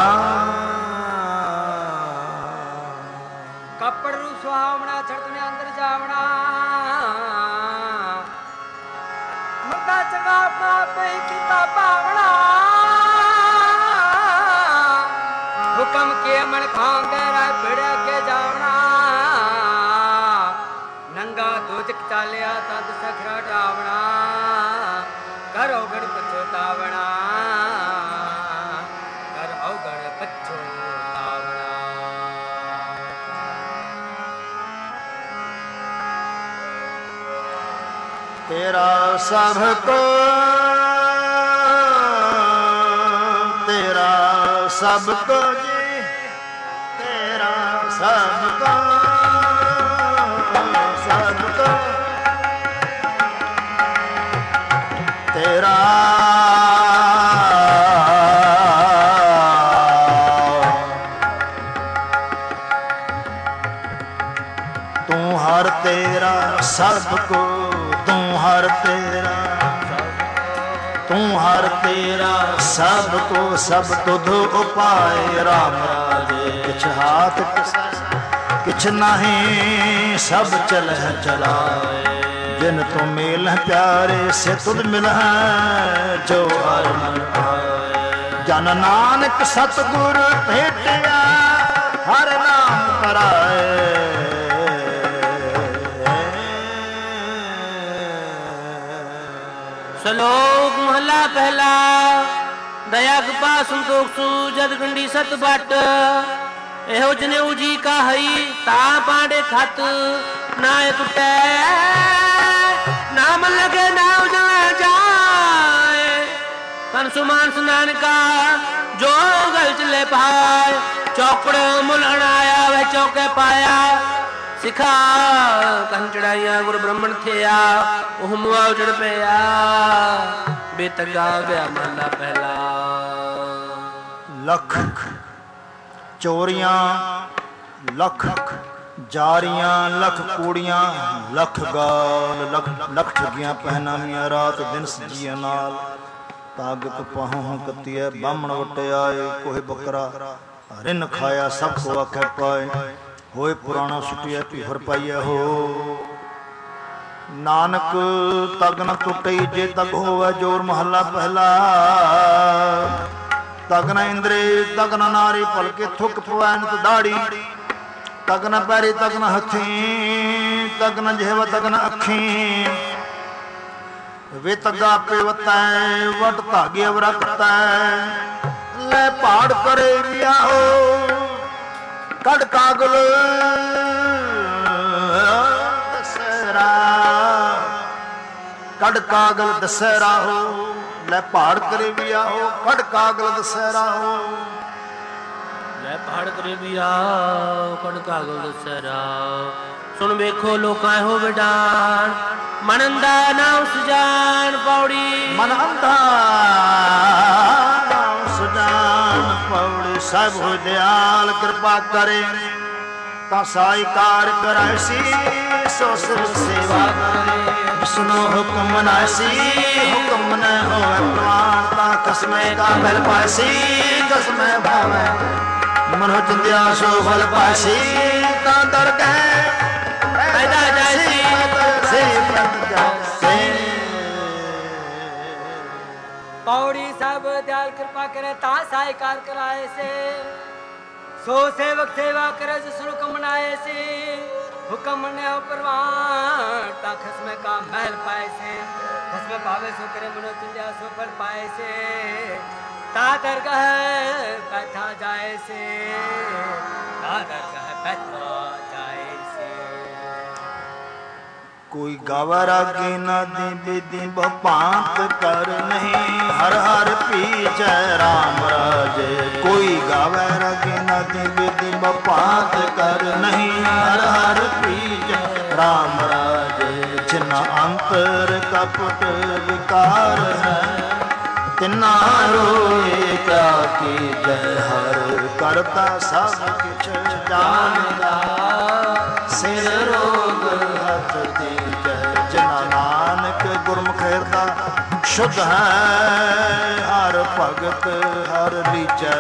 Speaker 3: ਕੱਪੜ ਰੂ ਸੁਹਾਵਣਾ, ਛੜਤ ਨੇ ਅੰਦਰ ਜਾਵਣਾ। ਮੰਦਾ ਚੰਗਾ ਆਪਣਾ ਆਪੇ ਕੀਤਾ ਪਾਵਣਾ। ਹੁਕਮ ਕੇ ਮਨ ਖਾਂਦੇ ਰਾਹ ਭਿੜ ਅੱਗੇ ਜਾਵਣਾ। ਨੰਗਾ ਦੋਜਕ ਚਾਲਿਆ, ਤਦ ਸਖਰਾ ਡਰਾਵਣਾ। ਕਰ ਔਗਣ ਪਛੋਤਾਵਣਾ, ਕਰ ਔਗਣ ਪਛੋਤਾਵਣਾ।
Speaker 1: ਤੇਰਾ ਸਭ ਕੋ, ਤੇਰਾ ਸਭ ਕੋ ਜੀ, ਤੇਰਾ ਸਭ ਕੋ, ਸਭ ਕੋ ਤੇਰਾ। ਤੂੰ ਹਰ ਤੇਰਾ ਸਭ ਕੋ, ਤੂੰ ਹਰ ਤੇਰਾ, ਤੂੰ ਹਰ ਤੇਰਾ ਸਭ ਕੋ, ਸਭ ਤੁਧ ਉਪਾਏ। ਰਾਮ ਰਾਜੇ ਕਿਛ ਹਾਥ ਕਿਛ ਨਹੀਂ, ਸਭ ਚਲਹਿ ਚਲਾਏ। ਜਿਨ ਤੂੰ ਮੇਲ ਪਿਆਰੇ, ਸੇ ਤੁਧ ਮਿਲਹਿ ਜੋ ਹਰ ਮਨ ਆਏ। ਜਨ ਨਾਨਕ ਸਤਿਗੁਰ ਭੇਟਿਆ, ਹਰ ਨਾਮ ਕਰਾਏ।
Speaker 2: ਸਲੋਕ ਮਹਲਾ ਪਹਿਲਾ। ਦਇਆ ਕ੍ਰਿਪਾ ਸੰਤੋਖ ਸੂ ਜਦ ਗੰਢੀ ਸਤ ਬਟ। ਇਹੋ ਜਨੇਊ ਜੀ ਕਾਹੀ, ਤਾਂ ਪਾਂਡੇ ਖਤ ਨਾ ਟੁੱਟੈ। ਨਾਮ ਲਗੇ ਨਾ ਉਜਲਾ ਜਾਏ। ਤਨ ਸੁਮਾਨ ਨਾਨਕਾ ਜੋ ਗਲ ਚਲੇ ਪਾਏ। ਚੌਕੜ ਮੁੱਲ ਅਣਾਇਆ ਵੈ ਚੌਕੇ ਪਾਇਆ। ਸਿਖਾ ਕੰਨ ਚੜਾਈਆਂ ਗੁਰ ਬ੍ਰਹਮਣ ਥਿਆ। ਉਹ ਮੁਆ ਉਜੜ ਪਿਆ, ਬੇਤਗਾ ਗਿਆ ਮਹਲਾ ਪਹਿਲਾ।
Speaker 1: ਲੱਖ ਚੋਰੀਆਂ, ਲੱਖ ਜਾਰੀਆਂ, ਲੱਖ ਕੂੜੀਆਂ, ਲੱਖ ਗਾਲ, ਲੱਖ ਲੱਖ ਠੱਗੀਆਂ ਪਹਿਨਾਵੀਆਂ ਰਾਤ ਦਿਨ ਸਜੀਆਂ ਨਾਲ। ਤਾਗਕ ਪਾਹੋਂ ਕੱਤੀਐ ਬਾਹਮਣ ਵਟਿਆਏ ਕੋਹਿ ਬੱਕਰਾ ਰਿਨ ਖਾਇਆ ਸਭ ਕੋ ਆਖੈ ਪਾਏ ਹੋਏ ਪੁਰਾਣਾ ਸੁਟਿਐ ਭੀਹਰ ਪਾਈਐ ਹੋ ਨਾਨਕ ਤਗ ਨ ਟੁੱਟਈ ਜੇ ਤਗ ਹੋਵੇ ਜੋਰ ਮਹੱਲਾ ਪਹਿਲਾ ਤਗ ਨ ਇੰਦਰੇ ਤਗ ਨ ਨਾਰੀ ਭਲਕੇ ਥੁੱਕ ਪਵੈ ਨਿਤ ਦਾੜੀ ਤਗ ਨ ਪੈਰੀ ਤਗ ਨ ਹੱਥੀ ਤਗ ਨ ਜਿਹਵ ਤਗ ਨ ਅੱਖੀ ਵੇ ਤਗਾ ਪੇ ਵਤੈ ਵਟ ਧਾਗੇ ਵਰਕਤੈ ਲੈ ਪਹਾੜ ਕਰੇ ਵਿਆਹੋ ਕੜ ਕਾਗਲ ਦਸਹਿਰਾ ਕੜ ਕਾਗਲ ਦਸਹਿਰਾ ਹੋ ਲੈ ਪਹਾੜ ਕਰੇ ਵਿਆਹੋ ਕੜ ਕਾਗਲ ਦਸਹਿਰਾ ਹੋ
Speaker 2: ਲੈ ਪਹਾੜ ਕਰੇ ਵਿਆਹੋ ਕੜ ਕਾਗਲ ਦਸਹਿਰਾ ਸੁਣ ਵੇਖੋ ਲੋਕਾਂ ਇਹੋ ਵਿਡਾਨ ਮਨ ਅੰਧਾ ਨਾ ਸੁਜਾਨ ਪੌੜੀ
Speaker 1: ਮਨ ਅੰਧਾ ਸੁਜਾਨ ਪੌੜੀ ਸਭ ਹੋ ਦਿਆਲ ਕਿਰਪਾ ਕਰੇ ਤਾਂ ਸਾਈ ਕਾਰ ਕਰਾਇਸੀ ਸੋ ਸਿਰ ਸੇਵਾ ਕਰੇ ਵਿਸ਼ਨੂੰ ਹੁਕਮ ਨਾਸੀ ਹੁਕਮ ਨ ਹੋਵੇ ਪ੍ਰਵਾਨ ਤਾਂ ਕਸਮੇ ਕਾ ਬਲ ਪਾਸੀ ਕਸਮੇ ਭਾਵੇ ਮਨੋ ਚਿੰਦਿਆ ਸੋ ਫਲ ਪਾਸੀ ਤਾਂ ਦਰ ਗਏ ਪੈਦਾ ਜੈਸੀ ਸੇ ਪ੍ਰਤ ਜੈਸੇ
Speaker 3: पौड़ी सब दयाल कृपा करे ता सायकार कराए से सो सेवक सेवा करे जिसनु कमनाए से हुक्म ने परवान ता खसमे का महल पाए से खसमे पावे सो करे मनो चिंजा सो फल पाए से ता दरगाह बैठा जाए से ता दरगाह बैठा जाए से
Speaker 1: कोई गावा रागे न दी बेदी बपांत कर नहीं हर हर पीछे राम राजे कोई गावा रागे न दी बेदी बपांत कर नहीं हर हर पीछे राम राजे जिन्ना अंतर कपट विकार है तिना रोए क्या की जय हर करता सब कुछ जानदा सिर रोग हथ दी जना नानक गुरमुख हिरदा शुद्ध है हर भगत हर लीजै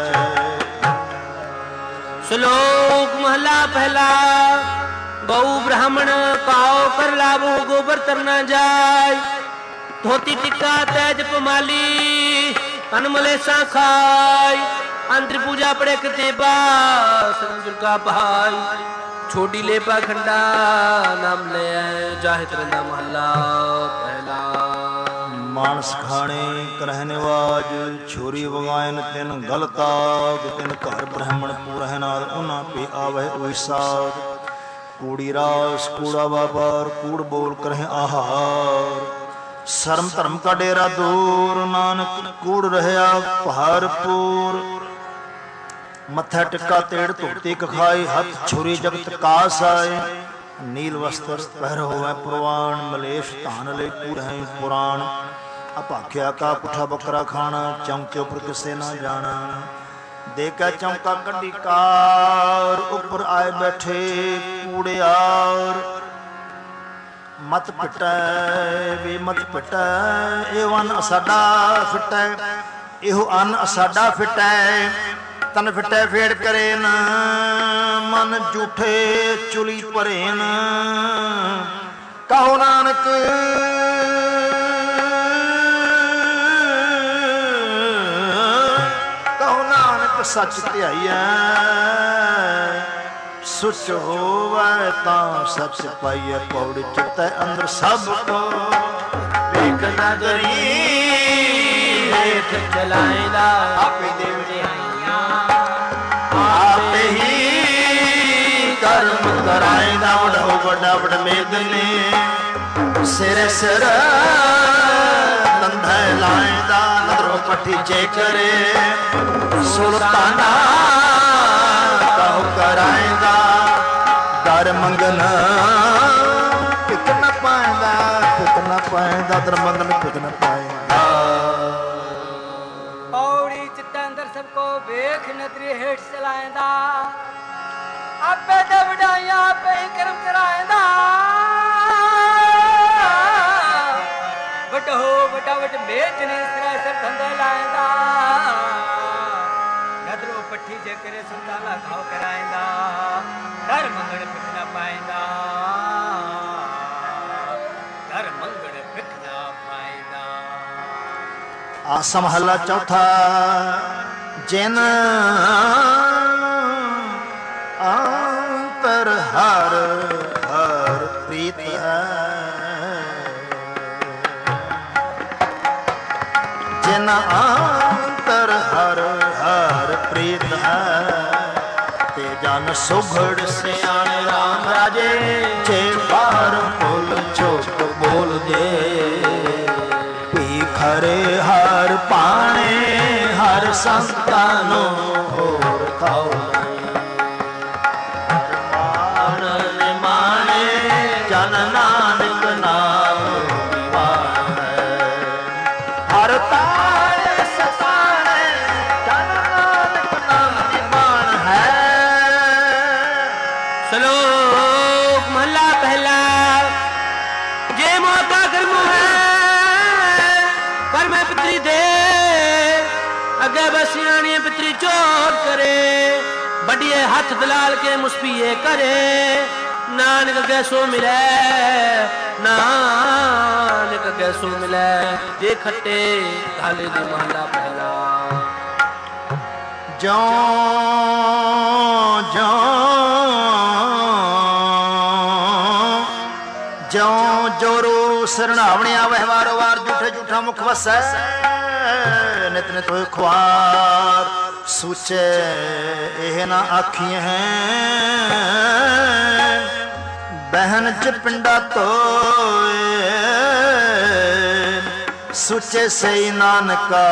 Speaker 2: श्लोक महला पहला गौ ब्राह्मण काओ कर लाभो गोबर तरना जाय धोती टिक्का तेज पमाली अनमलेसा खाय अंतर पूजा पड़े कतेबा संजुर का भाई छोटी लेपा खंडा नाम ले जाहित रंदा महला पहला
Speaker 1: मानस खाने करहने वाज छोरी वगायन तिन गलताग तिन घर ब्राह्मण पूरहनाद उना पे आवे ओइसाद कूड़ी रास कूड़ा बाबार कूड़ बोल करहे आहार शर्म धर्म का डेरा दूर नानक कूड़ रहया भारपूर मत्था टिक्का तेड़ धोती कखाई हथ छुरी जगत कास आए नील वस्त्र पहर होवे पुरवान मलेश धान ले पूरे पुराण अपाख्या का पुठा बकरा खाना चौंके उपर किसे ना जाना देखा चौंका कड्डी कार उपर आए बैठे कूड़ियार मत पिटै वे मत पिटै एह अन साडा फिटै एहो अन साडा फिटै तन फिटै फेड़ करे न मन झूठे चुली भरे न कहो नानक कहो नानक सच ध्याइया सुच होवे तां सच पाइए पौड़ी चित्तै अंदर सब को वेख नगरी
Speaker 2: हेठ चलाएदा
Speaker 3: आपे देवड़े
Speaker 1: आपे ही कर्म कराएदा वडो वडा वड मेदने सिर सिर नंधे लाएदा नदरों पट्टी चे करे सुल्ताना कहो कराएदा दर मंगन पिक न पाएदा पिक न पाएदा दर मंगन पिक न पाएदा
Speaker 3: पौड़ी चित्त अंदर सबको वेख नदरी हेठ चलाएंदा आपे दवड़ाइया आपे ही कर्म कराएंदा वट हो वटा वट मेच ने सराय सर धंधा करे संताला घाव कराइंदा घर मंगड़ पिख न पाइंदा घर मंगड़ पिख न पाइंदा।
Speaker 1: आसा महला चौथा। जिन अंतर हर हर प्रीत है, जिन अंतर हर हर प्रीत है, ते जन सुघड़ सियाने राम राजे, जे बार फुल चुप बोल दे, खरे हर पाने हर संतानो होर ताओ माने माने जन नानक नाम दीवान है, हर तारे सताने जन नानक नाम दीवान है।
Speaker 2: श्लोक महला पहला। जे मौका कर्म है पर मैं पितरी दे अगे बसियाणी पितरी चोट करे, बड़िए हाथ दलाल के मुस्पिए करे, नानक गैसो मिले नानक गैसो मिले। जे खट्टे घाले दे महला पहला।
Speaker 1: जो जो जो जोरो सरणावणिया व्यवहारो वार झूठे झूठा मुख वसै, नित नित होए ख्वार सूचे एह ना आखिए हैं, बहन च पिंडा तोए सूचे सही नानका,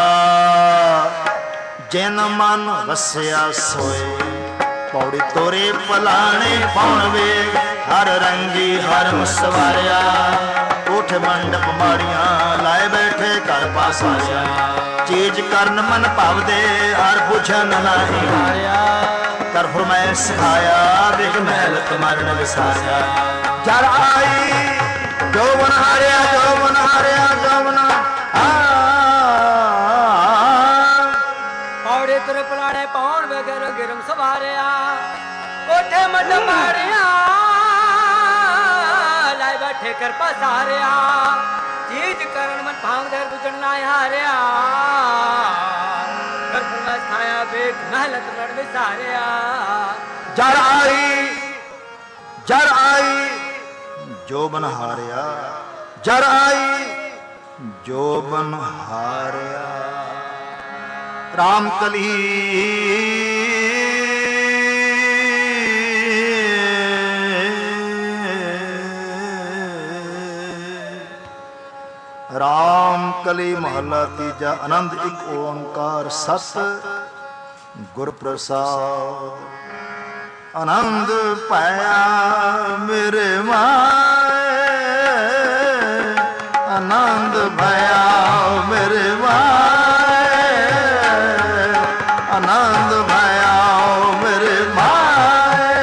Speaker 1: जिन मन वसया सोए। पौड़ी तोरे पलाने पौन वेग, हर रंगी हर मुसवारिया, कोठ मंडप माड़िया लाए बैठे कर पासारिया, चीज करन मन भाव दे हर बुझन नहीं हारिया, कर फरमाए सिखाया देख महल मरण विसारिया। जर आई जो बन हारिया जो बन हारिया जो बन
Speaker 3: पौड़े तुर पलाड़े पौन वगर गिरम सवारिया, कोठे मंडप माड़िया लाए बैठे कर पसारिया, चीज करण मन भाव दे बुझन ना हारिया, कर फरमाए सिखाया देख महल मरण विसारिया।
Speaker 1: जर आई जर आई जो बन हारिया, जर आई जो बन हारिया। राम कली राम कली महला तीजा। आनंद एक ओंकार सत गुर प्रसाद, आनंद पाया मेरे माए, आनंद भया मेरे माए, आनंद भया मेरे माए,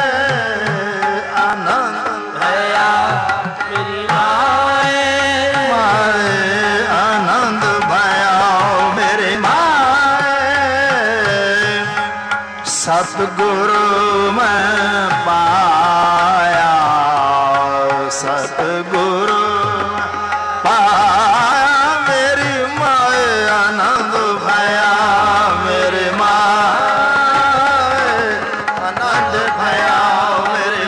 Speaker 1: आनंद
Speaker 2: भया मेरी माए,
Speaker 1: माए आनंद भया मेरे माए। सतगुरु मैं पाया, सतगुरु पाया मेरी माए, आनंद भया मेरे माए, आनंद भया मेरे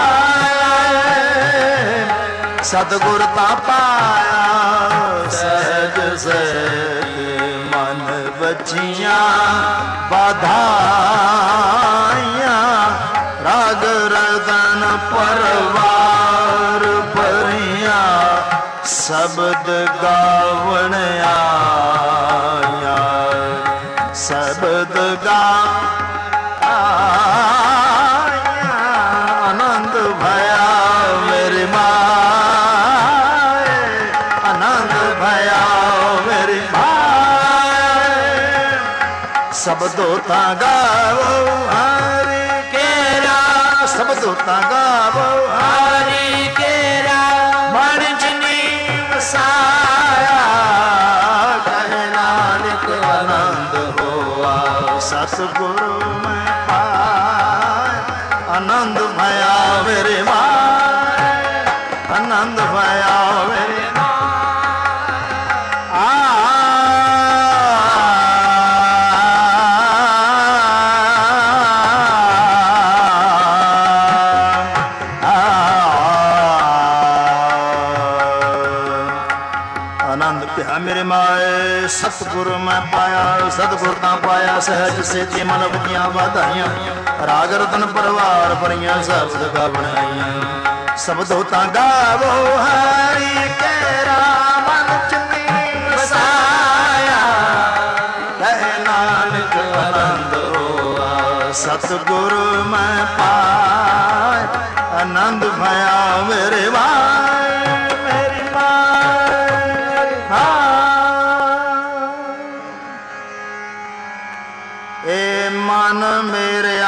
Speaker 1: माए। सतगुरु ता पाया सहज सहज मन बचिया, बाधाइया राग रदन परवार भरिया, शब्द गावण आया, शब्द गा आया, आनंद भया मेरे माए, आनंद भया मेरे माए। शब्दो ता गावो हरि केरा, शब्दो ता गावो हरि केरा, मन जिनी वसाया, कहे नानक आनंद होआ। सतगुरु ਵਿਦਿਆ ਮੇਰੇ ਮਾਏ ਸਤਿਗੁਰ ਮੈਂ ਪਾਇਆ ਸਤਿਗੁਰ ਤਾਂ ਪਾਇਆ ਸਹਿਜ ਸੇਤੀ ਮਨ ਬੁਝੀਆਂ ਵਾਧਾਈਆਂ ਰਾਗ ਰਤਨ ਪਰਵਾਰ ਭਰੀਆਂ ਸ਼ਬਦ ਗਾ ਬਣਾਈਆਂ ਸ਼ਬਦੋ ਤਾਂ ਗਾਵੋ ਹਰੀ ਕੇਰਾ ਮਨ ਚਿੰਨੀ ਵਸਾਇਆ ਕਹਿ ਨਾਨਕ ਆਨੰਦ ਹੋਆ ਸਤਿਗੁਰ ਮੈਂ ਪਾਇਆ ਆਨੰਦ ਭਇਆ ਮੇਰੇ ਮਾਏ ਮੇਰੀ ਮਾਏ ਹਾਂ ਏ ਮਨ ਮੇਰਿਆ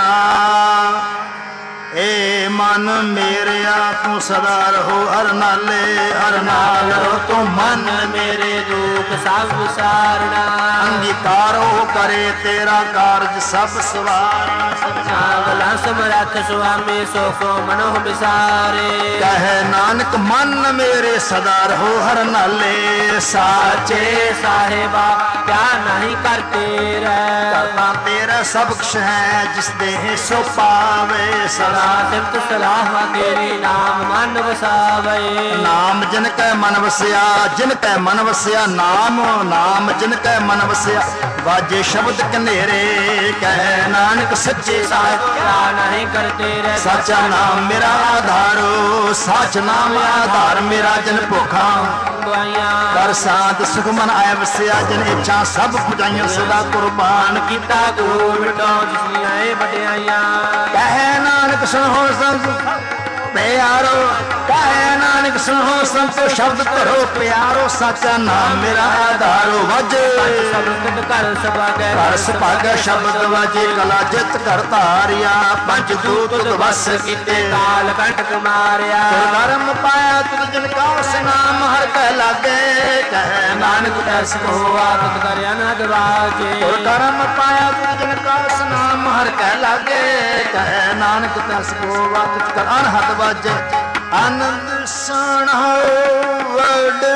Speaker 1: ਏ ਮਨ ਮੇਰਿਆ ਤੂੰ ਸਦਾ ਰਹੋ ਹਰ ਨਾਲੇ ਹਰ ਨਾਲ ਰਹੋ ਤੂੰ ਮਨ ਮੇਰੇ ਦੁੱਖ ਸਭ ਵਿਸਾਰਣਾ ਅੰਗੀਕਾਰੋ ਕਰੇ ਤੇਰਾ ਕਾਰਜ ਸਭ ਸਵਾਰਨਾ ਸਭਨਾ ਸਮਰੱਥ ਸੁਆਮੀ ਸੋਖੋ ਮਨੋ ਵਿਸਾਰੇ ਕਹੇ ਨਾਨਕ ਮਨ ਮੇਰੇ ਸਦਾ ਰਹੋ ਹਰ ਨਾਲੇ ਸਾਚੇ ਸਾਹਿਬਾ ਕਿਆ ਨਹੀਂ ਕਰਤੇ ਰਹਿ ਕਰਤਾ ਤੇਰਾ ਸਭ ਕੁਛ ਹੈ ਜਿਸ ਦੇ ਸੋ ਪਾਵੇ ਸਦਾ ਸਿਫਤ ਸਲਾਹ ਤੇਰੀ ਨਾਮ ਮਨ ਵਸਾਵੇ ਨਾਮ ਜਿਨ ਕੈ ਮਨ ਵਸਿਆ ਜਿਨ ਕੈ ਮਨ ਵਸਿਆ ਨਾਮ ਨਾਮ ਜਿਨ ਕੈ ਮਨ ਵਸਿਆ ਵਾਜੇ ਸ਼ਬਦ ਕਨੇਰੇ ਕਹਿ ਨਾਨਕ ਸੱਚੇ ਸਾਹਿਬ ਕਿਆ ਨਹੀਂ ਕਰਤੇ ਰਹਿ ਸੱਚਾ ਨਾਮ ਮੇਰਾ ਆਧਾਰੋ ਸੱਚ ਨਾਮ ਆਧਾਰ ਮੇਰਾ ਜਨ ਭੁਖਾ ਕਰ ਸਾਧ ਸੁਖ ਮਨ ਆਇਆ ਵਸਿਆ ਜਿਨ ਇੱਛਾ ਸਭ ਪੁਜਾਈਆਂ ਸਦਾ ਕੁਰਬਾਨ ਕੀਤਾ ਗੁਰੂ ਮਿਟੋ ਜਿਸਨੀਆਂ ਇਹ ਵਡਿਆਈਆਂ ਕਹਿ ਨਾਨਕ ਸੁਣੋ ਸੰਤ ਪਿਆਰੋ ਕਹਿ ਨਾਨਕ ਸੁਣੋ ਸੰਤੋ ਸ਼ਬਦ ਧਰੋ ਪਿਆਰੋ ਸੱਚਾ ਨਾਮ ਮੇਰਾ ਆਧਾਰੋ ਵਾਜੇ ਸ਼ਬਦ ਘਰ ਸੁਭਾਗੈ ਘਰ ਸੁਭਾਗੈ ਸ਼ਬਦ ਵਾਜੇ ਕਲਾ ਜਿਤ ਘਰ ਧਾਰਿਆ ਪੰਜ ਦੂਤ ਵਸ ਕੀਤੇ ਕਾਲ ਕੰਟਕ ਮਾਰਿਆ ਕਰਮ ਪਾਇਆ ਤੁਧ ਜਿਨ ਕਾ ਉਸ ਨਾਮ ਹਰ ਕਹਿ ਲਾਗੇ ਕਹਿ ਨਾਨਕ ਦਸ ਕੋ ਆਦਤ ਕਰ ਅਨਹਦ ਵਾਜੇ ਕਰਮ ਪਾਇਆ ਤੁਧ ਜਿਨ ਕਾ ਉਸ ਨਾਮ ਹਰ ਕਹਿ ਲਾਗੇ ਕਹਿ ਨਾਨਕ ਦਸ ਕੋ ਆਦਤ ਕਰ ਅਨਹਦ ਵਾਜੇ ਆਨੰਦ ਸੁਣੋ ਵਡ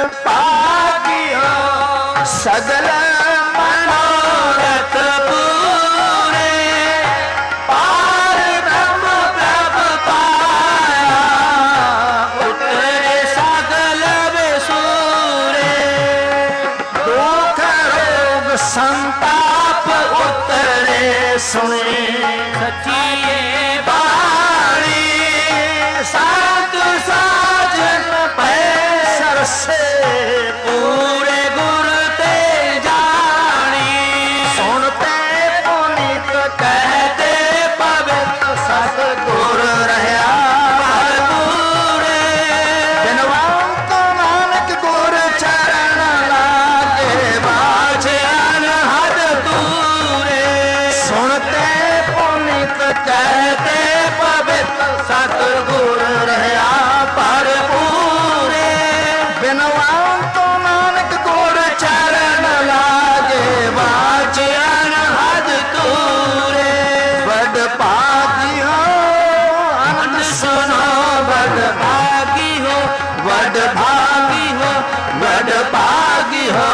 Speaker 1: ਭਾਗਿਓ ਸਗਲ ਮਨੋਰਥ ਪੂਰੇ ਪਾਰ ਬ੍ਰਹਮ ਪ੍ਰਭ ਪਾਇਆ ਉਤਰੇ ਸਗਲ ਵਿਸੂਰੇ ਦੁਖ ਰੋਗ ਸੰਤਾਪ ਉਤਰੇ ਸੁਣੇ ਸੱਚੀਏ ਬਾਣੀ ਸਾਧ ਸਾਜਨ ਪੈ ਸਰਸੇ ਪੂਰੇ ਗੁਰ ਤੇ ਜਾਣੀ ਸੁਣਤੇ ਪੁਨੀਤ ਕਹਤੇ ਪਵਿੱਤ ਸਤ ਗੁਰ ਰਹਾ ਭਰਪੂਰੇ ਬਿਨਵੰਤ ਨਾਨਕ ਗੁਰ ਚਰਨ ਲਾਗੇ ਬਾਝੇ ਅਨਹਦ ਤੂਰੇ ਸੁਣਤੇ ਪੁਨੀਤ ਕਹਤੇ ਪਵਿੱਤ ਸਤ ਗੁਰ ਰਹਾ ਭਰਪੂਰੇ ਬਿਨਵੰਤ ਨਾਨਕ ਗੁਰ ਚਰਨ ਲਾਗੇ ਬਾਝੇ ਅਨਹਦ ਤੂਰੇ ਬੜ ਭਾਗੀ ਹੋ ਅਨੰਦ ਸੁਨੋ ਬੜ ਭਾਗੀ ਹੋ ਬੜ ਭਾਗੀ ਹੋ ਬੜ ਭਾਗੀ ਹੋ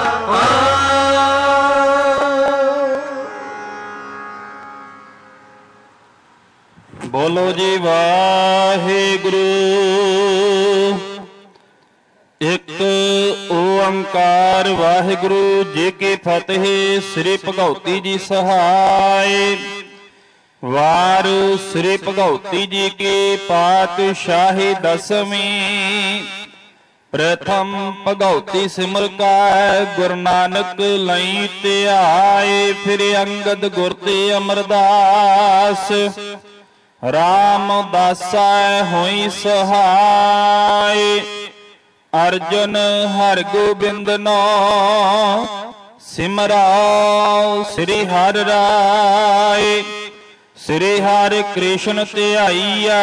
Speaker 8: ਬੋਲੋ ਜੀ ਵਾਹਿਗੁਰੂ ਇੱਕ ਓੰਕਾਰ ਵਾਹਿਗੁਰੂ ਜੀ ਕੀ ਫਤਿਹ। ਸ੍ਰੀ ਭਗਉਤੀ ਜੀ ਸਹਾਇ। ਵਾਰ ਸ੍ਰੀ ਭਗਉਤੀ ਜੀ ਕੀ ਪਾਤਸ਼ਾਹੀ ਦਸਵੀਂ। ਪ੍ਰਥਮ ਭਗਉਤੀ ਸਿਮਰ ਕੈ ਗੁਰੂ ਨਾਨਕ ਲਈ ਧਿਆਏ। ਫਿਰ ਅੰਗਦ ਗੁਰ ਤੇ ਅਮਰਦਾਸ ਰਾਮਦਾਸਾ ਹੋਈ ਸਹਾਇ। ਅਰਜੁਨ ਹਰਿ ਗੋਬਿੰਦ ਨੋ ਸਿਮਰਾਓ ਸ੍ਰੀ ਹਰਿ ਰਾਏ। ਸ੍ਰੀ ਹਰਿ ਕ੍ਰਿਸ਼ਨ ਧਿਆਈਐ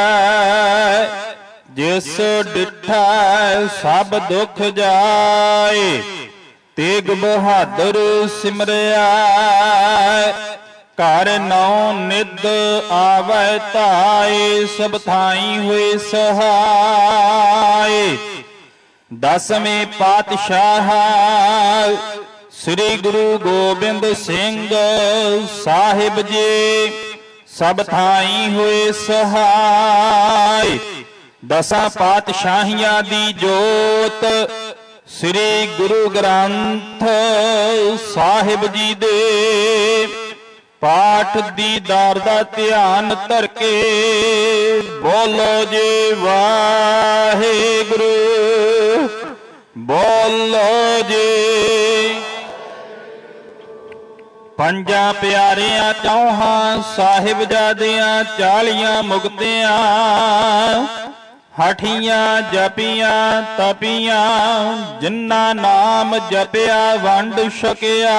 Speaker 8: ਜਿਸ ਡਿਠਾ ਸਭ ਦੁਖ ਜਾਏ। ਤੇਗ ਬਹਾਦਰ ਸਿਮਰਿਆ ਘਰ ਨੌ ਨਿਧ ਆਵੈ ਧਾਏ। ਸਭ ਥਾਈ ਹੋਏ ਸਹਾਏ। ਦਸਵੇਂ ਪਾਤਸ਼ਾਹ ਸ੍ਰੀ ਗੁਰੂ ਗੋਬਿੰਦ ਸਿੰਘ ਸਾਹਿਬ ਜੀ ਸਭ ਥਾਈ ਹੋਏ ਸਹਾਈ। ਦਸਾਂ ਪਾਤਸ਼ਾਹੀਆਂ ਦੀ ਜੋਤ
Speaker 10: ਸ੍ਰੀ ਗੁਰੂ ਗ੍ਰੰਥ ਸਾਹਿਬ ਜੀ ਦੇ ਪਾਠ ਦੀਦਾਰ ਦਾ ਧਿਆਨ ਧਰ ਕੇ ਬੋਲੋ ਜੀ ਵਾਹਿਗੁਰੂ, ਬੋਲੋ ਜੀ। ਪੰਜਾਂ ਪਿਆਰਿਆਂ ਚੌਹਾਂ ਸਾਹਿਬਜ਼ਾਦਿਆਂ ਚਾਲੀਆਂ ਮੁਕਤਿਆਂ ਹਠੀਆਂ ਜਪੀਆਂ ਤਪੀਆਂ ਜਿਨ੍ਹਾਂ ਨਾਮ ਜਪਿਆ ਵੰਡ ਛਕਿਆ।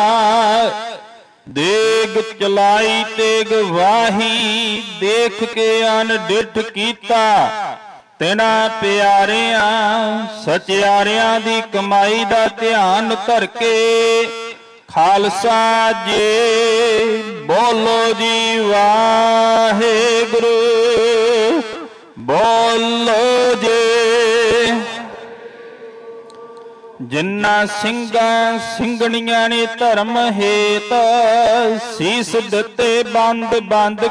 Speaker 10: ਦੇਗ ਚਲਾਈ ਤੇਗ ਵਾਹੀ ਦੇਖ ਕੇ ਅਨਡਿਠ ਕੀਤਾ। ਤਿਨਾਂ ਪਿਆਰਿਆਂ ਸਚਿਆਰਿਆਂ ਦੀ ਕਮਾਈ ਦਾ ਧਿਆਨ ਧਰ ਕੇ ਖਾਲਸਾ ਜੀ ਬੋਲੋ ਜੀ ਵਾਹਿਗੁਰੂ, ਬੋਲੋ ਜੀ। ਜਿਨ੍ਹਾਂ ਸਿੰਘਾਂ ਸਿੰਘਣੀਆਂ ਨੇ ਧਰਮ ਹੇਤ ਸੀਸ ਦਿੱਤੇ ਬੰਦ ਬੰਦ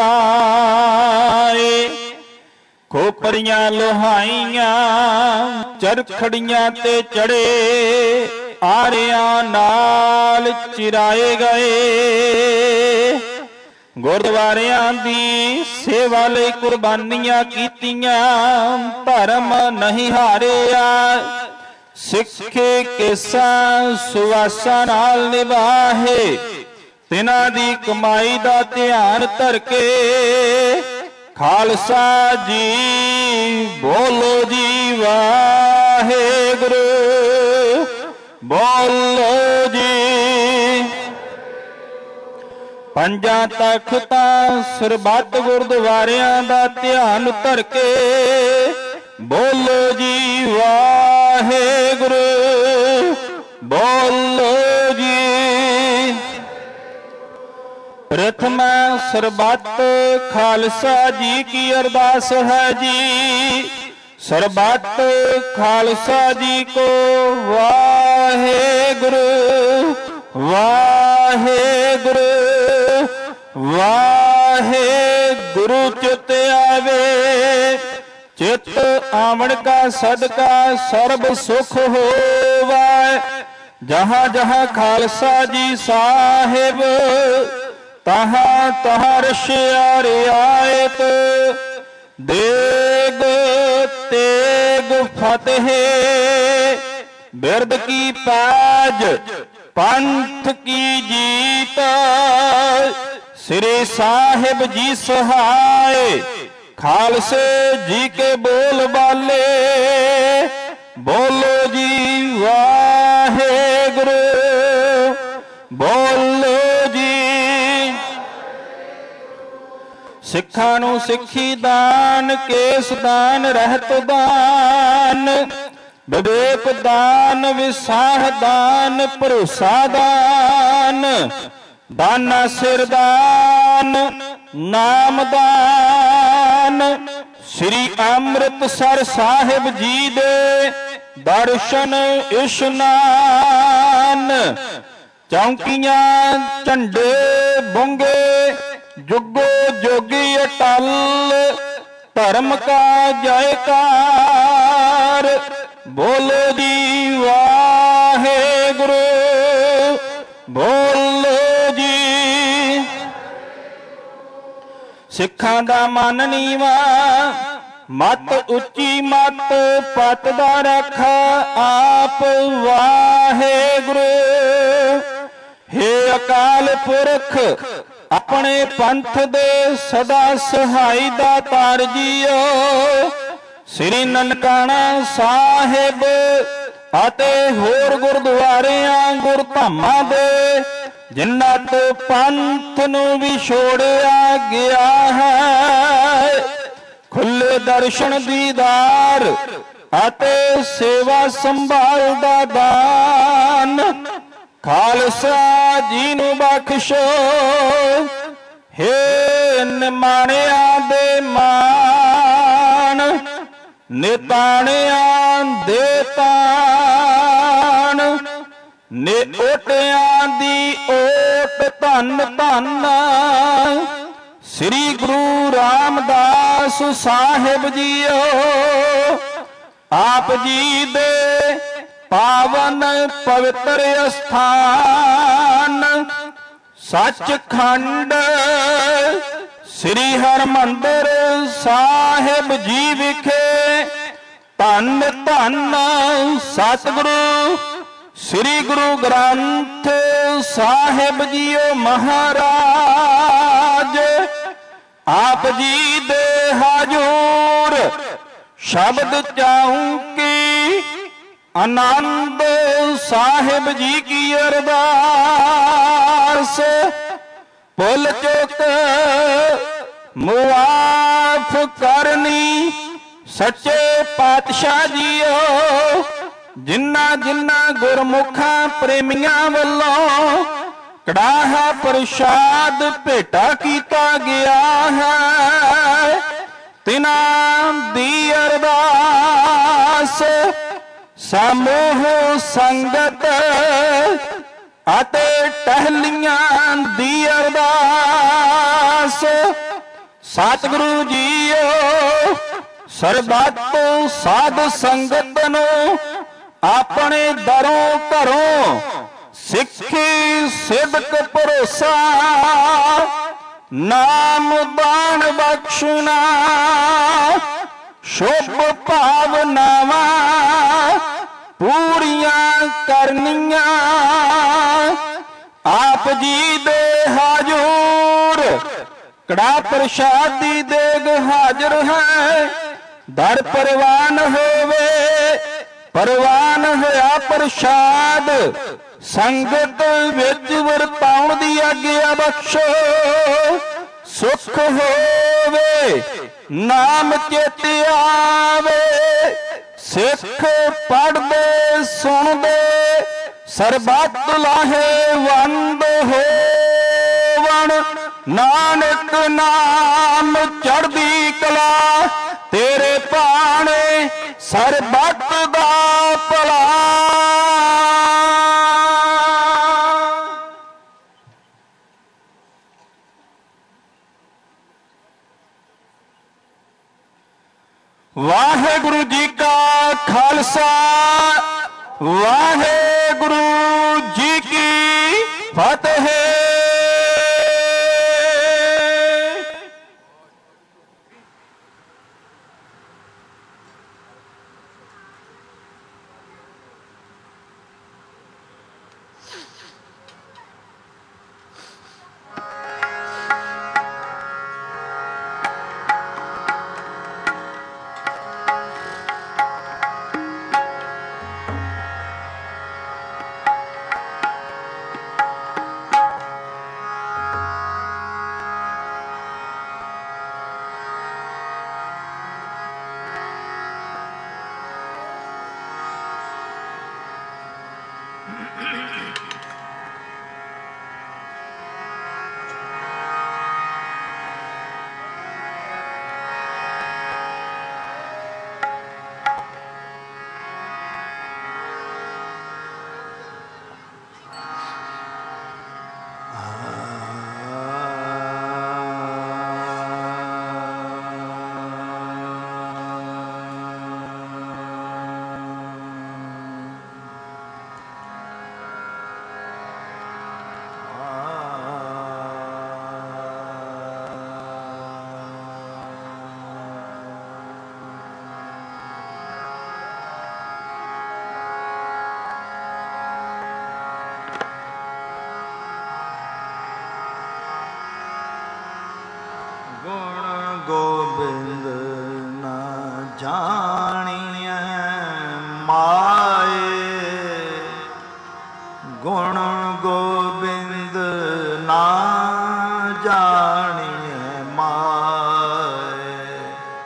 Speaker 10: ਕਟਾਏ। ਖੋਪਰੀਆਂ ਲੋਹਾਈਆਂ ਚਰਖੜੀਆਂ ਤੇ ਚੜੇ ਆਰਿਆਂ ਨਾਲ ਚਿਰਾਏ ਗਏ। ਗੁਰਦੁਆਰਿਆਂ ਦੀ ਸੇਵਾ ਲਈ ਕੁਰਬਾਨੀਆਂ ਕੀਤੀਆਂ ਧਰਮ ਨਹੀਂ ਹਾਰਿਆ। ਸਿੱਖੇ ਕੇਸਾਂ ਸੁਵਾਸਾਂ ਨਾਲ ਨਿਭਾਹੇ ਤਿਨਾਂ ਦੀ ਕਮਾਈ ਦਾ ਧਿਆਨ ਧਰ ਕੇ ਖਾਲਸਾ ਜੀ ਬੋਲੋ ਜੀ ਵਾਹਿਗੁਰੂ, ਬੋਲੋ ਜੀ। ਪੰਜਾਂ ਤਖਤਾਂ ਸਰਬੱਤ ਗੁਰਦੁਆਰਿਆਂ ਦਾ ਧਿਆਨ ਧਰ ਕੇ ਬੋਲੋ ਜੀ ਵਾਹਿਗੁਰੂ, ਬੋਲੋ ਜੀ। ਪ੍ਰਥਮ ਸਰਬੱਤ ਖਾਲਸਾ ਜੀ ਕੀ ਅਰਦਾਸ ਹੈ ਜੀ। ਸਰਬੱਤ ਖਾਲਸਾ ਜੀ ਕੋ ਵਾਹਿਗੁਰੂ, ਵਾਹਿਗੁਰੂ, ਵਾਹਿਗੁਰੂ ਚਿਤ ਆਵੇ। ਚਿਤ ਆਵਣ ਕਾ ਸਦਕਾ ਸਰਬ ਸੁਖ ਹੋਵੈ। ਜਹਾਂ ਜਹਾਂ ਖਾਲਸਾ ਜੀ ਸਾਹਿਬ ਤਹਾਂ ਤਹਾਂ ਰਸ਼ਿਆ ਰਿਆਇਤ। ਦੇਗ ਤੇਗ ਫਤਿਹ ਬਿਰਦ ਕੀ ਪੈਜ ਪੰਥ ਕੀ ਜੀਤ। ਸ੍ਰੀ ਸਾਹਿਬ ਜੀ ਸਹਾਇ ਖਾਲਸੇ ਜੀ ਕੇ ਬੋਲ ਬਾਲੇ ਬੋਲੋ ਜੀ ਵਾਹਿਗੁਰੂ, ਬੋਲੋ ਜੀ। ਸਿੱਖਾਂ ਨੂੰ ਸਿੱਖੀ ਦਾਨ ਕੇਸ ਦਾਨ ਰਹਿਤ ਦਾਨ ਵਿਵੇਕ ਦਾਨ ਵਿਸਾਹ ਦਾਨ ਭਰੋਸਾ ਦਾਨ ਦਾਨਾ ਸਿਰ ਦਾਨ ਨਾਮ ਦਾਨ। ਸ੍ਰੀ ਅੰਮ੍ਰਿਤਸਰ ਸਾਹਿਬ ਜੀ ਦੇ ਦਰਸ਼ਨ ਇਸ਼ਨਾਨ। ਚੌਂਕੀਆਂ ਝੰਡੇ ਬੁੰਗੇ ਜੁਗੋ ਜੋਗੀ ਅਟਲ ਧਰਮ ਕਾ ਜੈਕਾਰ ਬੋਲੋ ਜੀ ਵਾਹਿਗੁਰੂ, ਬੋਲੋ ਜੀ। ਸਿੱਖਾਂ ਦਾ ਮਨ ਨੀਵਾ ਮਤ ਉੱਚੀ ਮਤ ਪਤ ਦਾ ਰੱਖਾ ਆਪ ਵਾਹਿਗੁਰੂ। ਹੇ ਅਕਾਲ ਪੁਰਖ ਆਪਣੇ ਪੰਥ ਦੇ ਸਦਾ ਸਹਾਈ ਦਾਤਾਰ ਜੀਓ। ਸ੍ਰੀ ਨਨਕਾਣਾ ਸਾਹਿਬ ਅਤੇ ਹੋਰ ਗੁਰਦੁਆਰਿਆਂ ਗੁਰਧਾਮਾਂ ਦੇ ਜਿਨ੍ਹਾਂ ਤੋਂ ਪੰਥ ਨੂੰ ਵਿਛੋੜਿਆ ਗਿਆ ਹੈ ਖੁੱਲੇ ਦਰਸ਼ਨ ਦੀਦਾਰ ਅਤੇ ਸੇਵਾ ਸੰਭਾਲ ਦਾ ਦਾਨ ਖਾਲਸਾ ਜੀ ਨੂੰ ਬਖਸ਼ੋ। ਹੇ ਨਿਮਾਣਿਆਂ ਦੇ ਮਾਣ ਨਿਤਾਣਿਆਂ ਦੇ ਤਾਣ ਨੇ ਓਟਿਆਂ ਦੀ ਓਟ ਧੰਨ ਧੰਨ ਸ੍ਰੀ ਗੁਰੂ ਰਾਮਦਾਸ ਸਾਹਿਬ ਜੀਓ। ਆਪ ਜੀ ਦੇ ਪਾਵਨ ਪਵਿੱਤਰ ਅਸਥਾਨ ਸੱਚਖੰਡ ਸ੍ਰੀ ਹਰਿਮੰਦਰ ਸਾਹਿਬ ਜੀ ਵਿਖੇ ਧੰਨ ਧੰਨ ਸਤਿਗੁਰੂ ਸ੍ਰੀ ਗੁਰੂ ਗ੍ਰੰਥ ਸਾਹਿਬ ਜੀਓ ਮਹਾਰਾਜ ਆਪ ਜੀ ਦੇ ਹਾਜ਼ੂਰ ਸ਼ਬਦ ਚਾਹੂੰ ਆਨੰਦ ਸਾਹਿਬ ਜੀ ਕੀ ਅਰਦਾਸ ਭੁੱਲ ਚੁੱਕ ਮੁਆਫ ਕਰਨੀ ਸੱਚੇ ਪਾਤਸ਼ਾਹ ਜੀਓ ਜਿਨ੍ਹਾਂ ਜਿਨ੍ਹਾਂ ਗੁਰਮੁਖਾਂ ਪ੍ਰੇਮੀਆਂ ਵੱਲੋਂ ਕੜਾਹਾ ਪ੍ਰਸ਼ਾਦ ਭੇਟਾ ਕੀਤਾ ਗਿਆ ਹੈ ਤਿਨਾਂ ਦੀ ਅਰਦਾਸ ਸਮੂਹ ਸੰਗਤ ਅਤੇ ਟਹਿਲੀਆਂ ਦੀ ਅਰਦਾਸ ਸਤਿਗੁਰੂ ਜੀਓ ਸਰਬੱਤ ਸਾਧ ਸੰਗਤ ਨੂੰ ਆਪਣੇ ਦਰੋਂ ਘਰੋਂ ਸਿੱਖੀ ਸਿਦਕ ਭਰੋਸਾ ਨਾਮ ਦਾਨ ਬਖਸ਼ਣਾ ਸ਼ੁਭ ਭਾਵਨਾਵਾਂ ਪੂਰੀਆਂ ਕਰਨੀਆਂ ਆਪ ਜੀ ਦੇ ਹਾਜ਼ੂਰ ਕੜਾ ਪ੍ਰਸ਼ਾਦੀ ਦੇਗ ਹਾਜ਼ਰ ਹੈ ਦਰ ਪ੍ਰਵਾਨ ਹੋਵੇ ਪ੍ਰਵਾਨ ਹੋਇਆ ਪ੍ਰਸ਼ਾਦ ਸੰਗਤ ਵਿੱਚ ਵਰਤਾਉਣ ਦੀ ਆਗਿਆ ਬਖਸ਼ੋ ਸੁਖ ਹੋਵੇ ਨਾਮ ਚਿਤ ਆਵੇ ਸਿੱਖ ਪੜ੍ਹਦੇ ਸੁਣਦੇ ਸਰਬੱਤ ਲਾਹੇਵੰਦ ਹੋਵਣ ਨਾਨਕ ਨਾਮ ਚੜ੍ਹਦੀ ਕਲਾ ਤੇਰੇ ਭਾਣੇ ਸਰਬੱਤ ਦਾ ਭਲਾ ਵਾਹਿਗੁਰੂ ਜੀ ਕਾ ਖਾਲਸਾ ਵਾਹਿਗੁਰੂ ਜੀ ਕੀ ਫਤਿਹ।
Speaker 1: ਗੋਬਿੰਦ ਨਾ ਜਾਣੀਐ ਮਾਏ, ਗੁਣ ਗੋਬਿੰਦ ਨਾ ਜਾਣੀਐ ਮਾਏ,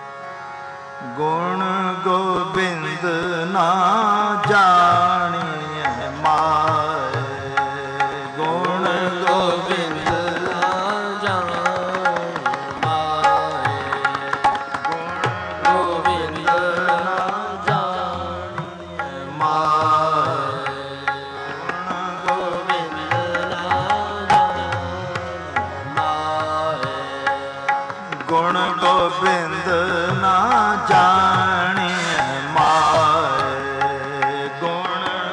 Speaker 1: ਗੁਣ ਗੋਬਿੰਦ ਨਾ ਜਾਣੀਐ ਮਾਏ, ਗੁਣ ਗੋਬਿੰਦ ਗੋਬਿੰਦ ਨਾ ਜਾਣੀਐ ਮਾਏ, ਗੁਣ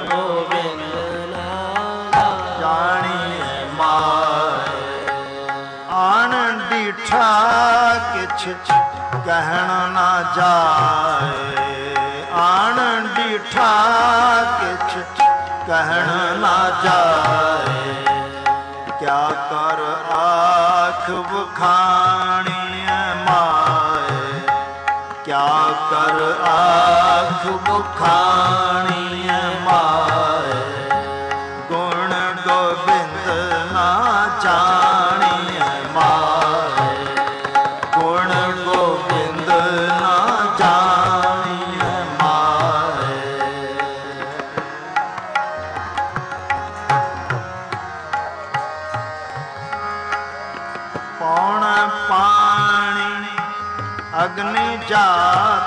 Speaker 1: किछ कहण ना जाए, आन डीठा किछ कहण ना जाए। क्या कर आँख बखानी माए, क्या कर आँख बखानी माए। गुण गोबिंद ना जानी माए, गुण गोबिंद ना जानी माए। पौण पानी अग्नि जात,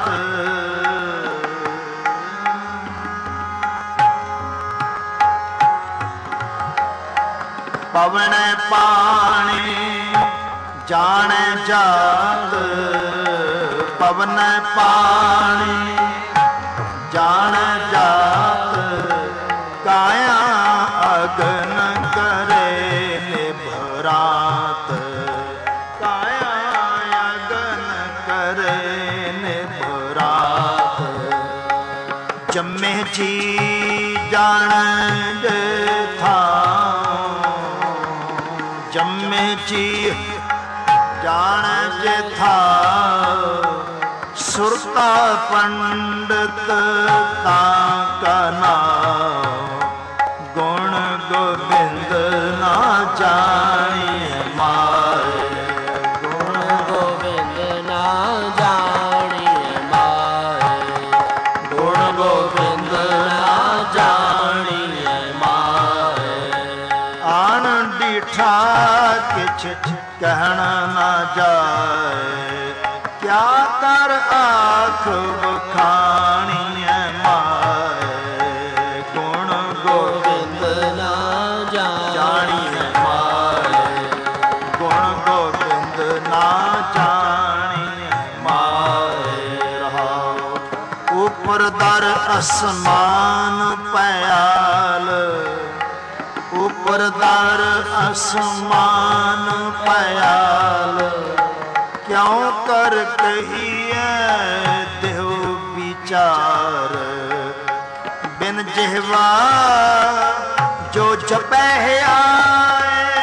Speaker 1: पवन पानी जान जात, पवन पानी जान जात। काया अगन करे निभरात, काया अगन करे निभरात। जम्मे जी जान था, जम्मे जी जान था। सुरता पंडित ताका नाम, गुण गोबिंद ना जानी माए, गुण गोबिंद ना जानी माए, गुण गोबिंद ना जानी माए। आन डीठा किछ कहण ना जाए, क्या कर आँख बखानी माए। गुण गोबिंद ना जानी माए, गुण गोबिंद ना जानी माए। रहाओ ऊपर दर असमान पयाल, ऊपर दर असमान पयाल। क्यों कर कहिए देव विचार, बिन जिह्वा जो जपै आए।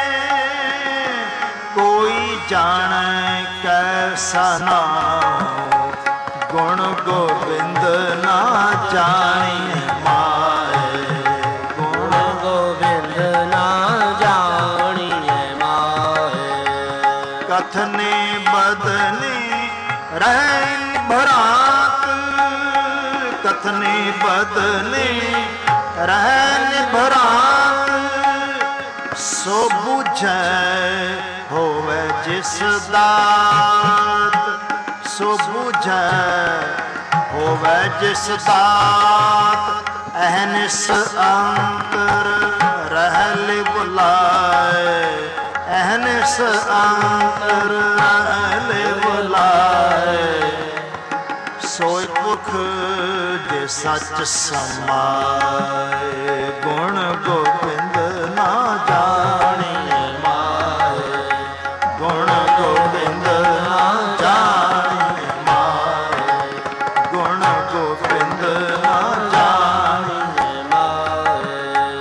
Speaker 1: कोई जाने कैसा नाम, गुण गोबिंद ना जानी माए, गुण गोबिंद ना जानी माए। कथने बदने रहन भरात, कथने बदने रहन भरात। सो बुझै होवे जिस दात, सो बुझै होवे जिस दात। अहनिस अंतर रहल बुलाए, अहनिस अंतर रहल बुलाए। सोय पुख जे सच समाए, गुण गोबिंद ना जानी माए, गुण गोबिंद ना जानी माए, गुण गोबिंद ना जानी माए।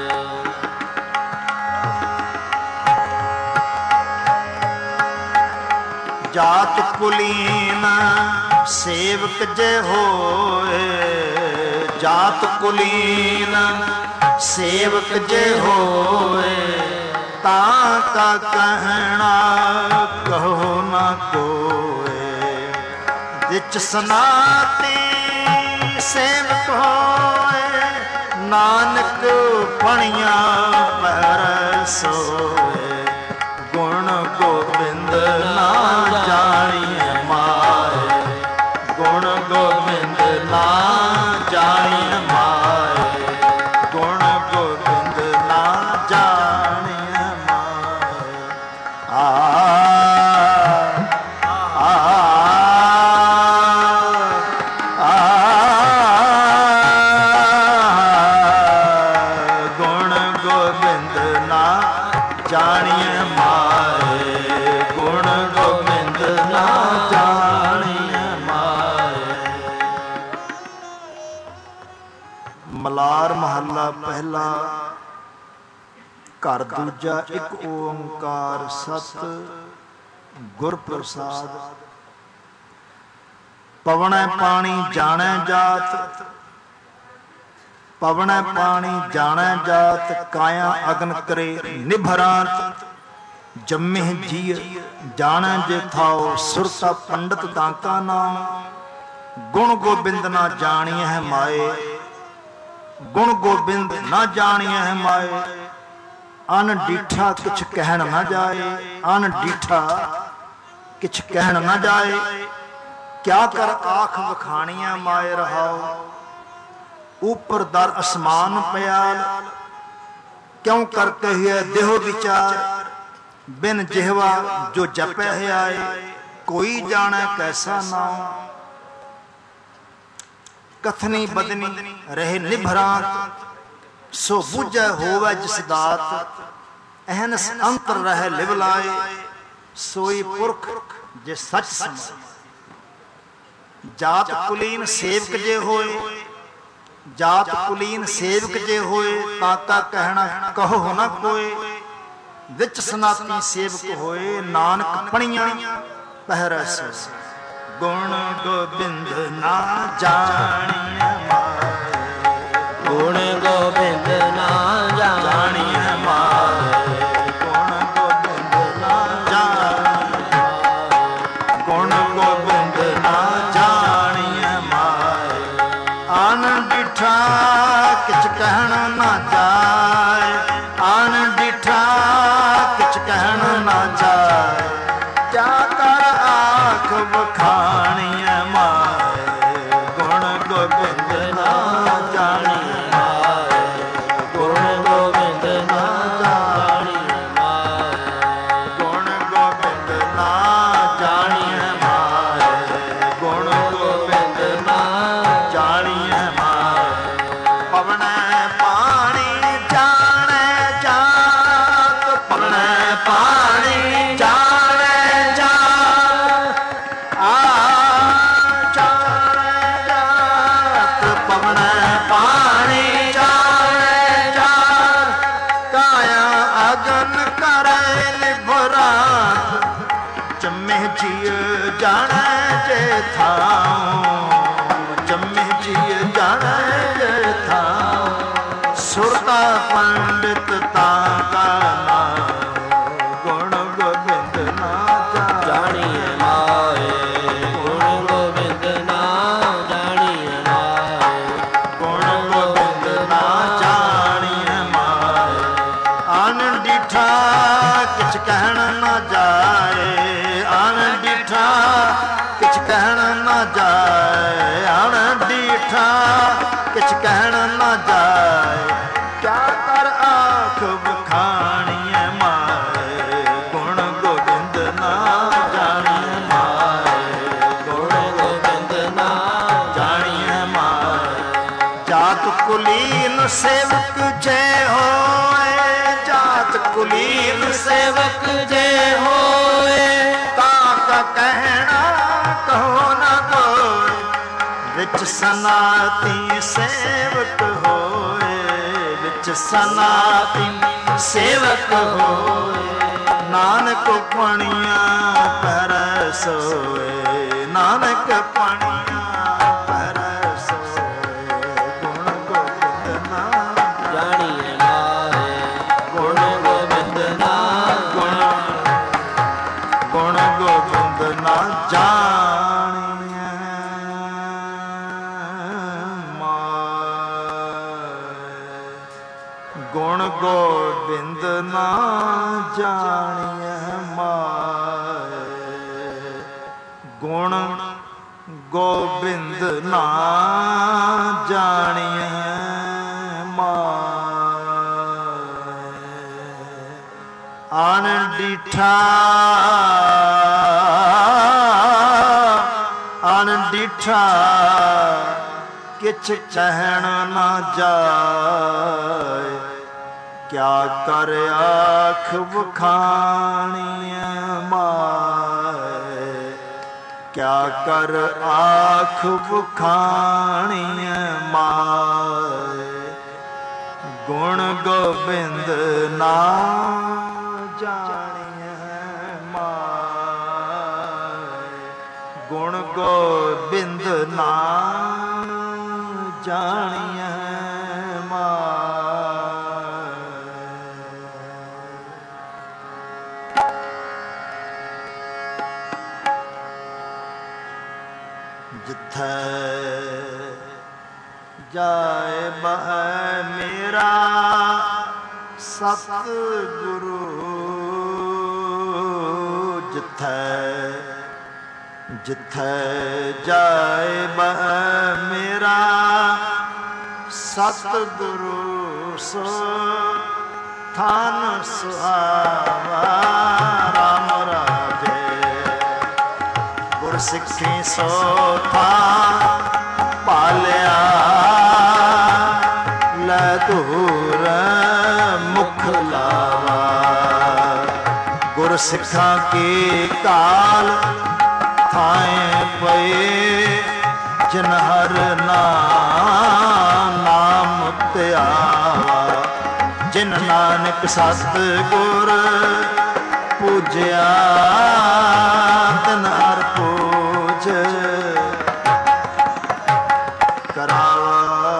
Speaker 1: जात कुलीन सेवक जे होए, जात कुलीन सेवक जे होए। ताका कहना कहो न कोए, विच सनाती सेवक होए। नानक पणिया पर सोए, गुण गोबिंद ना जानी माए, गुण गोबिंद ना जानी माए, गुण गोबिंद ना जानी माए। आ आ आ गुण गोबिंद ना जानी माए, गुण गोबिंद ना जानी ਮਲਾਰ ਮਹੱਲਾ ਪਹਿਲਾ। ਘਰ ਦੂਜਾ। ਇੱਕ ਓੰਕਾਰ ਸਤ ਗੁਰ ਪ੍ਰਸਾਦ। ਪਵਣੈ ਪਾਣੀ ਜਾਣੈ ਜਾਤ, ਪਵਣੈ ਪਾਣੀ ਜਾਣੈ ਜਾਤ, ਕਾਇਆ ਅਗਨ ਕਰੇ ਨਿਭਰਾਂਤ। ਜੰਮੇ ਜੀ ਜਾਣੈ ਜੇ ਥਾਉ, ਸੁਰਤਾ ਪੰਡਤ ਤਾਂਕਾ ਨਾਮ। ਗੁਣ ਗੋਬਿੰਦ ਨਾ ਜਾਣੀਐ ਹੈ ਮਾਏ, ਗੁਣ ਗੋਬਿੰਦ ਨਾ ਜਾਣੀਐ ਹੈ ਮਾਏ। ਅਨ ਡੀਠਾ ਕਿਛ ਕਹਿਣ ਨਾ ਜਾਏ, ਅਨ ਡੀਠਾ ਕਿਛ ਕਹਿਣ ਨਾ ਜਾਏ। ਕਿਆ ਕਰ ਆਖ ਵਖਾਣੀਆਂ ਮਾਏ ਰਹਾਓ, ਉਪਰ ਦਰ ਅਸਮਾਨ ਪਿਆਲ। ਕਿਉਂ ਕਰ ਕਹੀਏ ਦੇਹੋ ਵਿਚਾਰ, ਬਿਨ ਜਿਹਵਾ ਜੋ ਜਪੈ ਹੈ ਆਏ। ਕੋਈ ਜਾਣੈ ਕੈਸਾ ਨਾਮ, ਕਥਨੀ ਬਦਨੀ ਰਹੇ ਨਿਭਰਾਂਤ। ਸੋ ਬੁਝੈ ਹੋਵੈ ਜਿਸ ਦਾਤ, ਅਹਨਸ ਅੰਤਰ ਰਹਿ ਲਿਵ ਲਾਏ। ਸੋਈ ਪੁਰਖ ਜੇ ਸੱਚ ਸਮਾਏ। ਜਾਤ ਕੁਲੀਨ ਸੇਵਕ ਜੇ ਹੋਏ, ਜਾਤ ਕੁਲੀਨ ਸੇਵਕ ਜੇ ਹੋਏ। ਤਾਤਾ ਕਹਿਣਾ ਕਹੋ ਨਾ ਕੋਏ, ਵਿੱਚ ਸਨਾਤਨੀ ਸੇਵਕ ਹੋਏ। ਨਾਨਕ ਪਣੀਆਂ ਪਹਿਰੈ ਸੋ, ਗੁਣ ਗੋਬਿੰਦ ਨਾ ਜਾਣੀਐ ਮਾਏ।
Speaker 2: ਗੁਣ ਗੋਬਿੰਦ ਨਾ ਜਾਣੀਐ ਮਾਏ,
Speaker 1: ਗੁਣ ਗੋਬਿੰਦ ਨਾ ਜਾਣੀਐ, ਗੁਣ ਗੋਬਿੰਦ ਨਾ ਜਾਣੀਐ ਮਾਏ। ਅਨ ਡਿਠਾ ਕਿਛ ਕਹਿਣ ਨਾ ਜਾਏ, ਅਨ ਡਿਠਾ ਕਿਛ ਕਹਿਣ ਨਾ ਜਾਏ। ਕਿਆ ਕਰ ਆਖ ਵਖਾਣੀਐ ਮਾਏ, ਗੁਣ ਗੋਬਿੰਦ ਨਾ ਜਾਣੀਐ ਮਾਏ।
Speaker 2: ਗੁਣ ਗੋਬਿੰਦ ਨਾ ਜਾਣੀਐ ਮਾਏ,
Speaker 1: ਗੁਣ ਗੋਬਿੰਦ ਨਾ ਜਾਣੀਐ ਮਾਏ, ਗੁਣ ਗੋਬਿੰਦ ਨਾ ਜਾਣੀਐ ਮਾਏ। ਪਵਣੈ ਪਾਣੀ ਜਾਣੈ ਜਾਤ, ਪਵਣੈ ਪਾਣੀ ਜਾਣੈ ਜਾਤ। ਆ ਜਾਣੈ ਜਾਤ, ਪਵਣੈ ਪਾਣੀ ਜਾਣੈ ਜਾਤ। ਕਾਇਆ ਅਗਨ ਕਰੈ ਨਿਭਰਾਂਤ, ਜੰਮੇ ਜੀਅ ਜਾਣੈ ਜੇ ਥਾਉ, ਜੰਮੇ ਜੀਅ ਜਾਣੈ ਜੇ ਥਾਉ। ਸੁਰਤਾ ਪੰਡਿਤ ਤਾਂਕਾ ਨਾਮ, ਗੁਣ ਗੋਬਿੰਦ ਨਾ
Speaker 2: ਜਾਣੀਐ ਮਾਏ। ਗੁਣ ਗੋਬਿੰਦ ਨਾ ਜਾਣੀਐ ਮਾਏ,
Speaker 1: ਗੁਣ ਗੋਬਿੰਦ ਨਾ ਜਾਣੀਐ ਮਾਏ। ਅਨ ਡਿਠਾ ਕਿਛ ਕਹਿਣ ਨਾ ਜਾਏ, ਅਨ ਡਿਠਾ ਕਿਛ ਕਹਿਣ ਨਾ ਜਾਏ, ਅਨ ਡਿਠਾ ਕਿਛ ਕਹਿਣ ਨਾ ਜਾਏ। ਕਿਆ ਕਰ ਆਖ ਵਖਾਣੀਐ ਮਾਏ, ਗੁਣ ਗੋਬਿੰਦ ਨਾ ਜਾਣੀਐ ਮਾਏ, ਗੁਣ ਗੋਬਿੰਦ ਨਾ ਜਾਣੀਐ ਮਾਏ। ਜਾਤ ਕੁਲੀਨ ਸੇਵਕ ਜੇ ਹੋਏ, ਜਾਤ ਕੁਲੀਨ
Speaker 2: ਸੇਵਕ ਜੇ ਹੋਏ।
Speaker 1: ਤਾਂ ਕਾ ਕਹਿਣਾ ਕਹੋ ਨਾ ਕੋਇ, ਵਿੱਚ ਸਨਾਤੀ ਸੇਵਕ ਹੋਏ, ਵਿੱਚ ਸਨਾਤੀ ਸੇਵਕ ਹੋਏ। ਨਾਨਕ ਪਣੀਆਂ ਪਹਿਰੈ ਸੋਏ, ਨਾਨਕ ਪਣੀਆਂ ਪਹਿਰੈ ਸੋਏ। ਗੁਣ ਗੋਬਿੰਦ ਨਾ
Speaker 2: ਜਾਣੀਐ ਮਾਏ, ਗੁਣ ਗੋਬਿੰਦ ਨਾ
Speaker 1: ਗੁਣ ਗੁਣ ਗੋਬਿੰਦ ਨਾ ਜਾਣੀਐ ਮਾਏ। ਗੁਣ ਗੋਬਿੰਦ ਨਾ ਜਾਣੀਐ ਮਾਏ, ਗੁਣ ਗੋਬਿੰਦ ਨਾ ਜਾਣੀਐ ਮਾਏ। ਅਨ ਡਿਠਾ ਅਨ ਡਿਠਾ ਕਿਛ ਕਹਿਣ ਨਾ ਜਾਏ। ਕਿਆ ਕਰ ਆਖ ਵਖਾਣੀਐ ਮਾਏ, ਕਿਆ ਕਰ ਆਖ ਵਖਾਣੀਐ ਮਾਏ। ਗੁਣ ਗੋਬਿੰਦ ਨਾ ਜਾਣੀਐ ਮਾਏ, ਗੁਣ ਗੋਬਿੰਦ ਨਾ ਜਾਣੀਐ ਜਿੱਥੈ ਜਾਏ ਬਹਿ ਮੇਰਾ ਸਤਿਗੁਰੂ, ਜਿੱਥੈ ਜਿੱਥੈ ਜਾਏ ਬਹਿ ਮੇਰਾ ਸਤਿਗੁਰੂ, ਸੋ ਥਾਨ ਸੁਹਾਵਾ ਰਾਮ ਰਾਜੇ, ਗੁਰ ਸਿੱਖੀ ਸੋ ਥਾਨ ਪਾਲਿਆ, ਲੈ ਧੂਰ ਮੁਖ ਲਾਵਾ, ਗੁਰ ਸਿੱਖਾਂ ਕੀ ਕਾਲ ਥਾਏ ਪਏ, ਜਿਨ ਹਰ ਨਾਮ ਨਾਮ ਧਿਆਵਾ, ਜਿਨ ਨਾਨਕ ਸਤ ਗੁਰ ਪੂਜਿਆ, ਤਿਨ ਹਰ ਪੂਜ ਕਰਾਵਾ।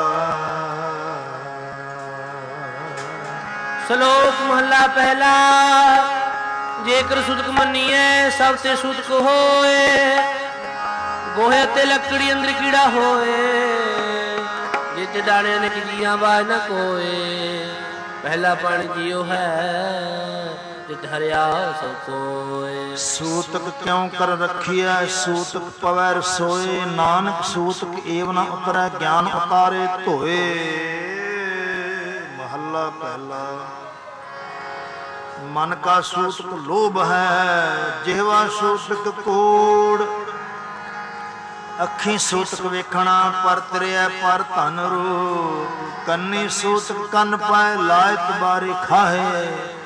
Speaker 2: ਸ਼ਲੋਕ ਮਹਲਾ ਪਹਿਲਾ। ਜੇਕਰ ਸੁਦਕ ਮੰਨੀਐ ਸਭ ਤੇ ਸੁਦਕ ਹੋਏ, ਗੋਹੇ ਤੇ ਲੱਕੜੀ ਅੰਦਰ ਕੀੜਾ ਹੋਏ, ਜਿਤ ਦਾਣੇ ਨੇ ਜੀਆਂ ਬਾਜ ਨਾ ਕੋਏ, ਪਹਿਲਾ ਪਾਣੀ ਜੀਉ ਹੈ ਜਿਤ ਹਰਿਆ ਸਭ ਕੋਏ।
Speaker 1: ਸੂਤਕ ਕਿਉਂ ਕਰ ਰਖੀਐ ਸੂਤਕ ਪਵੈ ਰਸੋਏ, ਨਾਨਕ ਸੂਤਕ ਏਵ ਨ ਉਤਰੈ ਗਿਆਨ ਉਤਾਰੇ ਧੋਏ। ਮਹੱਲਾ ਪਹਿਲਾ। ਮਨ ਕਾ ਸੂਤਕ ਲੋਭ ਹੈ, ਜਿਹਵਾ ਸੂਤਕ ਕੋੜ, ਅੱਖੀਂ ਸੂਤਕ ਵੇਖਣਾ ਪਰ ਤਰਿਐ ਪਰ ਧਨ ਰੂਪ, ਕੰਨੀ ਸੂਤਕ ਕੰਨ ਪਾਏ ਲਾਇਤ ਬਾਰੀ ਖਾਹੇ,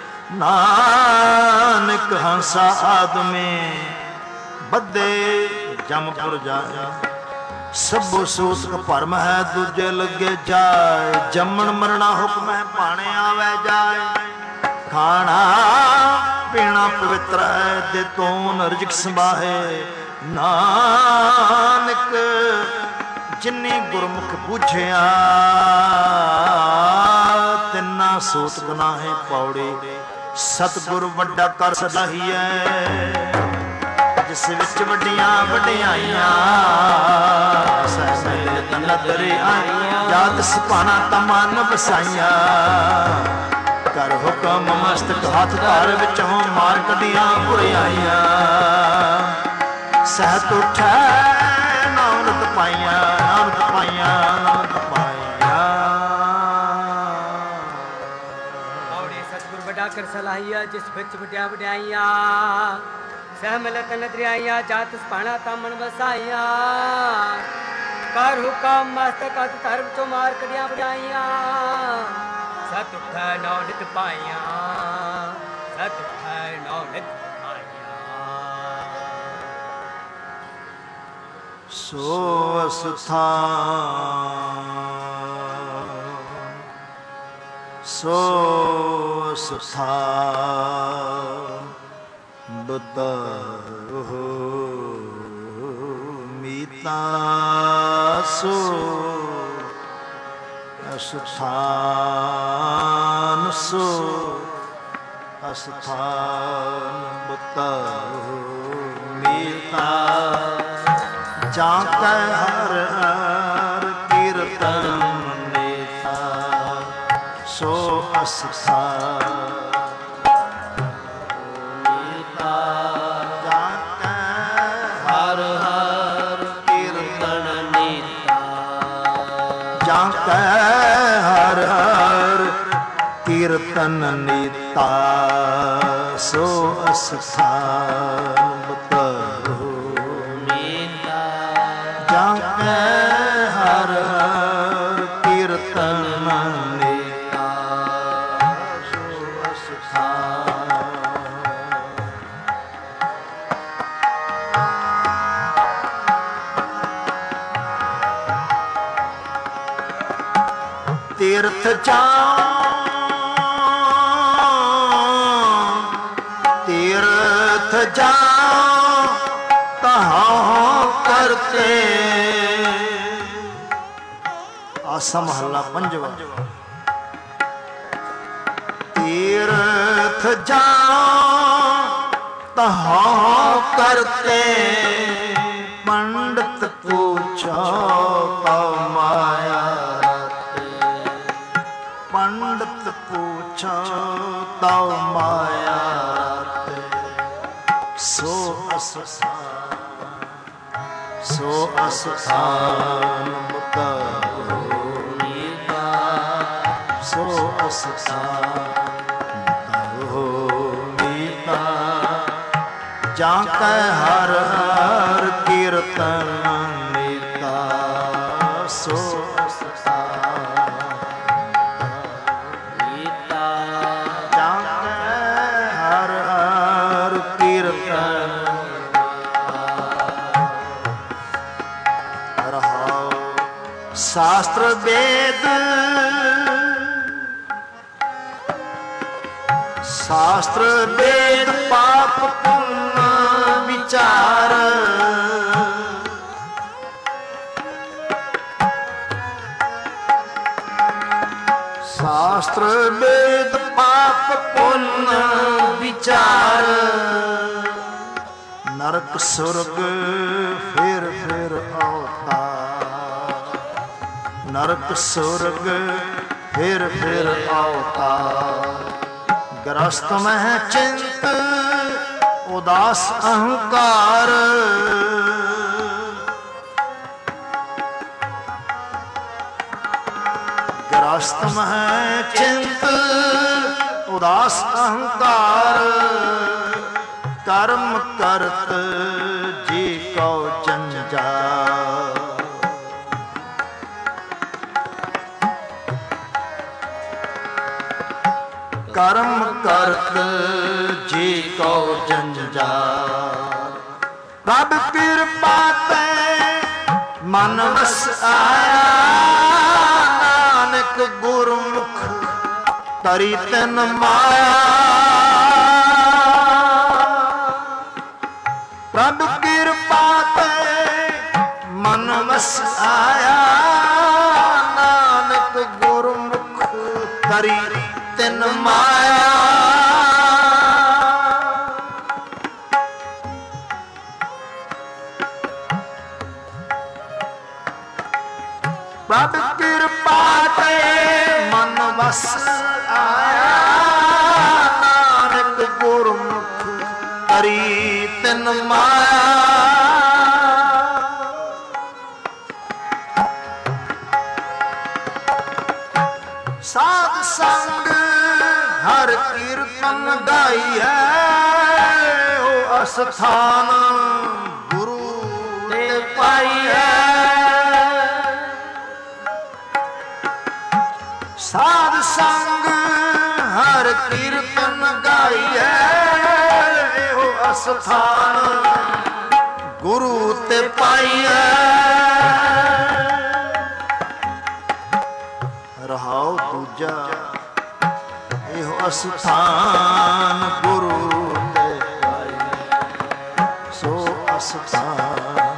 Speaker 1: ਨਾਨਕ ਹੰਸਾ ਆਦਮੇ ਬੱਧੇ ਜਮਪੁਰ ਜਾਏ, ਸਭੋ ਸੂਤਕ ਭਰਮ ਹੈ ਦੂਜੇ ਲੱਗੇ ਜਾਏ, ਜੰਮਣ ਮਰਣਾ ਹੁਕਮ ਹੈ ਭਾਣੇ ਆਵੇ ਜਾਏ, ਖਾਣਾ ਪੀਣਾ ਪਵਿੱਤਰ ਹੈ ਦੇ ਤੋਂ ਨਰਜਕ ਸੰਭਾਹੇ, ਨਾਨਕ ਜਿਨੀ ਗੁਰਮੁਖ ਬੂਝਿਆ, ਤਿੰਨਾ ਸੂਤਕ ਨਾਹੀ ਪੌੜੀ, ਸਤਿਗੁਰ ਵੱਡਾ ਕਰ ਸਦਾਹੀਐ, ਜਿਸ ਵਿੱਚ ਵੱਡੀਆਂ ਵਡਿਆਈਆਂ, ਸਹਿ ਨਦਰੇ ਆਈਆਂ, ਜਾਤ ਸਿਪਾਣਾ ਤਮਨ ਵਸਾਈਆਂ, ਕਰ ਹੁਕਮ ਮਸਤਕ ਹੱਥ ਧਾਰ ਵਿੱਚੋਂ ਮਾਰ ਕੱਢੀਆਂ ਬੁਰਾਈਆਂ, ਸਹਿਤ ਉਠੈ ਨਾਮਤ ਪਾਈਆਂ, ਨਾਮਤ ਪਾਈਆਂ, ਨਾਮਤ ਪਾਈਆਂ।
Speaker 3: ਔੜੇ ਸਤਿਗੁਰ ਵੱਡਾ ਕਰ ਸਲਾਹੀਆ, ਜਿਸ ਵਿੱਚ ਵਡਿਆ ਵਡਿਆਈਆਂ, ਸਹਿ ਮਿਲਤ ਨਦਰਿਆਈਆਂ, ਜਾਤ ਸਪਾਣਾ ਤਾਮਣ ਵਸਾਈਆਂ, ਕਰ ਹੁਕਮ ਮਸਤਕ ਹੱਥ ਧਾਰ ਵਿੱਚੋਂ ਮਾਰ ਕੱਢੀਆਂ ਬੁਰਾਈਆਂ, ਸਤ ਉਠੈ ਨੌ ਨਿਤ ਪਾਈਆਂ, ਸਤ ਉਠੈ ਨੌ ਨਿਤ ਪਾਈਆਂ।
Speaker 1: ਸੋ ਅਸਥਾਨ ਸੋ ਅਸਥਾਨ ਬਤਾਓ ਮੀਤਾ, ਸੋ ਅਸਥਾਨ ਸੋ ਅਸਥਾਨ ਬਤਾਓ ਮੀਤਾ, ਜਾਂ ਕੈ ਹਰ ਹਰ ਕੀਰਤਨ ਨੀਤਾ, ਸੋ ਅਸਥਾਨ ਨੀਤਾ, ਜਾਂ ਕੈ ਹਰ ਹਰ ਕੀਰਤਨ ਨੀਤਾ, ਜਾਂ ਕੈ ਹਰ ਹਰ ਕੀਰਤਨ ਨੀਤਾ, ਸੋ ਅਸਥਾਨ ਬਤਾਓ ਮੀਤਾ, ਜਾਂ ਕੈ ਹਰ ਹਰ ਕੀਰਤਨ ਨੀਤਾ, ਸੋ ਅਸਥਾਨ। ਤੀਰਥ ਚਾ जा तहाँ करते। आसा महला पंजवा। तीर्थ जा तहाँ करते, पंडित पूछो तो माया रते। पंडित पूछो तो माया रते। सो अस्थान सो अस्थान सो अस्थान जाके हर हर कीर्तन नीता। सो नीता जाके हर हर कीर्तन रहाओ। शास्त्र वेद शास्त्र वेद पाप पुण्य विचार। शास्त्र वेद पाप पुण्य विचार। नरक स्वर्ग फिर फिर अवतार। नरक स्वर्ग फिर फिर अवतार। ग्रस्त में चिंत उदास अहंकार। ग्रस्त में चिंत उदास अहंकार। कर्म करत जी को जंजाल। कर्म करत जी को जंजाल। प्रभ कृपा ते मन वस आया। नानक गुरमुख तरी तिन माया। प्रभ कृपा ते मन वस आया। नानक गुरमुख तरी तिन माया। प्रभ कृपा ते मन वस आया। नानक गुरमुख तरी तिन माया। साध संग हर कीर्तन गाई है। ओ अस्थान गुरु ते पाई है। साध संग हर कीर्तन गाई है। ओ अस्थान गुरु ते पाई है। रहाओ दूजा एहो अस्थान गुरु ते पाई। सो अस्थान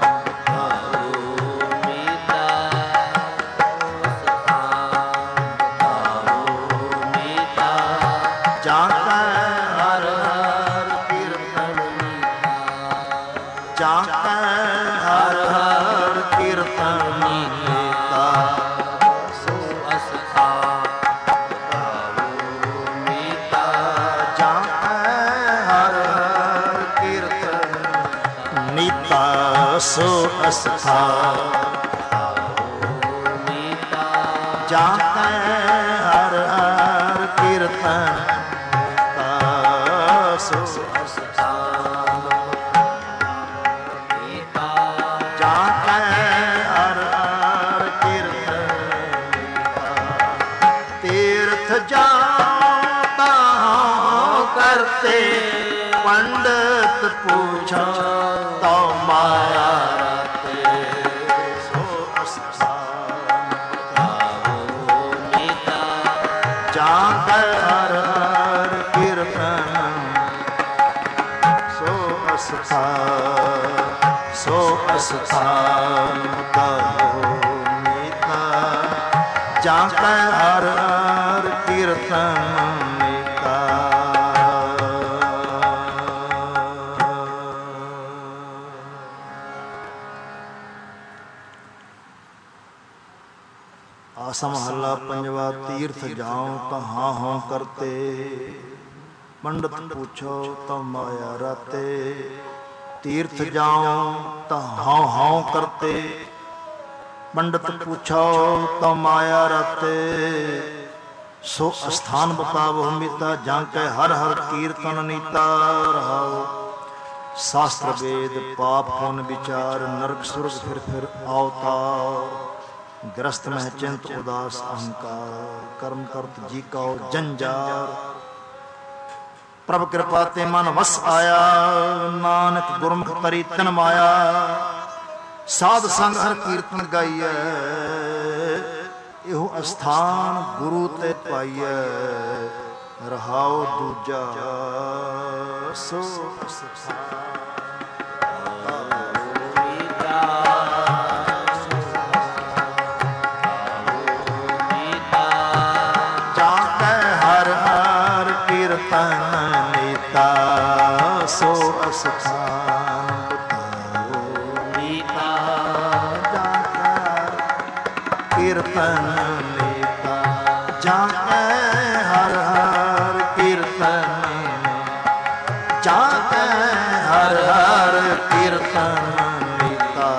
Speaker 1: सो अस्थान जाते हर हर कीर्तन। सो अस्थान जाते हर हर कीर्तन। तीर्थ जाता करते पंडित पूछा तो माया रते। सो अस्थान जाकर हर हर कीर्तन। सो ਅਸਥਾਨ ਬਤਾਓ ਨੀਤਾ ਜਾਂ ਕੈ ਹਰ ਹਰ ਕੀਰਤਨ ਨੀਤਾ। ਆਸਾ ਮਹੱਲਾ ਪੰਜਵਾ। ਤੀਰਥ ਜਾਉ ਤਾਂ ਹਾਂ ਹਾਂ ਕਰਤੇ, ਪੰਡਤ ਪੁੱਛੋ ਤਾਂ ਮਾਇਆ ਰਾਤੇ। ਤੀਰਥ ਜਾਉ ਤਾਂ ਹਾਂ ਹਾਂ ਕਰਤੇ, ਪੰਡਤ ਪੁੱਛੋ ਤਾਂ ਮਾਇਆ ਰਾਤੇ। ਸੋ ਅਸਥਾਨ ਬਤਾਵੋ ਮੀਤਾ, ਜਾਂ ਕੈ ਹਰ ਹਰ ਕੀਰਤਨ ਨੀਤਾ। ਰਹਾਓ ਸ਼ਾਸਤਰ ਵੇਦ ਪਾਪ ਪੁਨ ਵਿਚਾਰ, ਨਰਕ ਸੁਰਗ ਫਿਰ ਫਿਰ ਅਵਤਾਰ। ਗ੍ਰਸਤ ਮਹਿ ਚਿੰਤ ਉਦਾਸ ਅਹੰਕਾਰ, ਕਰਮ ਕਰਤ ਜੀ ਕਉ ਜੰਜਾਰ। ਪ੍ਰਭ ਕਿਰਪਾ ਤੇ ਮਨ ਵਸ ਆਇਆ, ਨਾਨਕ ਗੁਰਮੁਖ ਤਰੀ ਤਨ ਮਾਇਆ। ਸਾਧ ਸੰਗ ਹਰ ਕੀਰਤਨ ਗਾਈਐ, ਇਹੋ ਅਸਥਾਨ ਗੁਰੂ ਤੇ ਪਾਈਐ। ਰਹਾਉ ਦੂਜਾ ਸੋ ਅਸਥਾਨ। ਸੋ ਅਸਥਾਨ ਬਤਾਓ ਨੀਤਾ, ਜਾਂ ਕੈ ਕੀਰਤਨ ਨੀਤਾ। ਜਾਂ ਕੈ ਹਰ ਹਰ ਕੀਰਤਨ, ਜਾਂ ਕੈ ਹਰ ਹਰ ਕੀਰਤਨ ਨੀਤਾ।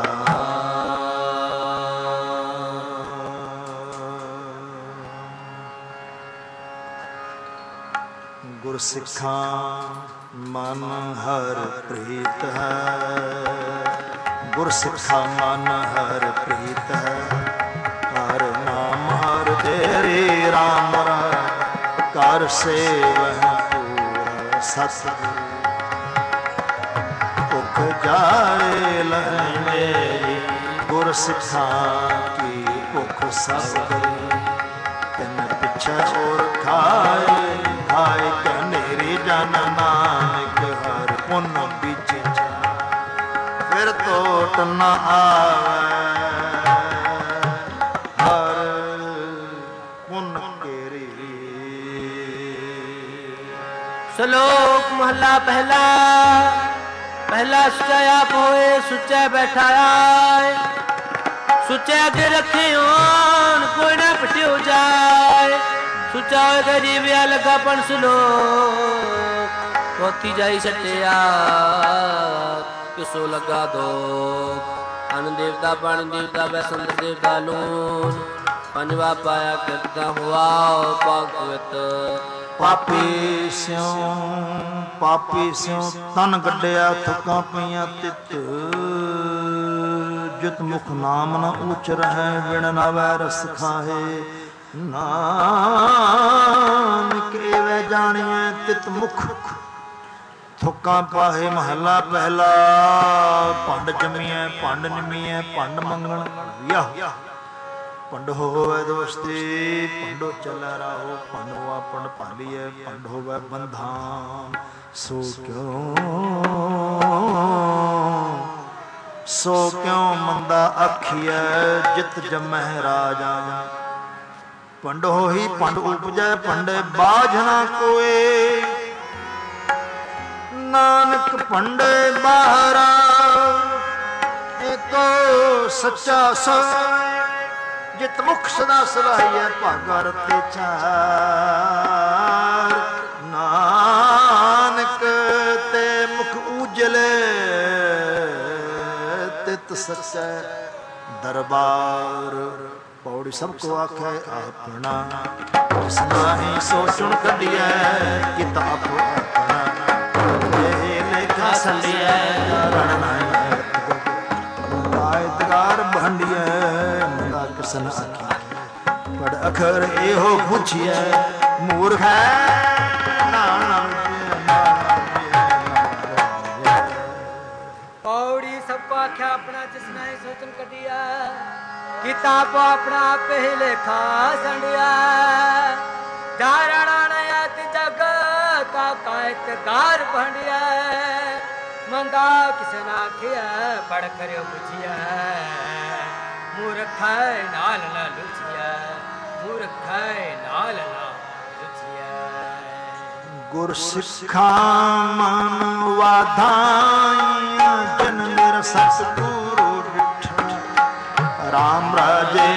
Speaker 1: ਗੁਰਸਿੱਖਾਂ ਮਨ ਹਰ ਪ੍ਰੀਤ ਹੈ, ਗੁਰਸਿੱਖਾ ਮਨ ਹਰ ਪ੍ਰੀਤ ਹੈ। ਹਰ ਨਾਮ ਹਰ ਤੇਰੇ ਰਾਮ ਰਾਮ, ਕਰ ਸੇਵਹਿ ਪੂਰਾ ਸਤਿਗੁਰ। ਭੁਖ ਜਾਏ ਲਹਿ ਮੇਰੀ, ਗੁਰਸਿੱਖਾਂ ਕੀ ਭੁਖ ਸਭ ਗਈ। ਤਿਨ ਪਿਛੈ ਹੋਰ ਖਾਏ, ਖਾਏ ਕਨੇਰੀ ਜਨ ਨਾਨਕ ਹਰ ਪੁਨ ਵਿੱਚ ਫਿਰ ਟੋਟ ਨ ਆਵੈ। ਹਰ ਪੁਨ ਕੇਰੀ।
Speaker 2: ਸ਼ਲੋਕ ਮਹਲਾ ਪਹਿਲਾ। ਪਹਿਲਾ ਸੁਚਾ ਆਪ ਹੋਏ, ਸੁਚਾ ਬੈਠਾ ਆਏ। ਸੁਚਾ ਅੱਗੇ ਰੱਖੇ ਹੋਣ, ਕੋਈ ਨਾ ਪਟਿਓ ਜਾਏ। ਸੁਚਾ ਹੋਏ ਗਰੀਬਿਆ ਲਗਾ ਪਣ ਸਲੋਕ, ਪੋਤੀ ਜਾਈ ਸੱਟਿਆ ਕਿਸੋ ਲਗਾ ਦੋ। ਅਨ ਦੇਵਤਾ ਬਣ ਦੇਵਤਾ ਵੈਸੰਦ ਦੇਵਤਾ ਲੂਨ, ਪੰਜਵਾ ਪਾਇਆ ਕਿਰਤਾ ਹੁਆ ਭਗਵਤ।
Speaker 1: ਪਾਪੀ ਸਿਉ ਪਾਪੀ ਸਿਉ ਤਨ ਗੱਡਿਆ, ਥੁੱਕਾਂ ਪਈਆਂ ਤਿੱਤ। ਜਿਤ ਮੁਖ ਨਾਮ ਨ ਉਚ ਰਹਿ, ਵਿਣ ਨਾਵੈ ਰਸ ਖਾਹੇ। ਨਾਨਕ ਏਵੇਂ ਜਾਣੀਐ ਤਿਤ ਮੁਖ, ਥੁੱਕਾਂ ਪਾਹੇ। ਮਹੱਲਾ ਪਹਿਲਾ। ਭੰਡ ਜੰਮੀਐ ਭੰਡ ਨਿਮੀਐ, ਭੰਡ ਮੰਗਣ ਵਿਆਹ। ਭੰਡ ਹੋਵੇ ਦੋਸਤੀ, ਭੰਡੋ ਚੱਲੈ ਰਾਹੋ। ਭੰਡ ਹੋਆ ਭੰਡ ਭਾਲੀਐ, ਭੰਡ ਹੋਵੇ ਬੰਧਾਨ। ਸੋ ਕਿਉ ਸੋ ਕਿਉ ਮੰਦਾ ਆਖੀਐ, ਜਿਤ ਜੰਮਹਿ ਰਾਜਾ। ਭੰਡ ਹੋਈ ਭੰਡ ਉਪਜੈ, ਭੰਡੇ ਬਾਝ ਨਾ ਕੋਏ। ਨਾਨਕ ਭੰਡੇ ਬਾਹਰਾ, ਏਕੋ ਸੱਚਾ ਸੋਇ। ਜਿਤ ਮੁਖ ਸਦਾ ਸਲਾਹੀਐ, ਭਾਗਾ ਰਤੇ ਚਾਰ। ਨਾਨਕ ਤੇ ਮੁਖ ਉਜਲੇ, ਤਿਤ ਸੱਚੈ ਦਰਬਾਰ। ਪੌੜੀ ਸਭ ਕੋ ਆਖੈ ਆਪਣਾ, ਜਿਸ ਨਾਹੀ ਸੋ ਚੁਣ ਕੱਢੀਐ। ਕਿਤਾਬ ਆਪਣਾ ਇਹ ਲੇਖਾ ਸੰਡੀਐ, ਰਣ ਨਾਇ ਕਾਇਦਗਾਰ ਭੰਡੀਐ। ਮੁੰਡਾ ਕਿਸਨ ਆਖੀ ਪੜ ਅਖਰ ਇਹੋ ਪੁੱਛੀਐ। ਮੂਰਖ ਹੈ ਨਾਮ
Speaker 3: ਪੌੜੀ ਸਭ ਕੋ ਆਖਿਆ ਆਪਣਾ, ਜਿਸ ਨਾਹੀ ਸੋ ਚੁਣ ਕੱਢੀਐ। ਕਿਤਾਬ ਆਪਣਾ ਆਪੇ ਲੇਖਾ ਸੰਡਿਆ। ਜਾਰਣਾ ਨਯਤ ਜਗ ਕਾ ਕਾਇਤਗਾਰ ਭੰਡਿਆ। मंदा किसे ना आखिया पढ़ करियो बुझिया मूर्ख नाल ना लुचिया मूर्ख नाल ना लुचिया।
Speaker 1: गुर सिखा मन वाधाइया जन मेरा सतगुरु डिठा राम राजे।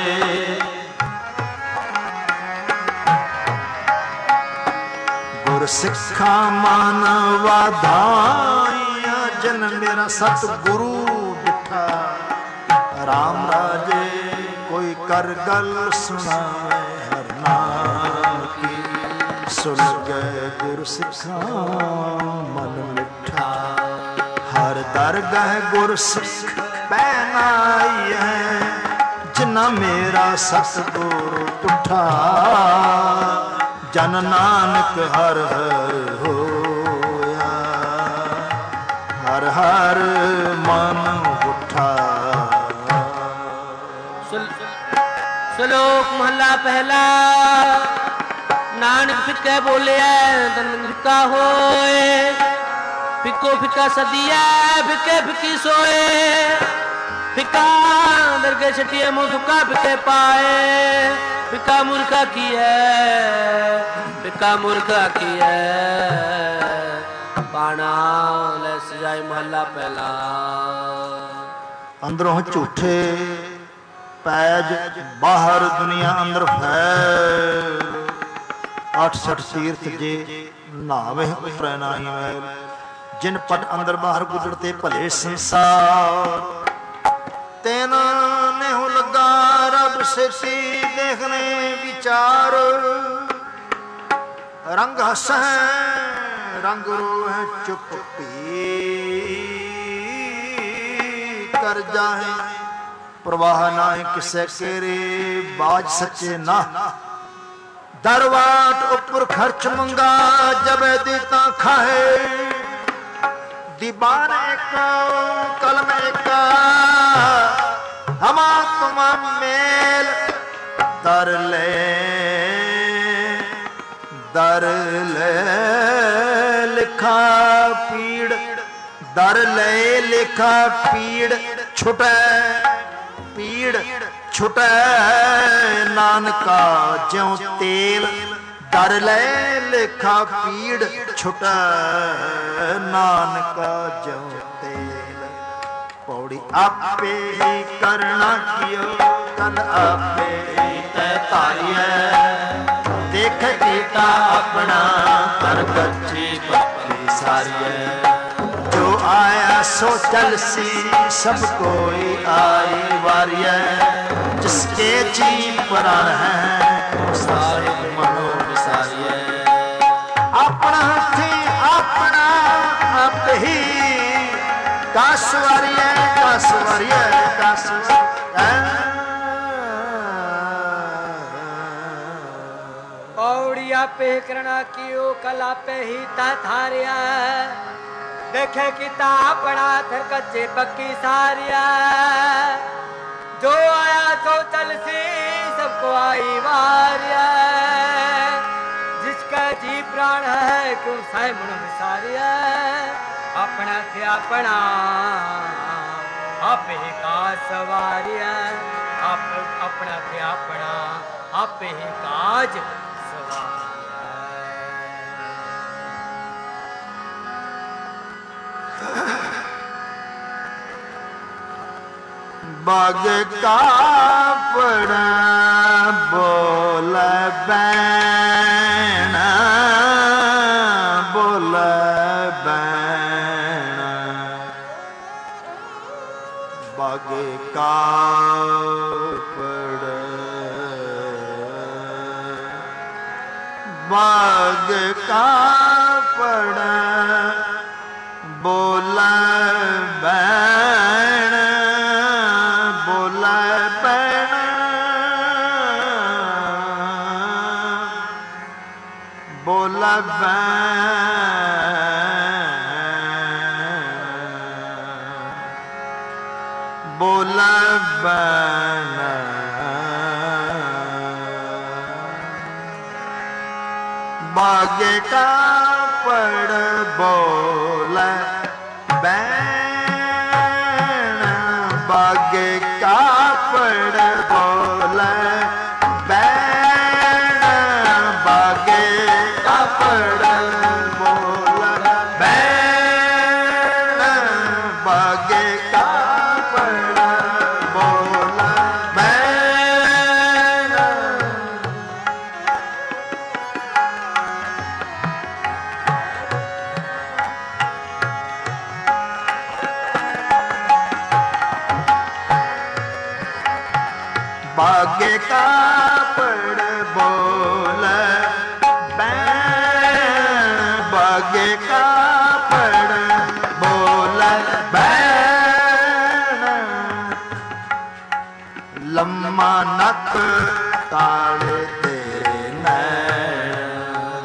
Speaker 1: गुर सिखा मन वाधाइया जन मेरा सतगुरु डिठा राम राजे। कोई कर गल सुनावे हर नाम की सुन गए गुर सिखा मन मिठा। हर दरगाह गुर सिख बैनाई है जिन्ना मेरा सतगुरु टूठा। जन नानक हर हर होया हर हर मन उठा।
Speaker 2: श्लोक महला पहला। नानक फिके बोले तन फिका होए फिको फिका सदिया फिके फिकी सोए। फिका दरगे छटिए मुँह दुका फिके पाए। फिका मूर्खा की है फिका मूर्खा की है पाना ले सजाई महला पहला।
Speaker 1: अंदरों झूठे पैज बाहर दुनिया अंदर फैल। अठ सठ तीर्थ जे नावे उतरै नाही मैल। जिन पट अंदर बाहर गुजरते भले संसार। तेन ने हो लगा रब सेठी देखने विचार। रंग हस रंग रोह चुप पी कर जाए। प्रवाह नाहे किसे केरे बाज सच्चे ना। दरवाट उपर खर्च मंगा जब दीता खाए। दीवान एक कलम एक हमा तुमा मेल। दर ले दर ले लिखा पीड़। दर ले लिखा पीड़ छुटे पीड़ छुटे नानका ज्यों तेल। दर ले लिखा पीड़ छुटे नानका ज्यों तेल। पौड़ी आपे ही करना कियो कल आपे ही तय तारिय। देख गीता अपना कर कच्ची पक्की सारिय। जो आया सो चल सी सब कोई आई वारिय। जिसके जी प्राण है सारे मनो विसारिय। अपना हाथी अपना आप ही कासवारिय कासवारिय कासवारिय।
Speaker 3: पौड़िया पे करना कियो कला पे ही थारिया। देखे किता अपना थर कच्चे पक्की सारिया। जो आया तो चल सी सबको आई वारिया। जिसका जी प्राण है क्यों साय मुन विसारिया। अपना थे अपना आपे का सवारिया। आप अपना थे अपना आपे काज सवारिया।
Speaker 1: बाग का पड़ा बोल बैन बोल बैन। बाग का पड़ा बाग का पड़ा बोल बैन बोल बैन। बोल बैन बोल बैन। बागे का पड़ बोल बैन बागे कापड़ बोल बैण बागे कापड़ बोल बैण लम्मा नक काले तेरे नैन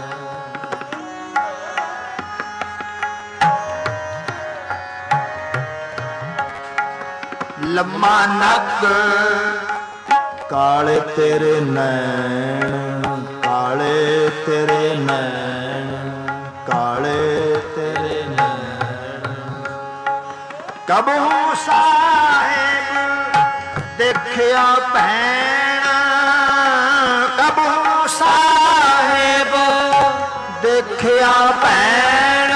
Speaker 1: लम्मा नक काले तेरे नैन काले तेरे नैन काले तेरे नैन कबू साहेब देखिया भैन कबू साहेब देखिया भैन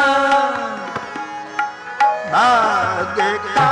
Speaker 1: भागे का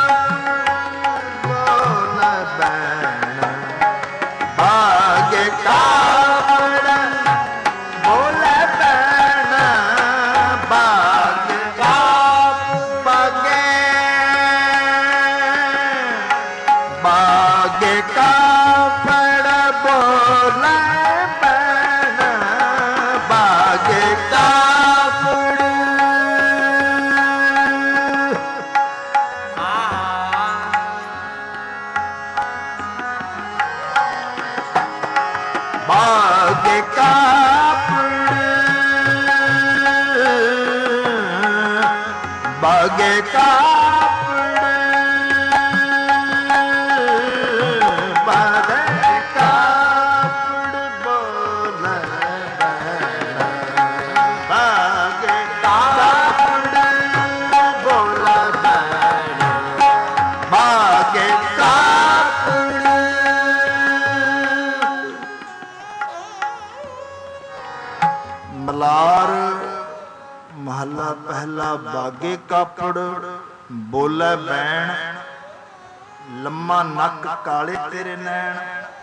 Speaker 1: बागे कापड़ बोले बैण लम्मा नक काले तेरे नैन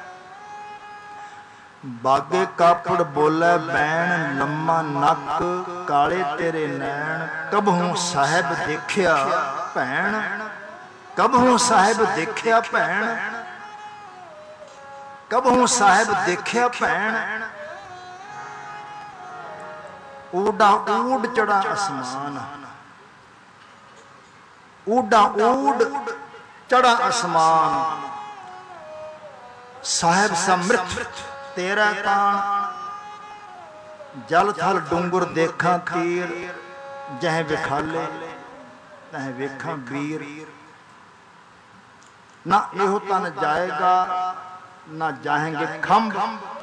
Speaker 1: बागे कापड़ बोले बैण लम्मा नक काले तेरे नैन कबहू साहिब देखिया भैन कबहू साहिब देखिया भैन कबहू साहिब देखिया भैन ऊडा ऊड चढ़ा आसमान ऊडा ऊड चढ़ा आसमान साहिब समृत तेरा कान जल थल डूंगर देखा तीर जह विखाले तह वेखा वीर ना एहो तन जाएगा ना जाएंगे खंभ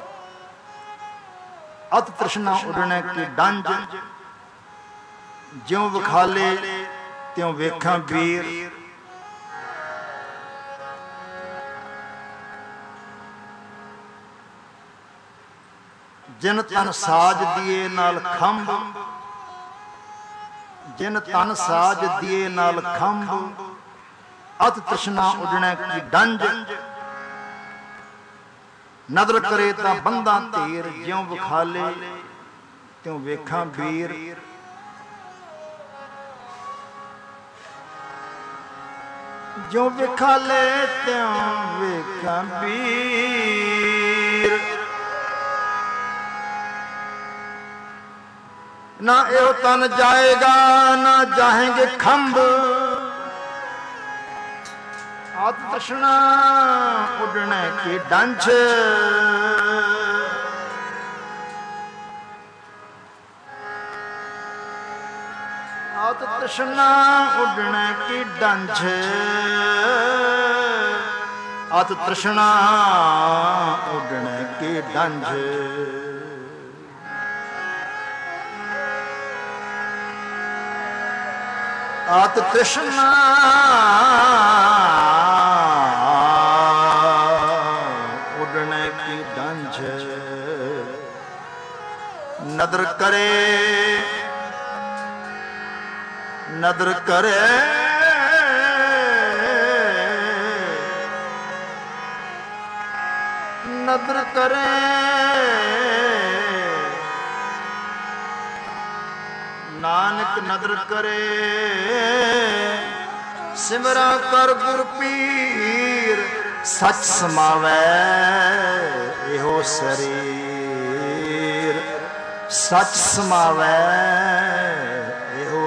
Speaker 1: अत तृष्णा उड़ने की डंज ज्यों विखाले त्यों वेखा वीर जिन तन साज दिए नाल खंभ जिन तन साज दिए नाल खंभ अत तृष्णा उड़ने की डंज नदर करे ता बंदा तीर ज्यों विखाले त्यों वेखा वीर ज्यों विखाले त्यों वेखा वीर ना एहो तन जाएगा ना जाएंगे खंभ अत तृष्णा उड़ने की डंच अत तृष्णा उड़ने की डंच अत तृष्णा उड़ने की डंच अत तृष्णा उड़ने की डंझ नदर करे नदर करे नदर करे नानक नदर करे सिमरा कर गुर पीर सच समावै एहो शरीर, सच समावै एहो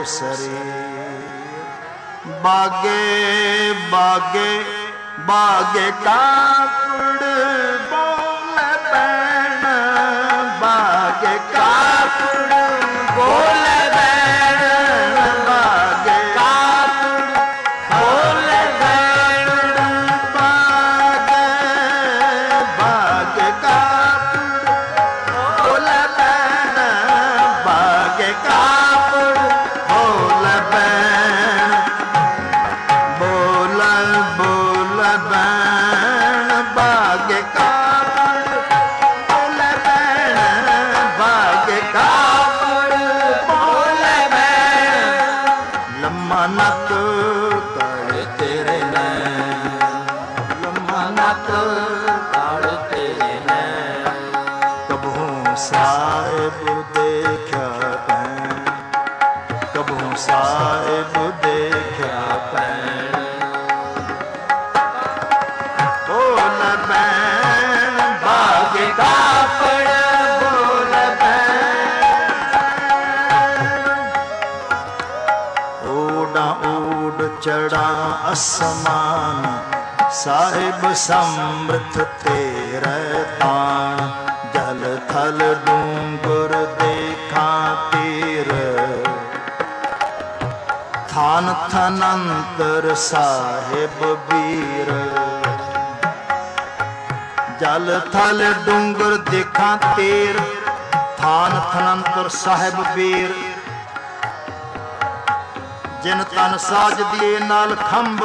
Speaker 1: शरीर। बागे बागे बागे काकड़ बोले बैण, बागे काकड़ बोले बैण, बागे काकड़ बोले बैण, बागे बागे काकड़ बोले बैण, बागे काकड़ बोले बैण, बोल बोल बैण बागे काकड़ बोले बैण, बागे काकड़ बोले बैण। लम्मा नक काड़ तेरे नैन, लम्मा नक काड़ तेरे नैन। कबहू साहिब देखा पैन, कबहू साहिब देखा पैन। बोल बैण बागे काकड़ बोल बैण। ओड़ा ओड़ चढ़ा आसमान, साहिब समृथ तेरे तान। जल थल डूंगर देखा तीर, थान थनंतर साहिब वीर। जल थल डूंगर देखा तीर, थान थनंतर साहिब वीर। जिन तन साज दिए नाल खंभ,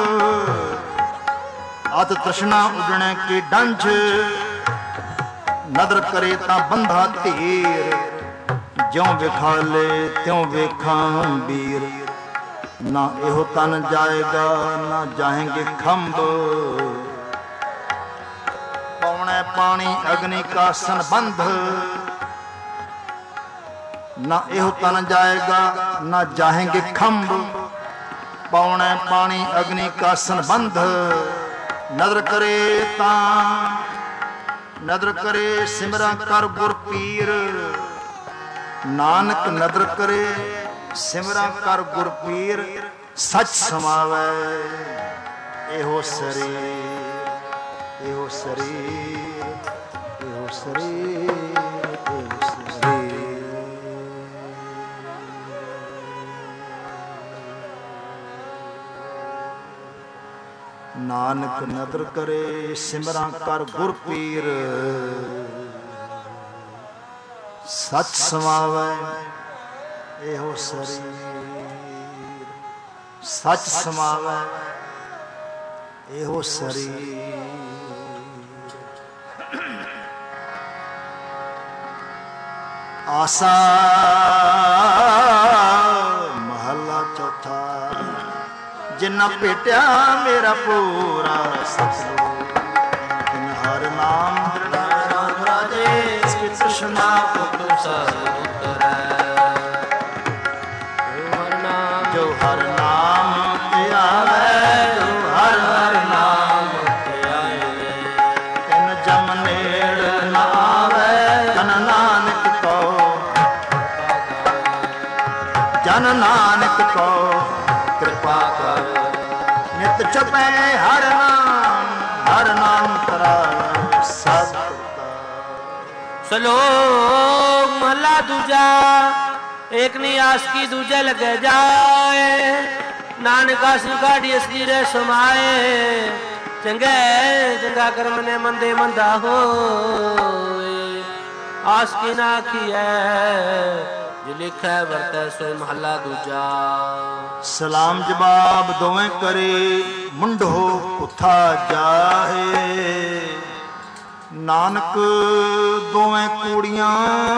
Speaker 1: अत तृष्णा उडने की डंझ। नदर करे ता बंधा तीर, ज्यों विखाले त्यों वेखां वीर। ना एहो तन जाएगा ना जाएंगे खंभ, पौने पानी अग्नि का संबंध। ना एहो तन जाएगा ना जाएंगे खंभ, पौने पानी अग्नि का संबंध। नदर करे ता नदर करे सिमरा कर गुर पीर, नानक नदर करे सिमरा कर गुर पीर। सच समावै एहो शरीर, एहो शरीर, एहो शरीर, एहो शरीर। नानक नदर करे सिमरा कर गुर पीर। सच समावै एहो शरीर, सच समावै एहो शरीर। आसा महला चौथा, जिन्ना भेटिया मेरा पूरा सतगुर। तिन हर नाम राम राजे, इसकी तृष्णा को तू सर उतरै। जो हर नाम ते आवे, जो हर हर नाम ते आवे। तिन जम नेड़ न आवे, जन नानक को, जन नानक को कृपा कर। नित जपै हर नाम, हर नाम तरा सत।
Speaker 2: सलोक महला दूजा, एक नी आस की दूजे लगे जाए। नानक आसन काढ़ी असली रे समाए, चंगे चंगा कर्म ने मंदे मंदा हो। आस की ना की है जो लिखा वरतै सोई महला दूजा।
Speaker 1: सलाम जवाब दोवें करे, मुंडो पुथा जाहे। नानक दोवें कूड़ियां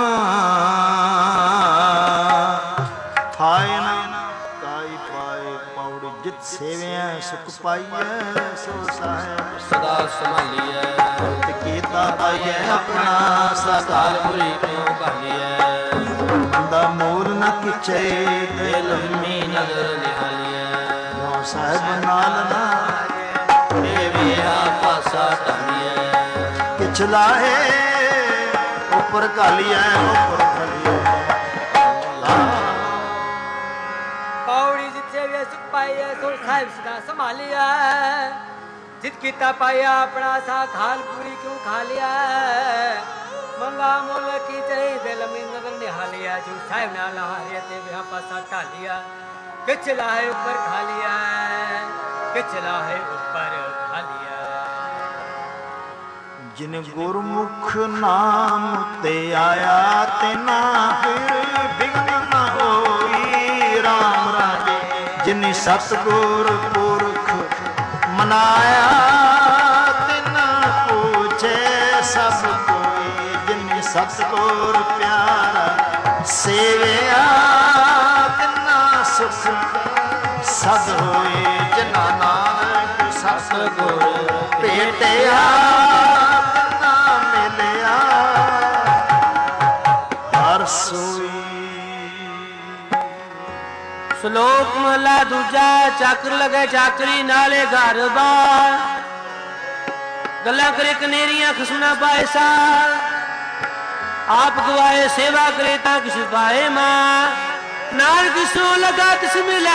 Speaker 1: खाए ना काई पाए। पौड़ी जित सेवियां सुख पाइए, सो साहेब
Speaker 2: सदा संभालिए।
Speaker 1: कीता पाइए अपना
Speaker 2: सकाल बुरी क्यों भालिए।
Speaker 1: बंदा मूल न किचे,
Speaker 2: लम्मी नजर निहालिए।
Speaker 1: साहेब नाल ना
Speaker 2: पासा
Speaker 1: किछ लाहे ऊपर घालिया ऊपर घालिया
Speaker 3: पौड़ी जिथे भी सुख पाई है सो साहिब सदा संभालिया जित किता पाया अपना सा खाल पूरी क्यों खा लिया मंगा मोल की चाहे दिल में नजर निहालिया जो साहिब ना लहारिया ते बिहा पासा ढालिया किछ लाहे ऊपर खा लिया किछ लाहे ऊपर खा लिया
Speaker 1: जिन गुरमुख नाम ते आया तेना फिर बिघन न होई राम राजे जिन सतगुर पुरख मनाया तिना पूछे सब कोई जिन सतगुर प्यारा सेविया तिना सुख सद होए जिना नानक सतगुर भेटिया तिना मिलिया हर सोई।
Speaker 2: श्लोक महला दूजा चाकर लगे चाकरी नाले घर बार गल्ला करे कनेरियां खसना पाए सार आप गवाए सेवा करे ता किस पाए मां नानक जिसनो लगा तिस मिले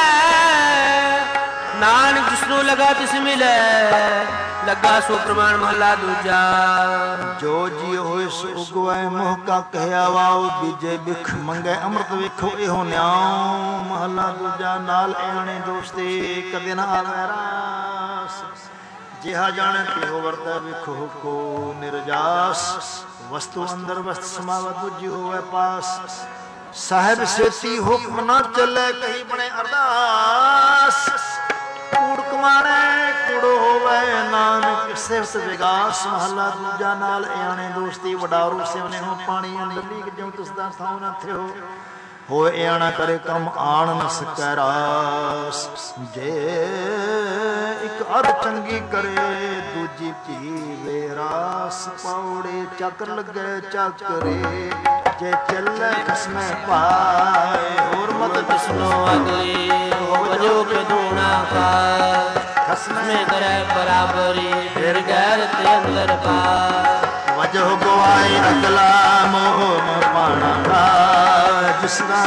Speaker 2: नानक जिसनो लगा तिस मिले लगा सो प्रमाण महला दूजा
Speaker 1: जो जी होए सो उगवाए मोह का कहया वाओ बीजे बिख मंगे अमृत वेखो एहो न्याओ महला दूजा नाल आणे दोस्ते कदे ना आवे रास जिहा जाने तिहो वरता वेखो को निर्जास वस्तु अंदर वस्त समावत दूजी होवे पास साहिब सेती हुक्म न चले कहीं बने अरदास कूड़ कमाने कूड़ो होवे नानक सिफत विगास महला दूजा नाल आणे दोस्ती वडारू सिवने हो पानी अंदर लीक ज्यों तुसदा थाव न थियो होए आना करे कर्म आन न सकै रास जे एक अध चंगी करे दूजी पीवे रास पौड़े चक्र लगे चक्रे जे चले खसमे पाए और मत
Speaker 2: किसनो अगली वजो के दूना का खसमे करे बराबरी फिर गैर ते अंदर पा
Speaker 1: वजो गवाए अगला मोह पाना का जिसना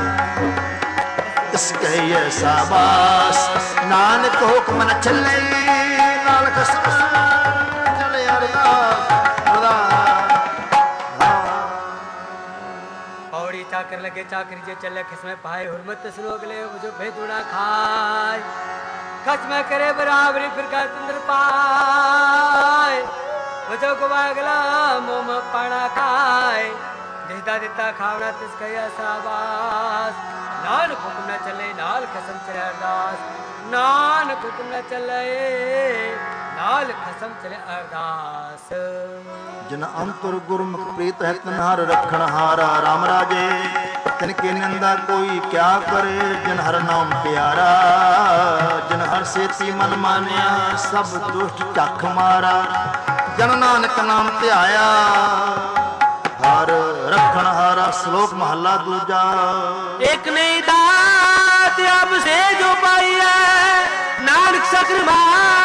Speaker 1: इसके ये साबास नानक हुक्म न चले नाल खसम चले
Speaker 3: पौड़ी चाकर लगे चाकरी जे चले खसमे पाए हुरमत श्लोक ले जो भेदुड़ा खाए खसमे करे बराबरी फिर का तंद्र पाए वजो गवाए अगला मोह पाना खाए जिसदा दिता खावना तिसका साबास नानक हुक्म न चले नाल खसम चले अरदास नानक हुक्म न चले नाल खसम चले अरदास
Speaker 1: जिन अंतर गुरमुख प्रीत है तनहर रखण हारा राम राजे तिनके निंदा कोई क्या करे जिन हर नाम प्यारा जिन हर सेती मन मानिया सब दुष्ट चख मारा जन नानक नाम ध्याया हर रखण हारा श्लोक महला दूजा
Speaker 2: एक नहीं दात अब से जो पाई है नानक सक्रमा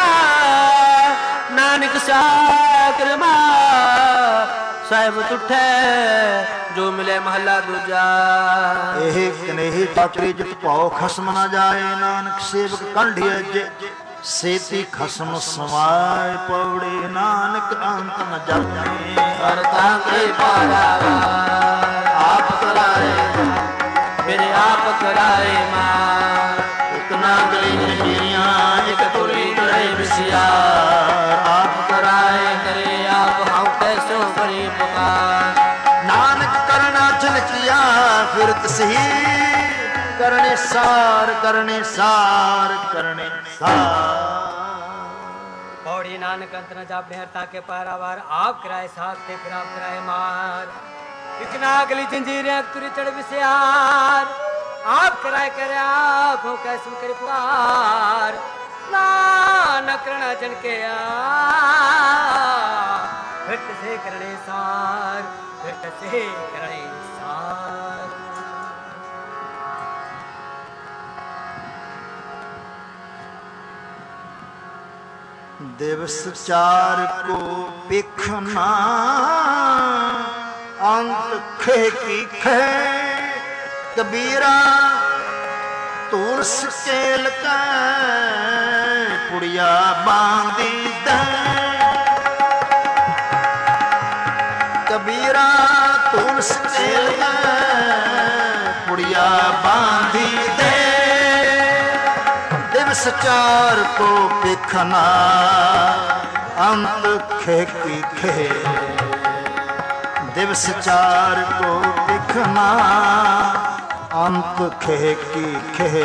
Speaker 2: नानक सक्रमा साहिब तुठे जो मिले महला दूजा
Speaker 1: एक नहीं चाकरी जित पाओ खसम न जाए नानक सेवक कंढिए जे सेती खसम समाय पौड़े नानक अंत न जाने
Speaker 2: करता के पारा
Speaker 1: आप कराए
Speaker 2: मेरे आप कराए मां
Speaker 1: इतना गली नजरियां एक तुरी गले बिसिया
Speaker 2: आप कराए करे आप हम कैसो करी पुकार
Speaker 1: नानक करना चन किया फिर तसही करने सार करने सार करने सार
Speaker 3: पौड़ी नानक अंत न जाप हरता के पारावार आप कराए साथ ते फिर आप कराए मार इतना अगली जंजीरें तुरी चढ़ विस्यार आप कराए करे आप हो कैसे कर पुकार नानक करना जन के फिर से करने सार फिर से करने सार
Speaker 1: दिवस चार को पिखना अंत खे की खे कबीरा तुलस केल कै पुड़िया बांधी दे कबीरा तुलस केल कै पुड़िया बांधी दे दिवस चार को पिखना अंत खे की खे दिवस चार को पिखना अंत खे की खे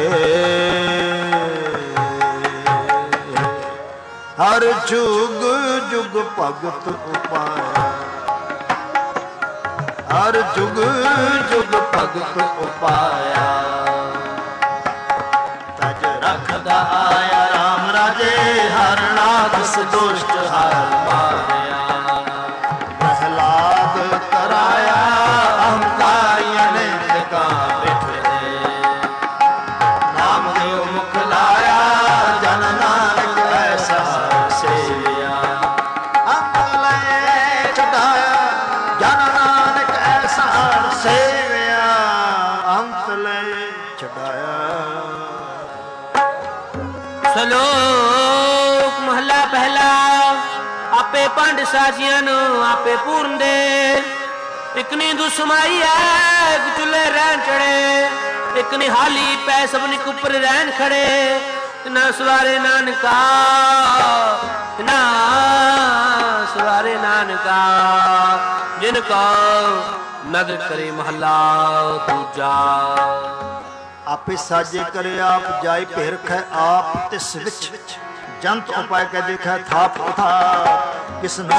Speaker 1: हर जुग जुग भगत उपाया हर जुग जुग भगत उपाया तज रखदा आया राम राजे हर नाथ दुष्ट हर मारया प्रहलाद कराया अहंकारी अनिंद का बिठ दे नाम देव मुख लाया जन नानक ऐसा सेविया अंत लय छुड़ाया जन नानक ऐसा सेविया अंत लय छुड़ाया।
Speaker 2: सलोक महला पहला आपे पंड साजियां नु आपे पूर्ण दे एक नी दुश्मई है एक चुले रहन चढ़े एक निहाली पै सबनी कुपर रहन खड़े ना सवारे नानका ना सवारे नानका जिनको नगर करे महला दूजा
Speaker 1: आपे साजे करे आप जाय पेरख आप तिस विच जंत उपाय कह देखा थाप उठा किसनो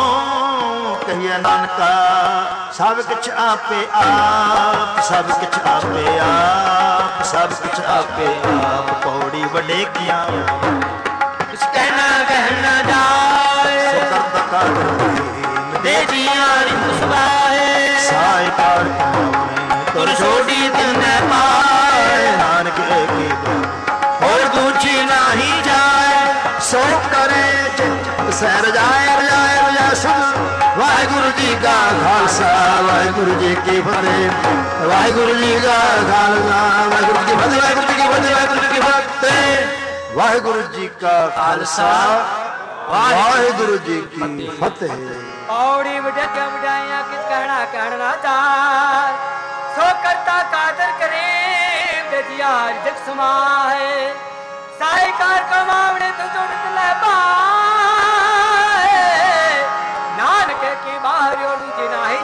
Speaker 1: कहिए नानका सब किछ आपे आप सब किछ आपे आप सब किछ आपे आप पौड़ी वडे किया
Speaker 2: कुछ कहना कहना जाए
Speaker 1: सुकर कर
Speaker 2: दे जिया रित सुभाए
Speaker 1: साय कार
Speaker 2: तुर छोड़ी दिन पाए
Speaker 1: नानक की
Speaker 2: और दूजी नहीं जाए
Speaker 1: सो करे सैर जाए रजाए रजा सुन वाहिगुरु जी का खालसा वाहिगुरु जी की फतेह वाहिगुरु जी का खालसा वाहिगुरु जी की फतेह वाहिगुरु जी की फतेह वाहिगुरु जी की फतेह वाहिगुरु जी का खालसा वाहिगुरु जी की फतेह।
Speaker 3: औड़ी वडक वडाइया किस कहना कहना चार सो करता कादर करे दजियार जग समाए साईकार कमावणे तो जुड़त ले पाए नानक की बाहर और जिना ही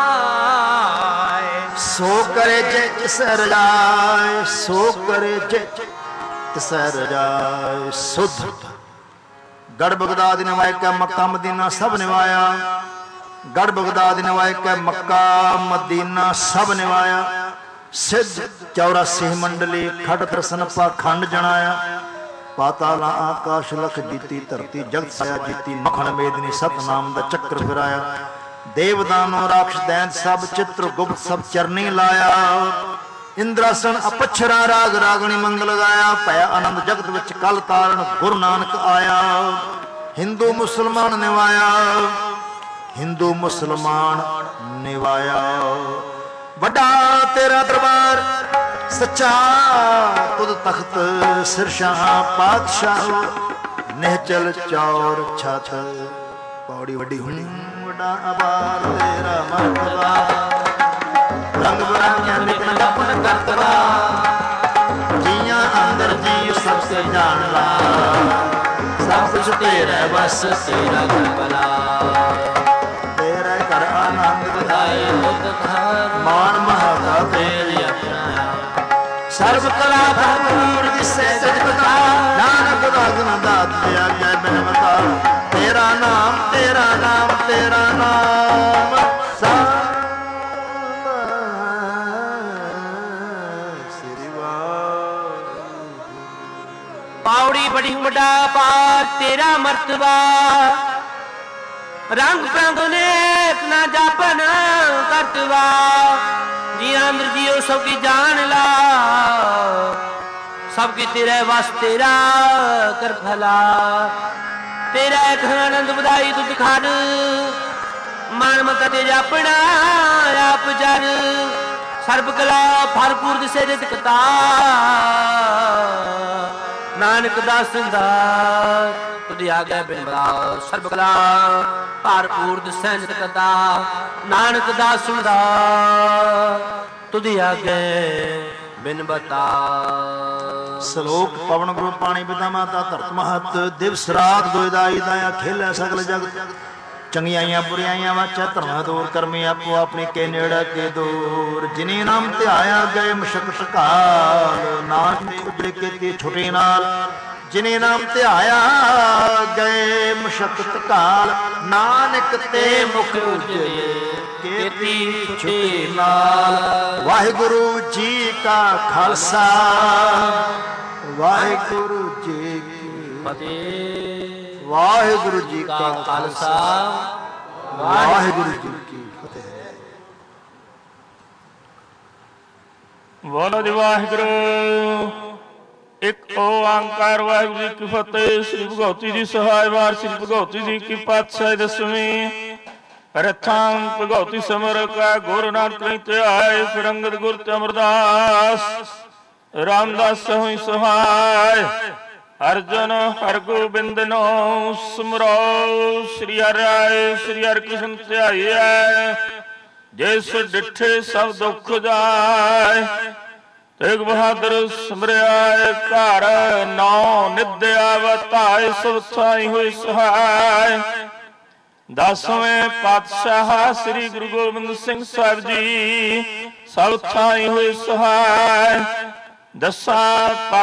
Speaker 3: जाए
Speaker 1: सो करे जे तिसर जाए सो करे जे तिसर जाए सुध गढ़ बगदाद निवाय का मक्का मदीना सब निवाया गढ़ बगदाद निवाय का मक्का मदीना सब निवाया सिद्ध चौरासी मंडली खट प्रसन पाखंड जनाया पाताला आकाश लख जीती धरती जगत साया जीती मखण मेदनी सतनाम दा चक्र फिराया देवदानो राक्ष दैंत सब चित्र गुप्त सब चरनी लाया इंद्रासन अपछरा राग रागणी मंगल गाया पया आनंद जगत विच कल तारण गुरु नानक आया हिंदू मुसलमान निवाया हिंदू मुसलमान निवाया वड्डा तेरा दरबार सच्चा तुद तख्त सिरशाह पातशाह निहचल चौर छत पौड़ी वड्डी हुनी वड्डा आबार तेरा मर्तबा रंग बिरंगिया निकल अपन करतवा जिया अंदर जी सबसे जान ला सब कुछ तेरा बस तेरा घर भला तेरा कर आनंद बधाए मान महाका तेरी अपना सर्व कला भरपूर जिससे सजबता नानक रागन दात दिया जय बिनवता तेरा नाम तेरा नाम तेरा नाम सा
Speaker 2: पावड़ी बड़ी बड़ा पार तेरा मर्तबा रंग प्रंग ने अपना जापन करतवा जी अंदर जियो सबकी जान ला सबकी तेरे वास तेरा कर भला ਤੇਰਾ ਇੱਕ ਆਨੰਦ ਵਧਾਈ ਦੁੱਧ ਖਾਨ ਮਨ ਮਤ ਤੇ ਜਾਪਣਾ ਆਪ ਜਨ ਸਰਬ ਕਲਾ ਭਰਪੂਰ ਦਿਸੇ ਜਿਤ ਕਤਾ ਨਾਨਕ ਦਾਸ ਦਾ ਤੁਧ ਆਗੇ ਬਿਨ ਬਲਾ ਸਰਬ ਕਲਾ ਭਰਪੂਰ ਦਿਸੇ ਜਿਤ ਕਤਾ ਨਾਨਕ ਦਾਸ ਦਾ ਤੁਧ ਆਗੇ ਬਿਨ ਬਤਾ।
Speaker 1: ਸ਼ਲੋਕ ਪਵਨ ਗੁਰੂ ਪਾਣੀ ਪਿਤਾ ਮਾਤਾ ਧਰਤ ਮਹਤ ਦਿਵਸ ਰਾਤ ਦੋਇ ਦਾਈ ਦਾਇਆ ਖੇਲੇ ਸਗਲ ਜਗਤ ਚੰਗਿਆਈਆਂ ਬੁਰਿਆਈਆਂ ਵਾਚਾ ਧਰਮ ਦੂਰ ਕਰਮੀ ਆਪੋ ਆਪਣੀ ਕੇ ਨੇੜਾ ਕੇ ਦੂਰ ਜਿਨੇ ਨਾਮ ਧਿਆਇਆ ਗਏ ਮੁਸ਼ਕਤ ਕਾਲ ਨਾਨਕ ਨੇ ਉਜੜੇ ਕੇ ਛੁਟੇ ਨਾਲ ਜਿਨੇ ਨਾਮ ਧਿਆਇਆ ਗਏ ਮੁਸ਼ਕਤ ਕਾਲ ਨਾਨਕ ਤੇ ਮੁਖ ਉਜੜੇ ਕੇਤੀ ਛੁਟੇ ਨਾਲ। ਵਾਹਿਗੁਰੂ ਜੀ ਕਾ ਖਾਲਸਾ ਵਾਹਿਗੁਰੂ ਜੀ ਕੀ
Speaker 2: ਫਤਿਹ।
Speaker 1: ਵਾਹਿਗੁਰੂ ਜੀ ਕਾ
Speaker 2: ਖਾਲਸਾ
Speaker 1: ਵਾਹਿਗੁਰੂ ਜੀ ਕੀ ਫਤਿਹ।
Speaker 10: ਬੋਲੋ ਜੀ ਵਾਹਿਗੁਰੂ। ਇੱਕ ਓੰਕਾਰ ਵਾਹਿਗੁਰੂ ਜੀ ਕੀ ਫਤਿਹ। ਸ੍ਰੀ ਭਗਉਤੀ ਜੀ ਸਹਾਇ ਵਾਰ ਸ੍ਰੀ ਭਗਉਤੀ ਜੀ ਕੀ ਪਾਤਸ਼ਾਹੀ ਦਸਵੀਂ ਪ੍ਰਥਮ ਭਗਉਤੀ ਸਮਰ ਕਾ ਗੁਰੂ ਨਾਨਕ ਨਹੀਂ ਧਿਆਏ ਫਿਰ ਅੰਗਦ ਗੁਰ ਤੇ ਅਮਰਦਾਸ ਰਾਮਦਾਸ ਹੋਈ ਸਹਾਇ ਅਰਜਨ ਹਰ ਗੋਬਿੰਦ ਨੋ ਸਿਮਰੋ ਸ੍ਰੀ ਹਰਿ ਸ੍ਰੀ ਹਰਿ ਕ੍ਰਿਸ਼ਨ ਧਿਆਈਐ ਜਿਸ ਡਿਠੇ ਸਭ ਦੁੱਖ ਜਾਏ ਤੇਗ ਬਹਾਦਰ ਸਿਮਰਿਆ ਘਰ ਨੌ ਨਿਦਿਆ ਵਤਾਏ ਸਭ ਥਾਈ ਹੋਈ ਸਹਾਇ। ਦਸਵੇਂ ਪਾਤਸ਼ਾਹ ਸ੍ਰੀ ਗੁਰੂ ਗੋਬਿੰਦ ਸਿੰਘ ਸਾਹਿਬ ਜੀ ਸਭ ਥਾਈ ਹੋਏ ਸਹਾਇ। ਦਸਾਂ